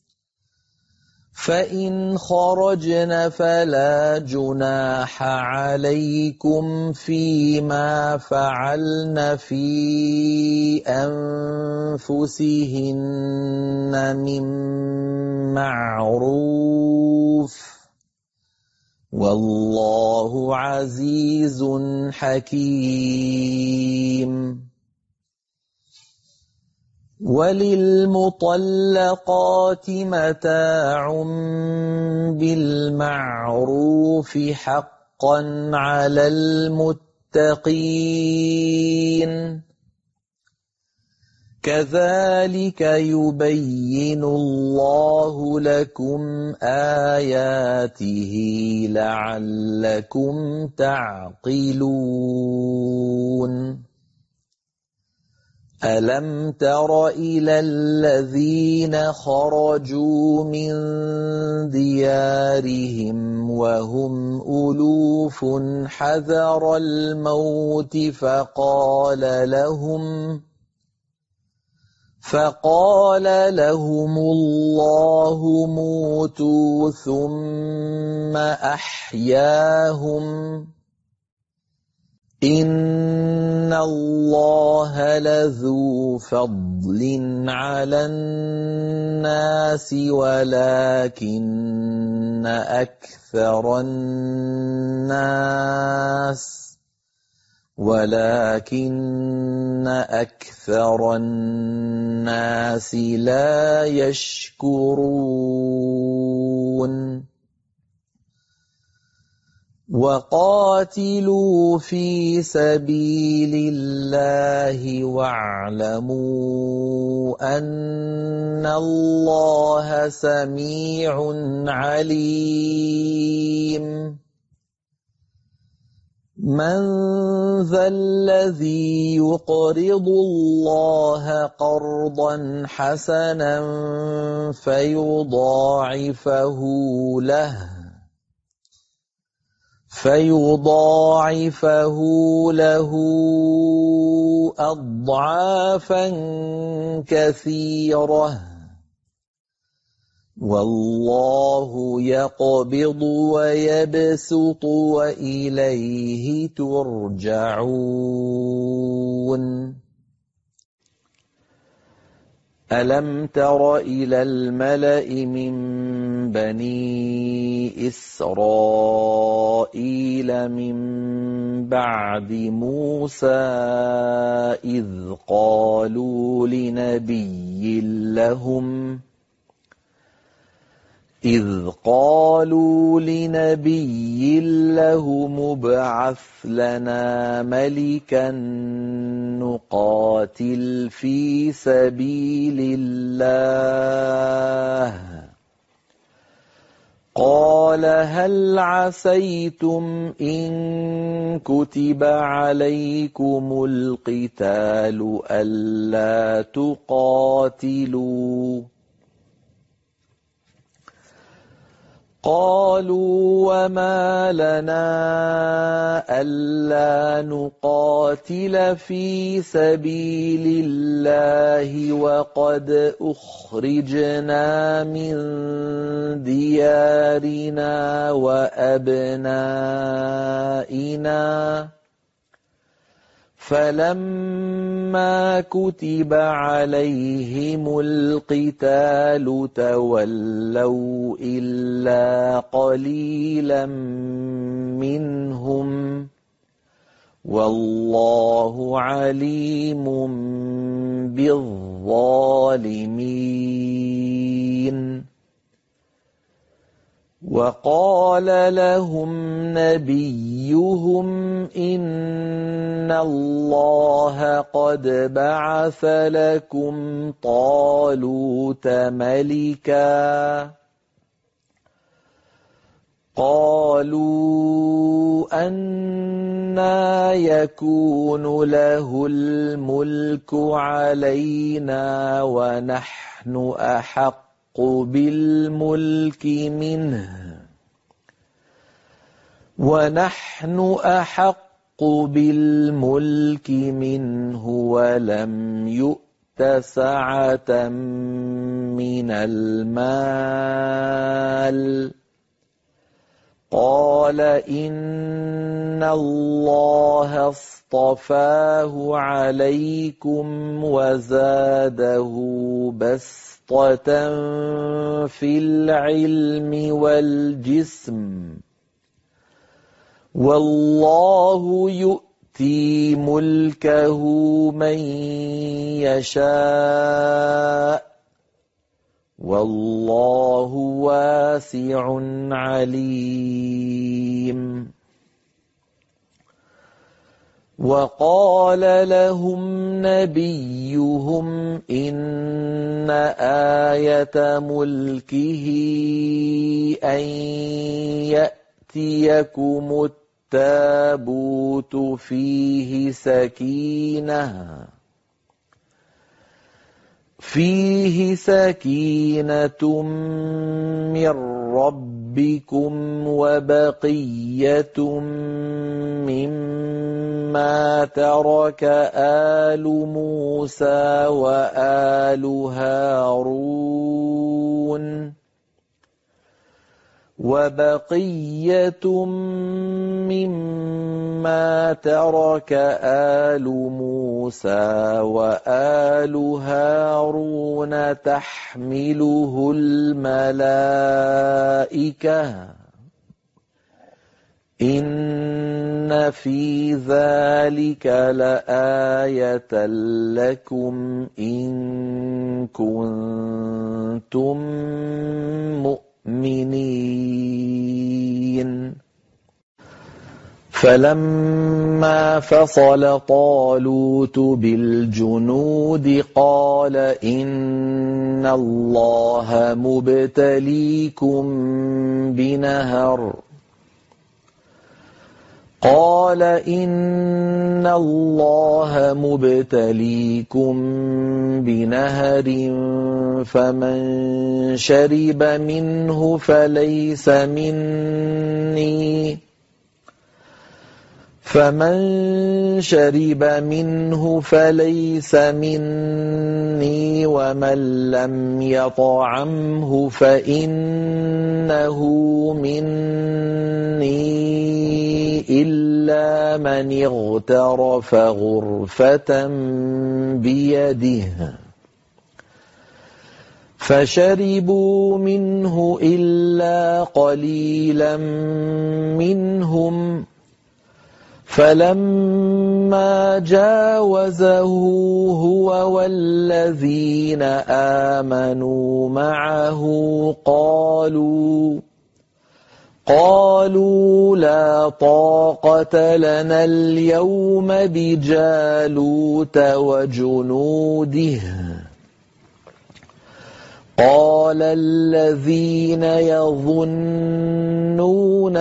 فإن خرجن فلا جناح عليكم فيما فعلن في أنفسهن من معروف والله عزيز حكيم وللمطلقات متاع بالمعروف حقا على المتقين كذلك يبين الله لكم آياته لعلكم تعقلون ألم تر إلى الذين خرجوا من ديارهم وهم ألوف حذر الموت فقال لهم فقال لهم الله موتوا ثم أحياهم إن الله لذو فضل على الناس ولكن أكثر الناس ولكن أكثر الناس لا يشكرون وقاتلوا في سبيل الله واعلموا أن الله سميع عليم من ذا الذي يقرض الله قرضا حسنا فيضاعفه له فيضاعفه له أضعافا كثيرة والله يقبض ويبسط وإليه ترجعون ألم تر إلى الملأ من بني إسرائيل من بعد موسى إذ قالوا لنبي لهم إذ قالوا لنبي لهم ابعث لنا ملكا نقاتل في سبيل الله قال هل عسيتم إن كتب عليكم القتال ألا تقاتلوا قالوا وما لنا ألا نقاتل في سبيل الله وقد أخرجنا من ديارنا وأبنائنا فلما كتب عليهم القتال تولوا إلا قليلا منهم والله عليم بالظالمين. وقال لهم نبيهم إن الله قد بعث لكم طالوت ملكا قالوا أنى يكون له الملك علينا ونحن أحق بالملك منه ونحن أحق بالملك منه ولم يؤت سعة من المال قال إن الله اصطفاه عليكم وزاده بسطة في العلم والجسم والله يؤتي ملكه من يشاء والله واسع عليم. وقال لهم نبيهم إن آية ملكه أن يأتيكم التابوت فيه سكينة فيه سكينة من ربكم وبقية مما ترك آل موسى وآل هارون وبقية مما ترك آل موسى وآل هارون تحمله الملائكة إن في ذلك لآية لكم إن كنتم مؤمنين. فلما فصل طالوت بالجنود قال إن الله مبتليكم بنهر قال إن الله مبتليكم بنهر فمن شرب منه فليس مني فمن شرب منه فليس مني ومن لم يطعمه فإنه مني إلا من اغترف غرفة بيده فشربوا منه إلا قليلا منهم فلما جاوزه هو والذين آمنوا معه قالوا قالوا لا طاقة لنا اليوم بجالوت وجنوده قال الذين يظنون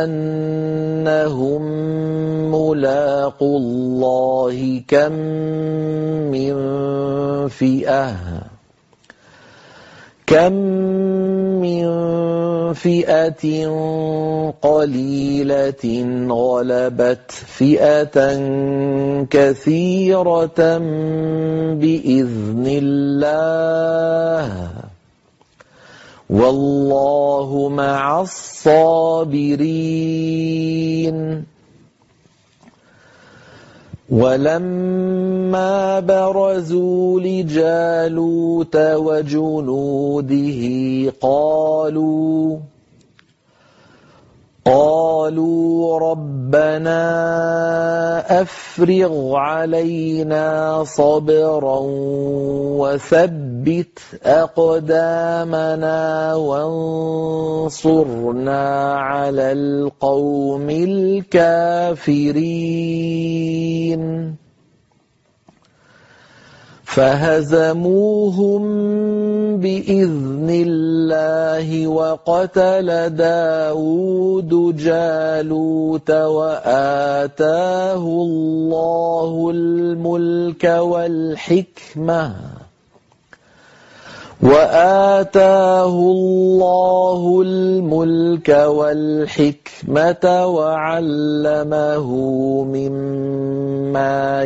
أنهم ملاقو الله كم من فئة كم من فئة قليلة غلبت فئة كثيرة بإذن الله والله مع الصابرين. ولما برزوا لجالوت وجنوده قالوا قالوا ربنا أفرغ علينا صبرا وثبت أقدامنا وانصرنا على القوم الكافرين. فهزموهم بإذن الله وقتل داود جالوت وآتاه الله الملك والحكمة وآتاه الله الملك والحكمة وعلمه مما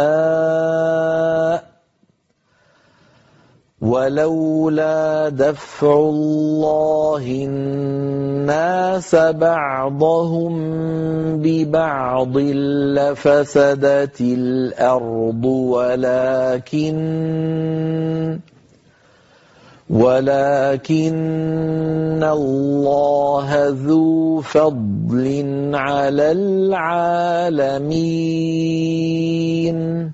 يشاء ولولا دفع الله الناس بعضهم ببعض لفسدت الأرض ولكن ولكن الله ذو فضل على العالمين.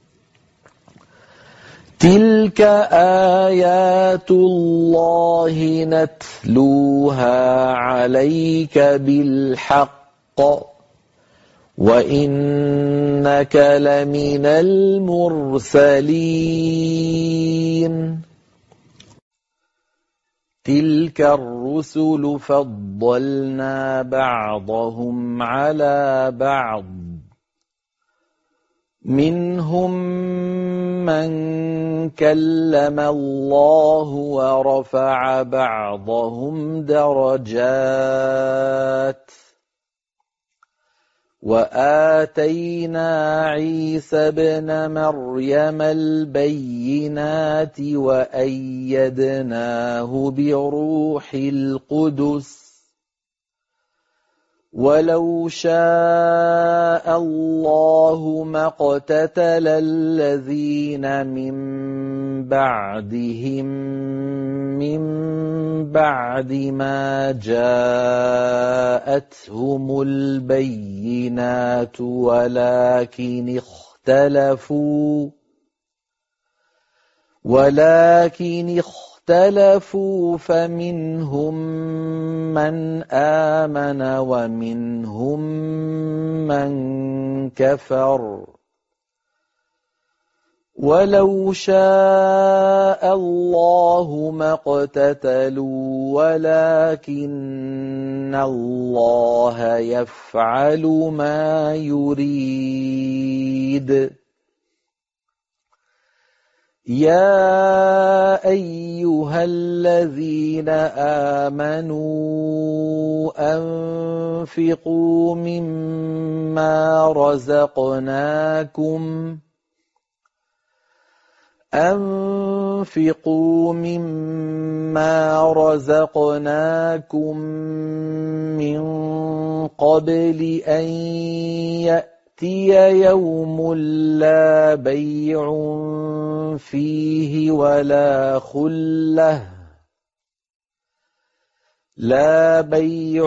تلك آيات الله نتلوها عليك بالحق وإنك لمن المرسلين. تلك الرسل فضلنا بعضهم على بعض منهم من كلم الله ورفع بعضهم درجات وآتينا عيسى ابن مريم البينات وأيدناه بروح القدس ولو شاء الله ما اقتتل الذين من بعدهم من بعد ما جاءتهم البينات ولكن اختلفوا ولكن اختلفوا فمنهم من آمن ومنهم من كفر ولو شاء الله ما اقتتلوا ولكن الله يفعل ما يريد. يا أيها الذين آمنوا أنفقوا مما رزقناكم أنفقوا مما رزقناكم من قبل أن يأتي يوم لا بيع فيه ولا خلة لا بيع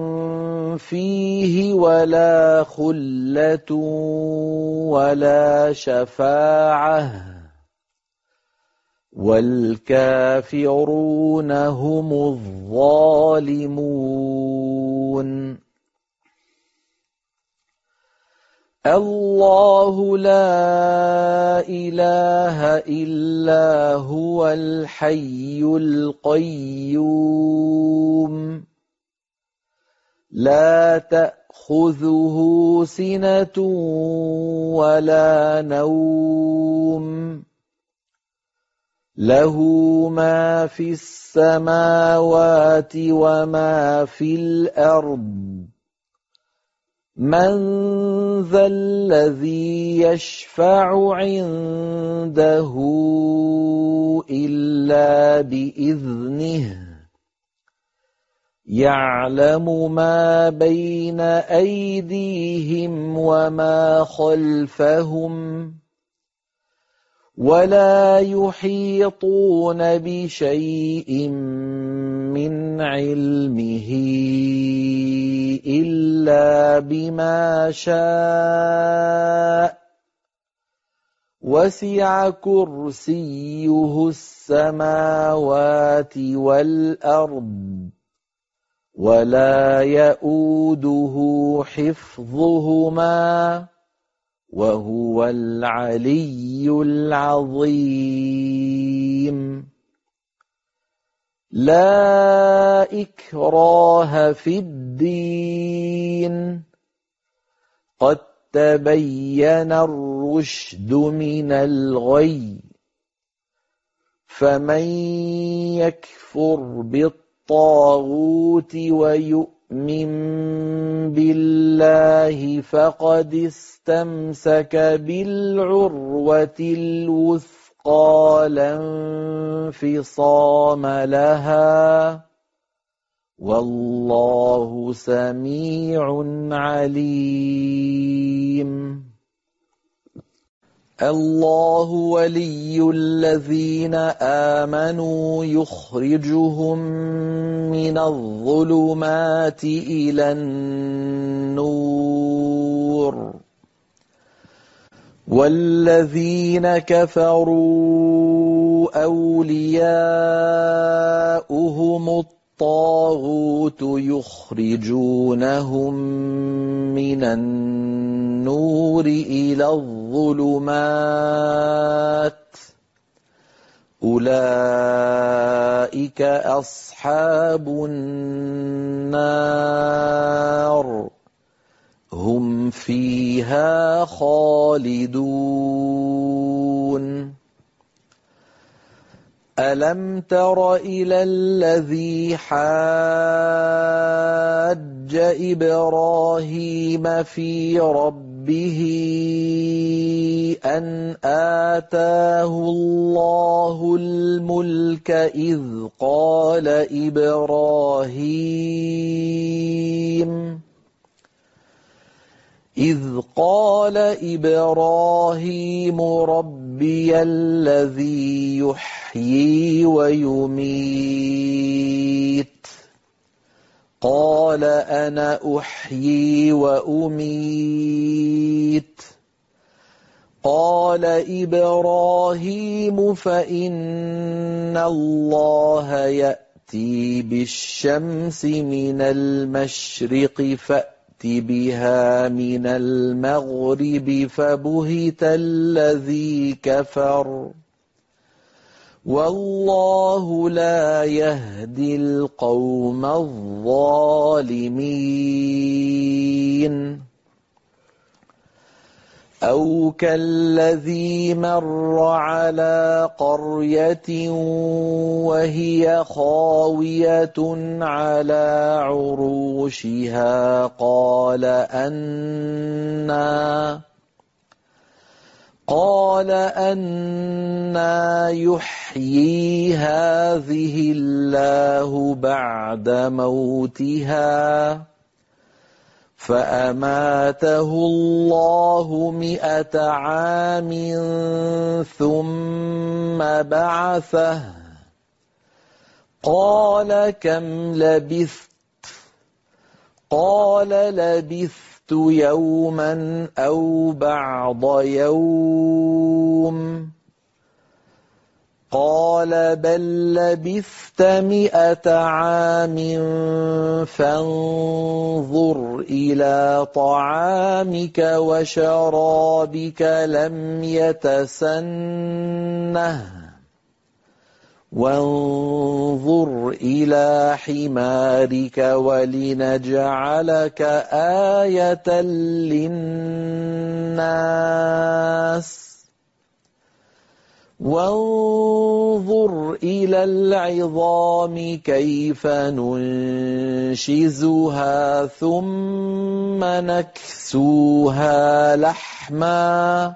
فيه ولا خلة ولا شفاعة والكافرون هم الظالمون. الله لا إله إلا هو الحي القيوم لا تأخذه سنة ولا نوم له ما في السماوات وما في الأرض من ذا الذي يشفع عنده إلا بإذنه يعلم ما بين أيديهم وما خلفهم ولا يحيطون بشيء من علمه إلا بما شاء وسع كرسيه السماوات والأرض ولا يؤوده حفظهما وهو العلي العظيم لا إكراه في الدين قد تبين الرشد من الغي فمن يكفر بالطاغوت ويؤمن بالله فقد استمسك بالعروة الوثقى لا انفصام لها والله سميع عليم الله ولي الذين آمنوا يخرجهم من الظلمات إلى النور والذين كفروا أولياؤهم الطاغوت يخرجونهم من النور إلى الظلمات أولئك أصحاب النار هم فيها خالدون ألم تر إلى الذي حاج إبراهيم في ربه أن آتاه الله الملك إذ قال إبراهيم إذ قال إبراهيم ربي الذي يحيي ويميت قال أنا أحيي وأميت قال إبراهيم فإن الله يأتي بالشمس من المشرق فأتي بها من المغرب فبهت الذي كفر والله لا يهدي القوم الظالمين أو كالذي مر على قرية وهي خاوية على عروشها قال أنى قال أنى يحيي هذه الله بعد موتها فأماته الله مئة عام ثم بعثه قال كم لبثت قال لبثت يوما أو بعض يوم قال بل لبثت مئة عام فانظر إلى طعامك وشرابك لم يتسنه وانظر إلى حمارك ولنجعلك آية للناس وانظر إلى العظام كيف ننشزها ثم نكسوها لحما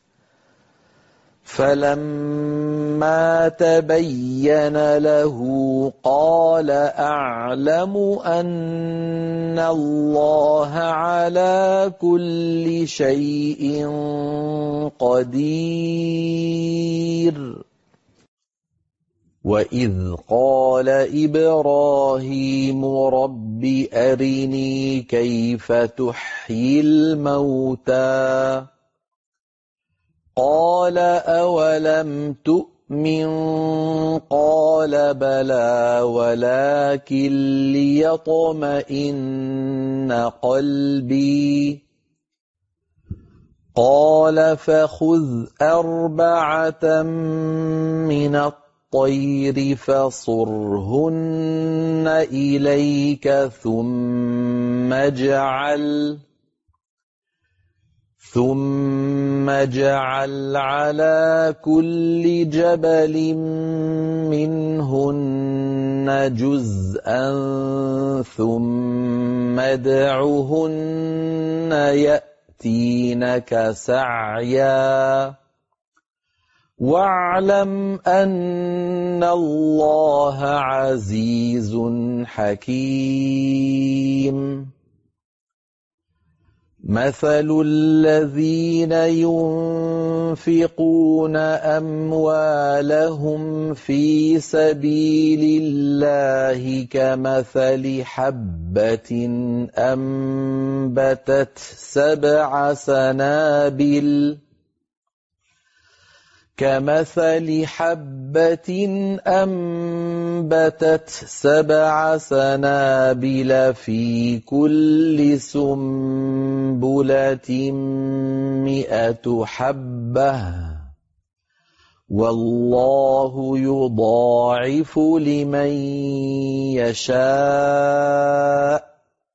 فلما تبين له قال أعلم أن الله على كل شيء قدير. وإذ قال إبراهيم رب أرني كيف تحيي الموتى قال أولم تؤمن قال بلى ولكن ليطمئن قلبي قال فخذ أربعة من الطير فصرهن إليك ثم اجعل ثم اجعل على كل جبل منهن جزءا ثم ادعهن يأتينك سعيا واعلم أن الله عزيز حكيم. مثل الذين ينفقون أموالهم في سبيل الله كمثل حبة أنبتت سبع سنابل كمثل حبة أنبتت سبع سنابل في كل سنبلة مئة حبة والله يضاعف لمن يشاء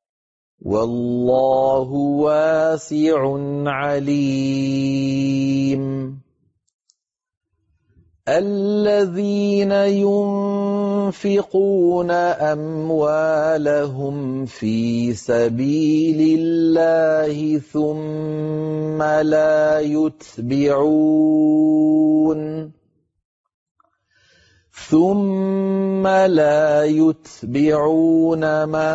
والله واسع عليم. الذين ينفقون أموالهم في سبيل الله ثم لا يتبعون ثم لا يتبعون ما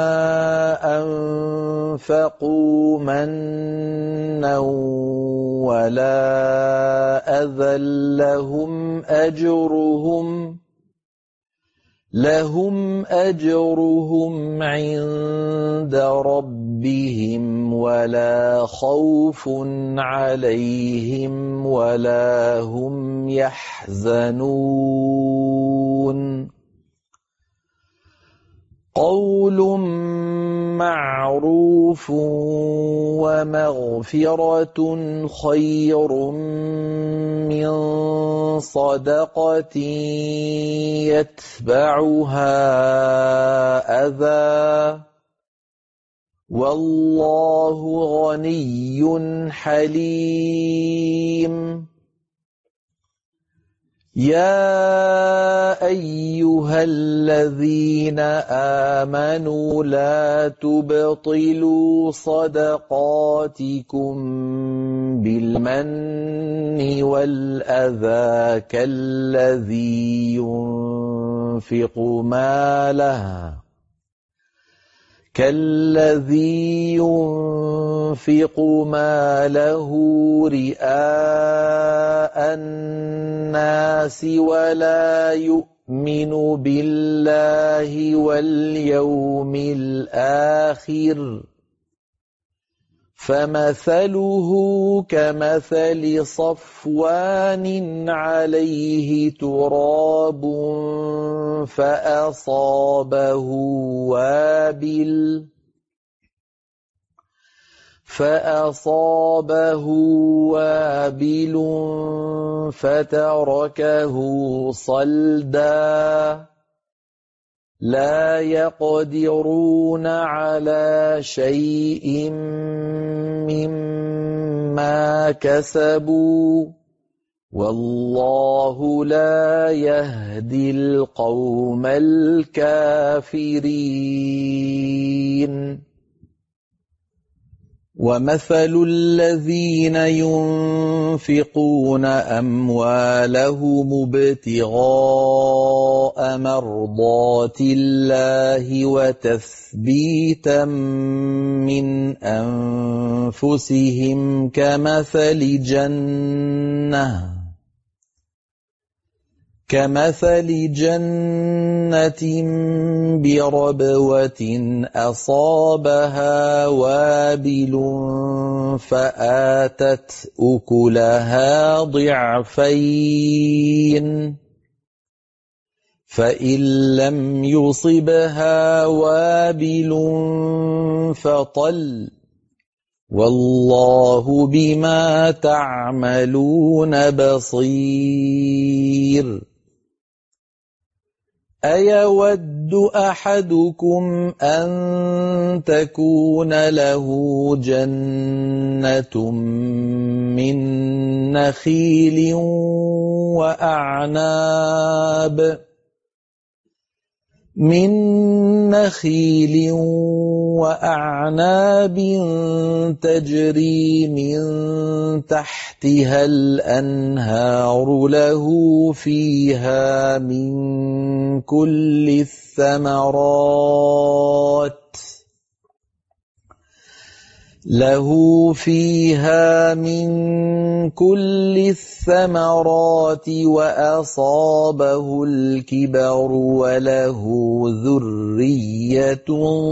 أنفقوا منا ولا أذى لهم أجرهم لهم أجرهم عند ربهم ولا خوف عليهم ولا هم يحزنون. قول معروف ومغفرة خير من صدقة يتبعها أذى والله غني حليم. يا أيها الذين آمنوا لا تبطلوا صدقاتكم بالمن والأذى كالذي ينفق ماله كالذي ينفق ماله رئاء الناس ولا يؤمن بالله واليوم الآخر فمثله كمثل صفوان عليه تراب فأصابه وابل فأصابه وابل فتركه صلدا لا يقدرون على شيء مما كسبوا والله لا يهدي القوم الكافرين ومثل الذين ينفقون أموالهم ابتغاء مرضات الله وتثبيتا من أنفسهم كمثل جنة كمثل جنة بربوة أصابها وابل فآتت أكلها ضعفين فإن لم يصبها وابل فطل والله بما تعملون بصير أيود أحدكم أن تكون له جنة من نخيل وأعناب من نخيل وأعناب تجري من تحتها الأنهار له فيها من كل الثمرات له فيها من كل الثمرات وأصابه الكبر وله ذرية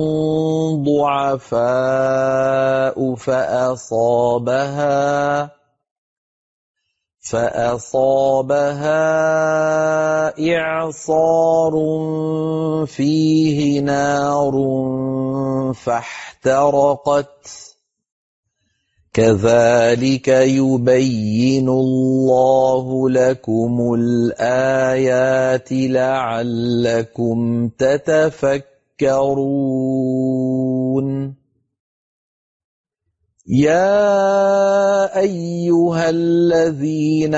ضعفاء فأصابها فأصابها إعصار فيه نار فاحترقت كذلك يبين الله لكم الآيات لعلكم تتفكرون يا أيها الذين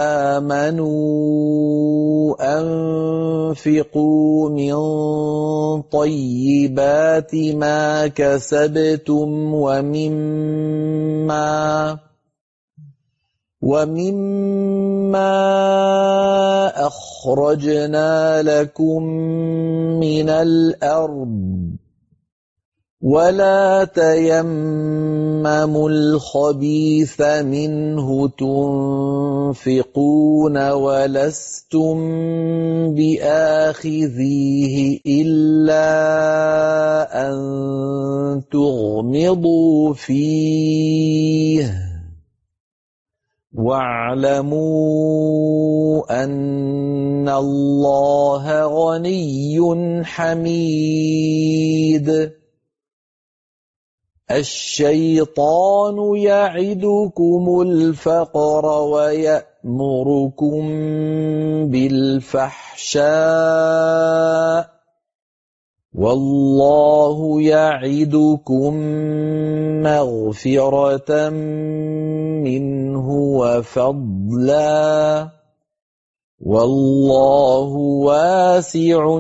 آمنوا أنفقوا من طيبات ما كسبتم ومما ومما أخرجنا لكم من الأرض ولا تيمموا الخبيث منه تنفقون ولستم بآخذيه إلا أن تغمضوا فيه واعلموا أن الله غني حميد الشيطان يعدكم الفقر ويأمركم بالفحشاء والله يعدكم مغفرة منه وفضلا والله واسع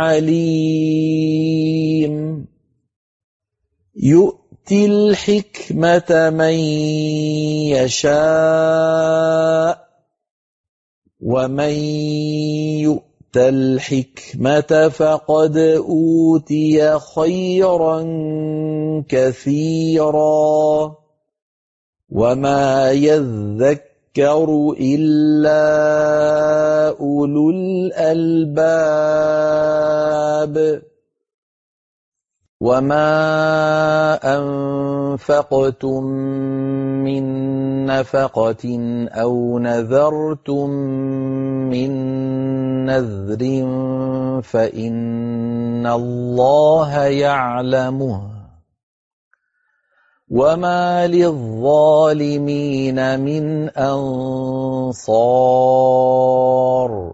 عليم يؤتي الحكمة من يشاء ومن يؤت الحكمة فقد أوتي خيرا كثيرا وما يذكر إلا أولو الألباب وما أنفقتم من نفقة أو نذرتم من نذر فإن الله يعلمه وما للظالمين من أنصار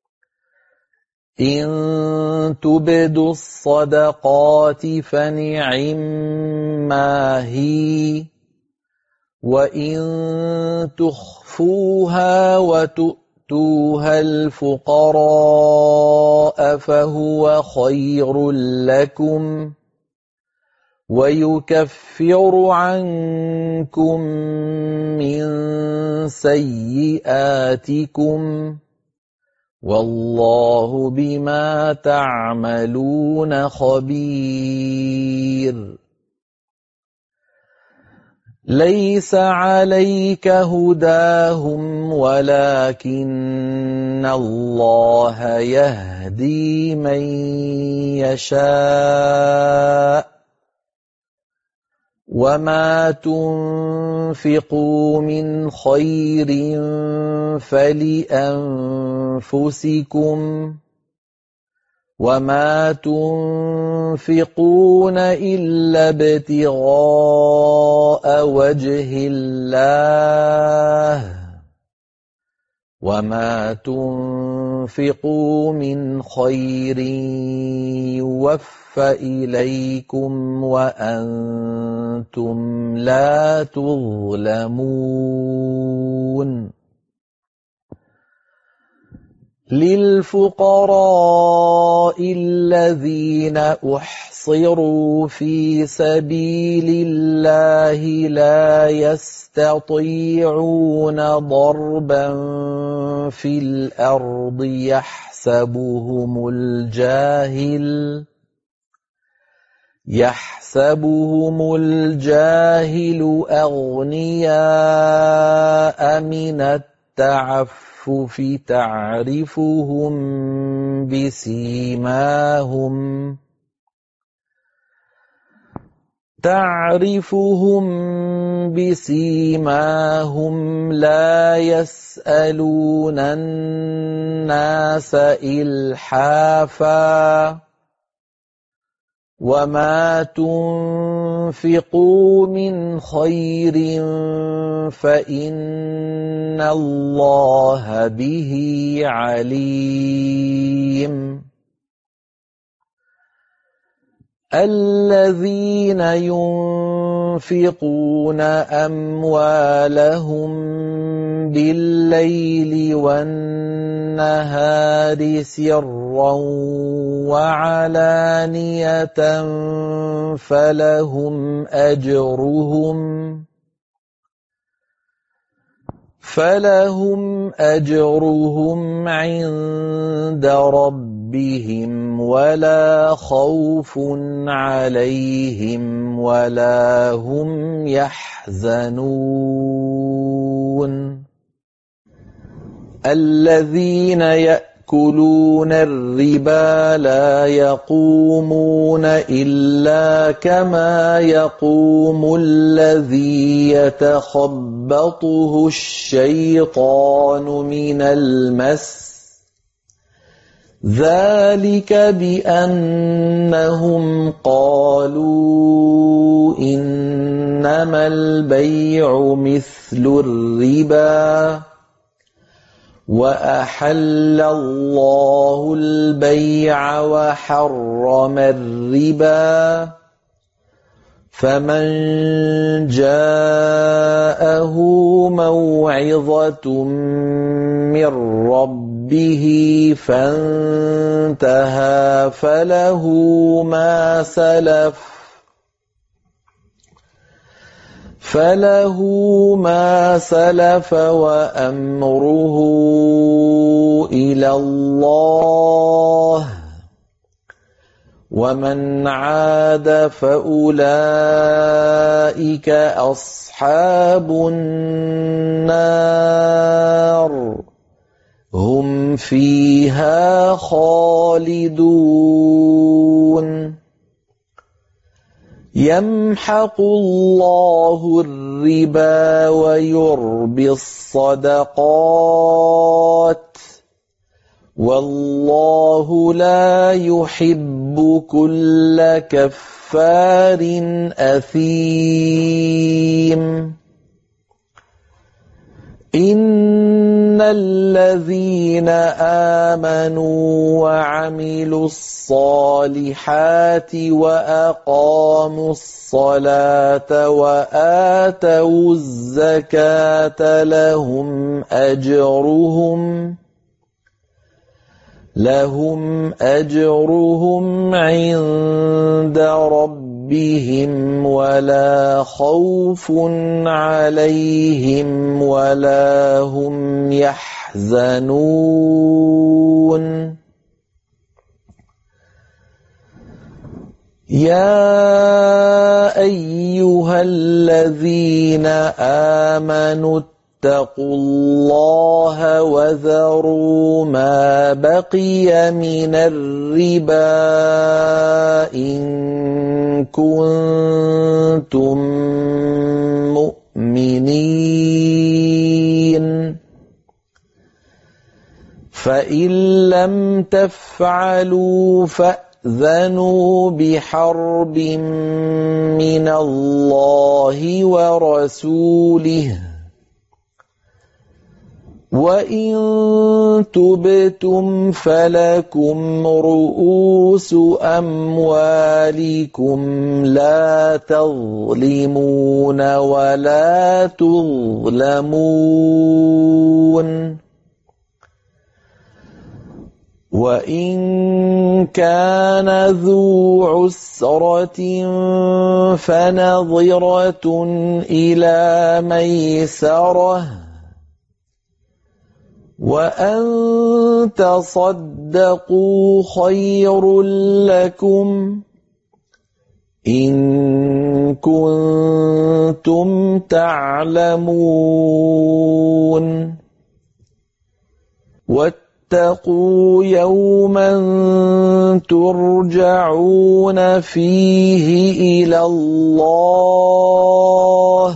إن تبدوا الصدقات فنعما هي وإن تخفوا تُخْفُوهَا وَتُؤْتُوهَا الْفُقَرَاءَ فَهُوَ خَيْرٌ لَّكُمْ وَيُكَفِّرُ عَنكُم مِّن سَيِّئَاتِكُمْ وَاللَّهُ بِمَا تَعْمَلُونَ خَبِيرٌ لَيْسَ عَلَيْكَ هُدَاهُمْ وَلَكِنَّ اللَّهَ يَهْدِي مَن يَشَاءُ وَمَا تُنفِقُوا مِنْ خَيْرٍ فَلِأَنفُسِكُمْ وَمَا تُنفِقُونَ إِلَّا ابْتِغَاءَ وَجْهِ اللَّهِ وَمَا تُنفِقُوا مِنْ خَيْرٍ يُوَفَّ إِلَيْكُمْ وَأَنْتُمْ لَا تُظْلَمُونَ لِلْفُقَرَاءِ الَّذِينَ أُحْصِرُوا فِي سَبِيلِ اللَّهِ لَا يَسْتَطِيعُونَ ضَرْبًا فِي الْأَرْضِ يَحْسَبُهُمُ الْجَاهِلُ يَحْسَبُهُمُ الْجَاهِلُ أَغْنِيَاءَ مِنَ التَّعَفُّفِ تعرفهم بسيماهم تعرفهم بسيماهم لا يسألون الناس إلحافا وما تنفقوا من خير فإن الله به عليم الذين ينفقون أموالهم بالليل والنهار سرا وعلانية فلهم أجرهم فلهم أجرهم عند ربهم ولا خوف عليهم ولا هم يحزنون الذين يأكلون الربا لا يقومون إلا كما يقوم الذي يتخبطه الشيطان من المس ذلك بأنهم قالوا إنما البيع مثل الربا وأحل الله البيع وحرم الربا فمن جاءه موعظة من ربه فانتهى فله ما سلف فله ما سلف وأمره إلى الله ومن عاد فأولئك أصحاب النار هم فيها خالدون يمحق الله الربا ويربي الصدقات والله لا يحب كل كفار أثيم إن الذين آمنوا وعملوا الصالحات وأقاموا الصلاة وآتوا الزكاة لهم أجرهم لهم أجرهم عند ربهم ولا خوف عليهم ولا هم يحزنون يا أيها الذين آمنوا اتقوا الله وذروا ما بقي من الربا إن كنتم مؤمنين فإن لم تفعلوا فأذنوا بحرب من الله ورسوله وإن تبتم فلكم رؤوس أموالكم لا تظلمون ولا تظلمون وإن كان ذو عسرة فنظرة إلى ميسرة وأن تصدقوا خير لكم إن كنتم تعلمون واتقوا يوما ترجعون فيه إلى الله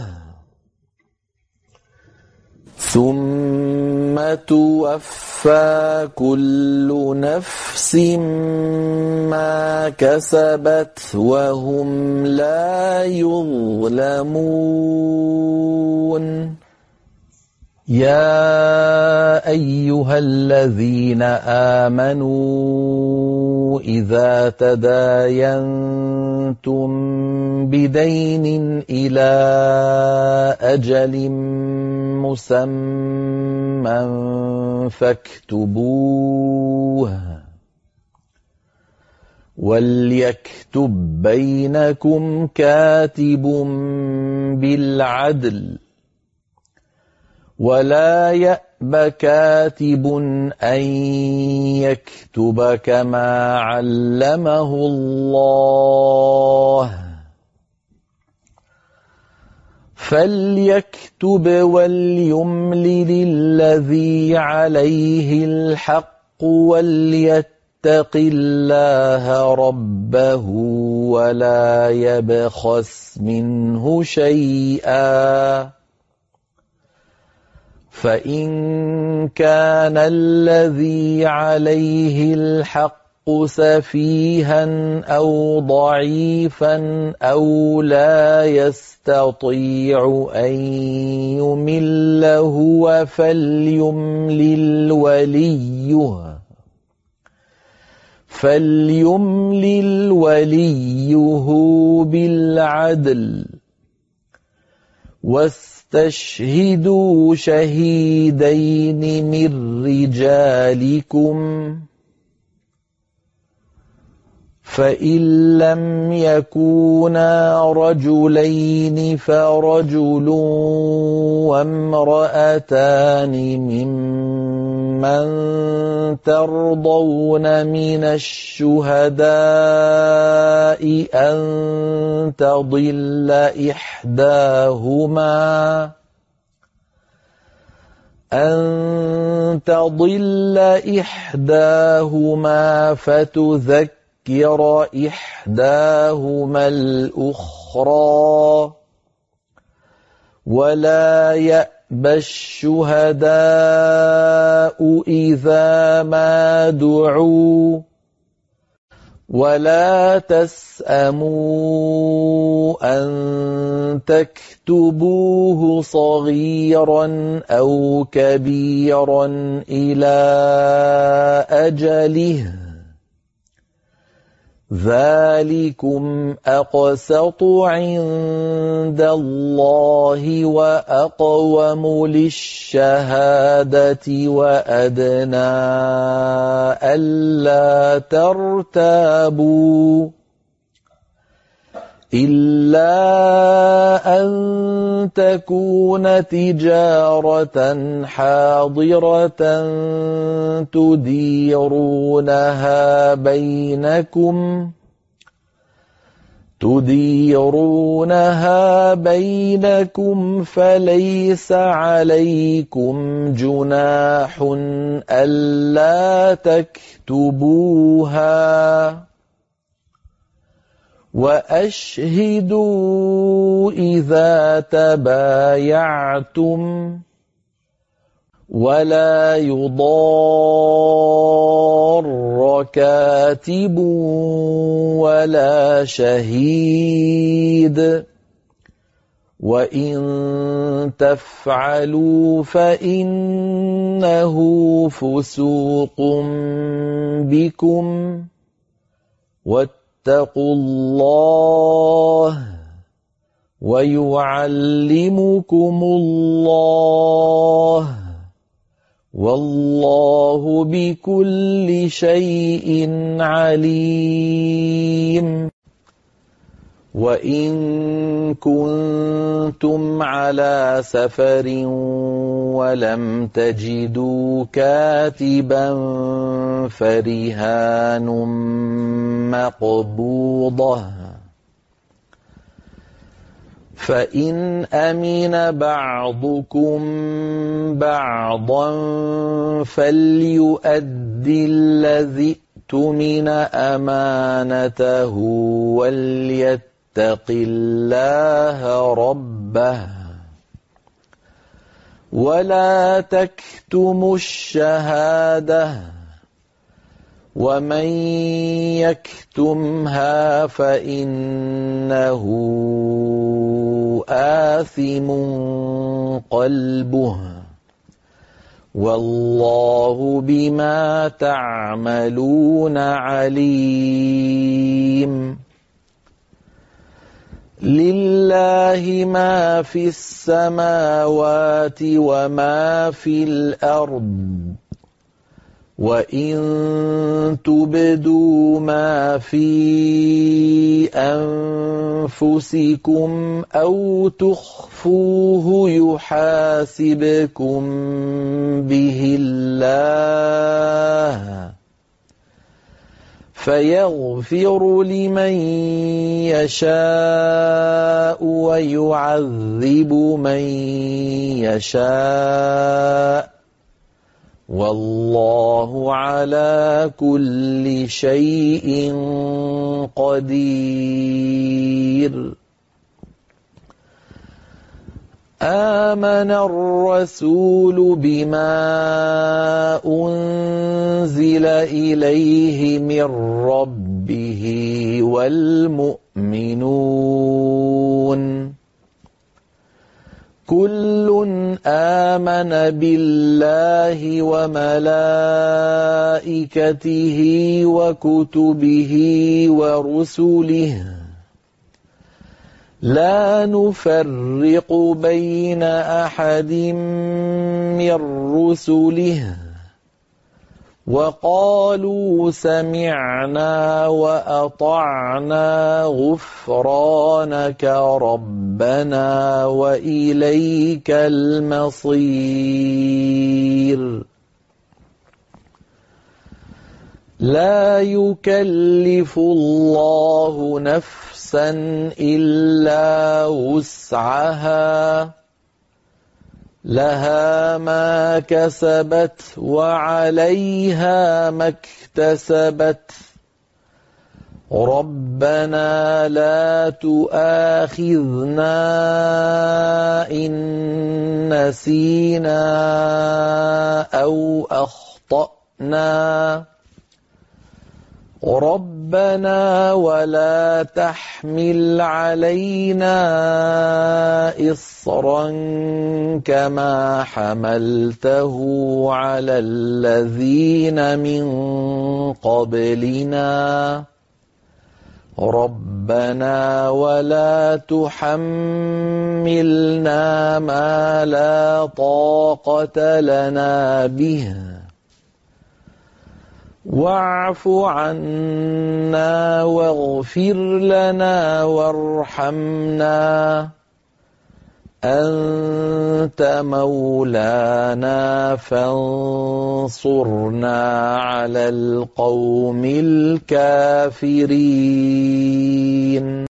ثم توفى كل نفس ما كسبت وهم لا يظلمون يا أيها الذين آمنوا إذا تداينتم بدين إلى أجل مسمى فاكتبوه وليكتب بينكم كاتب بالعدل ولا يأب كاتب أن يكتب كما علمه الله فليكتب وليملل الذي عليه الحق وليتق الله ربه ولا يبخس منه شيئا فإن كان الذي عليه الحق سفيها أو ضعيفا أو لا يستطيع أن يمل هو فليملل وليه فليملل وليه بالعدل واستشهدوا شهيدين من رجالكم فإن لم يكونا رجلين فرجل وامرأتان ممن ترضون من الشهداء أن تضل إحداهما أن تضل إحداهما فتذكر ذكر إحداهما الأخرى ولا يأبى الشهداء إذا ما دعوا ولا تسأموا أن تكتبوه صغيرا أو كبيرا إلى أجله ذلكم أقسط عند الله وأقوم للشهادة وأدنى ألا ترتابوا إلا أن تكون تجارة حاضرة تديرونها بينكم تديرونها بينكم فليس عليكم جناح ألا تكتبوها وأشهدوا إذا تبايعتم ولا يضار كاتب ولا شهيد وإن تفعلوا فإنه فسوق بكم واتقوا الله ويعلمكم الله والله بكل شيء عليم. وإن كنتم على سفر ولم تجدوا كاتبا فرهان مقبوضة فإن أمن بعضكم بعضا فليؤدي الذي اؤتمن أمانته وليتق الله ربه ولا تكتموا الشهادة ومن يكتمها فإنه آثم قلبه والله بما تعملون عليم. لله ما في السماوات وما في الأرض وإن تبدوا ما في أنفسكم أو تخفوه يحاسبكم به الله فيغفر لمن يشاء ويعذب من يشاء والله على كل شيء قدير. آمن الرسول بما أنزل إليه من ربه والمؤمنون كل آمن بالله وملائكته وكتبه ورسله لا نفرق بين أحد من رسله وقالوا سمعنا وأطعنا غفرانك ربنا وإليك المصير. لا يكلف الله نفسا إلا وسعها لها ما كسبت وعليها ما اكتسبت ربنا لا تؤاخذنا إن نسينا أو أخطأنا ربنا ولا تحمل علينا إصرا كما حملته على الذين من قبلنا ربنا ولا تحملنا ما لا طاقة لنا به واعف عنا واغفر لنا وارحمنا أنت مولانا فانصرنا على القوم الكافرين.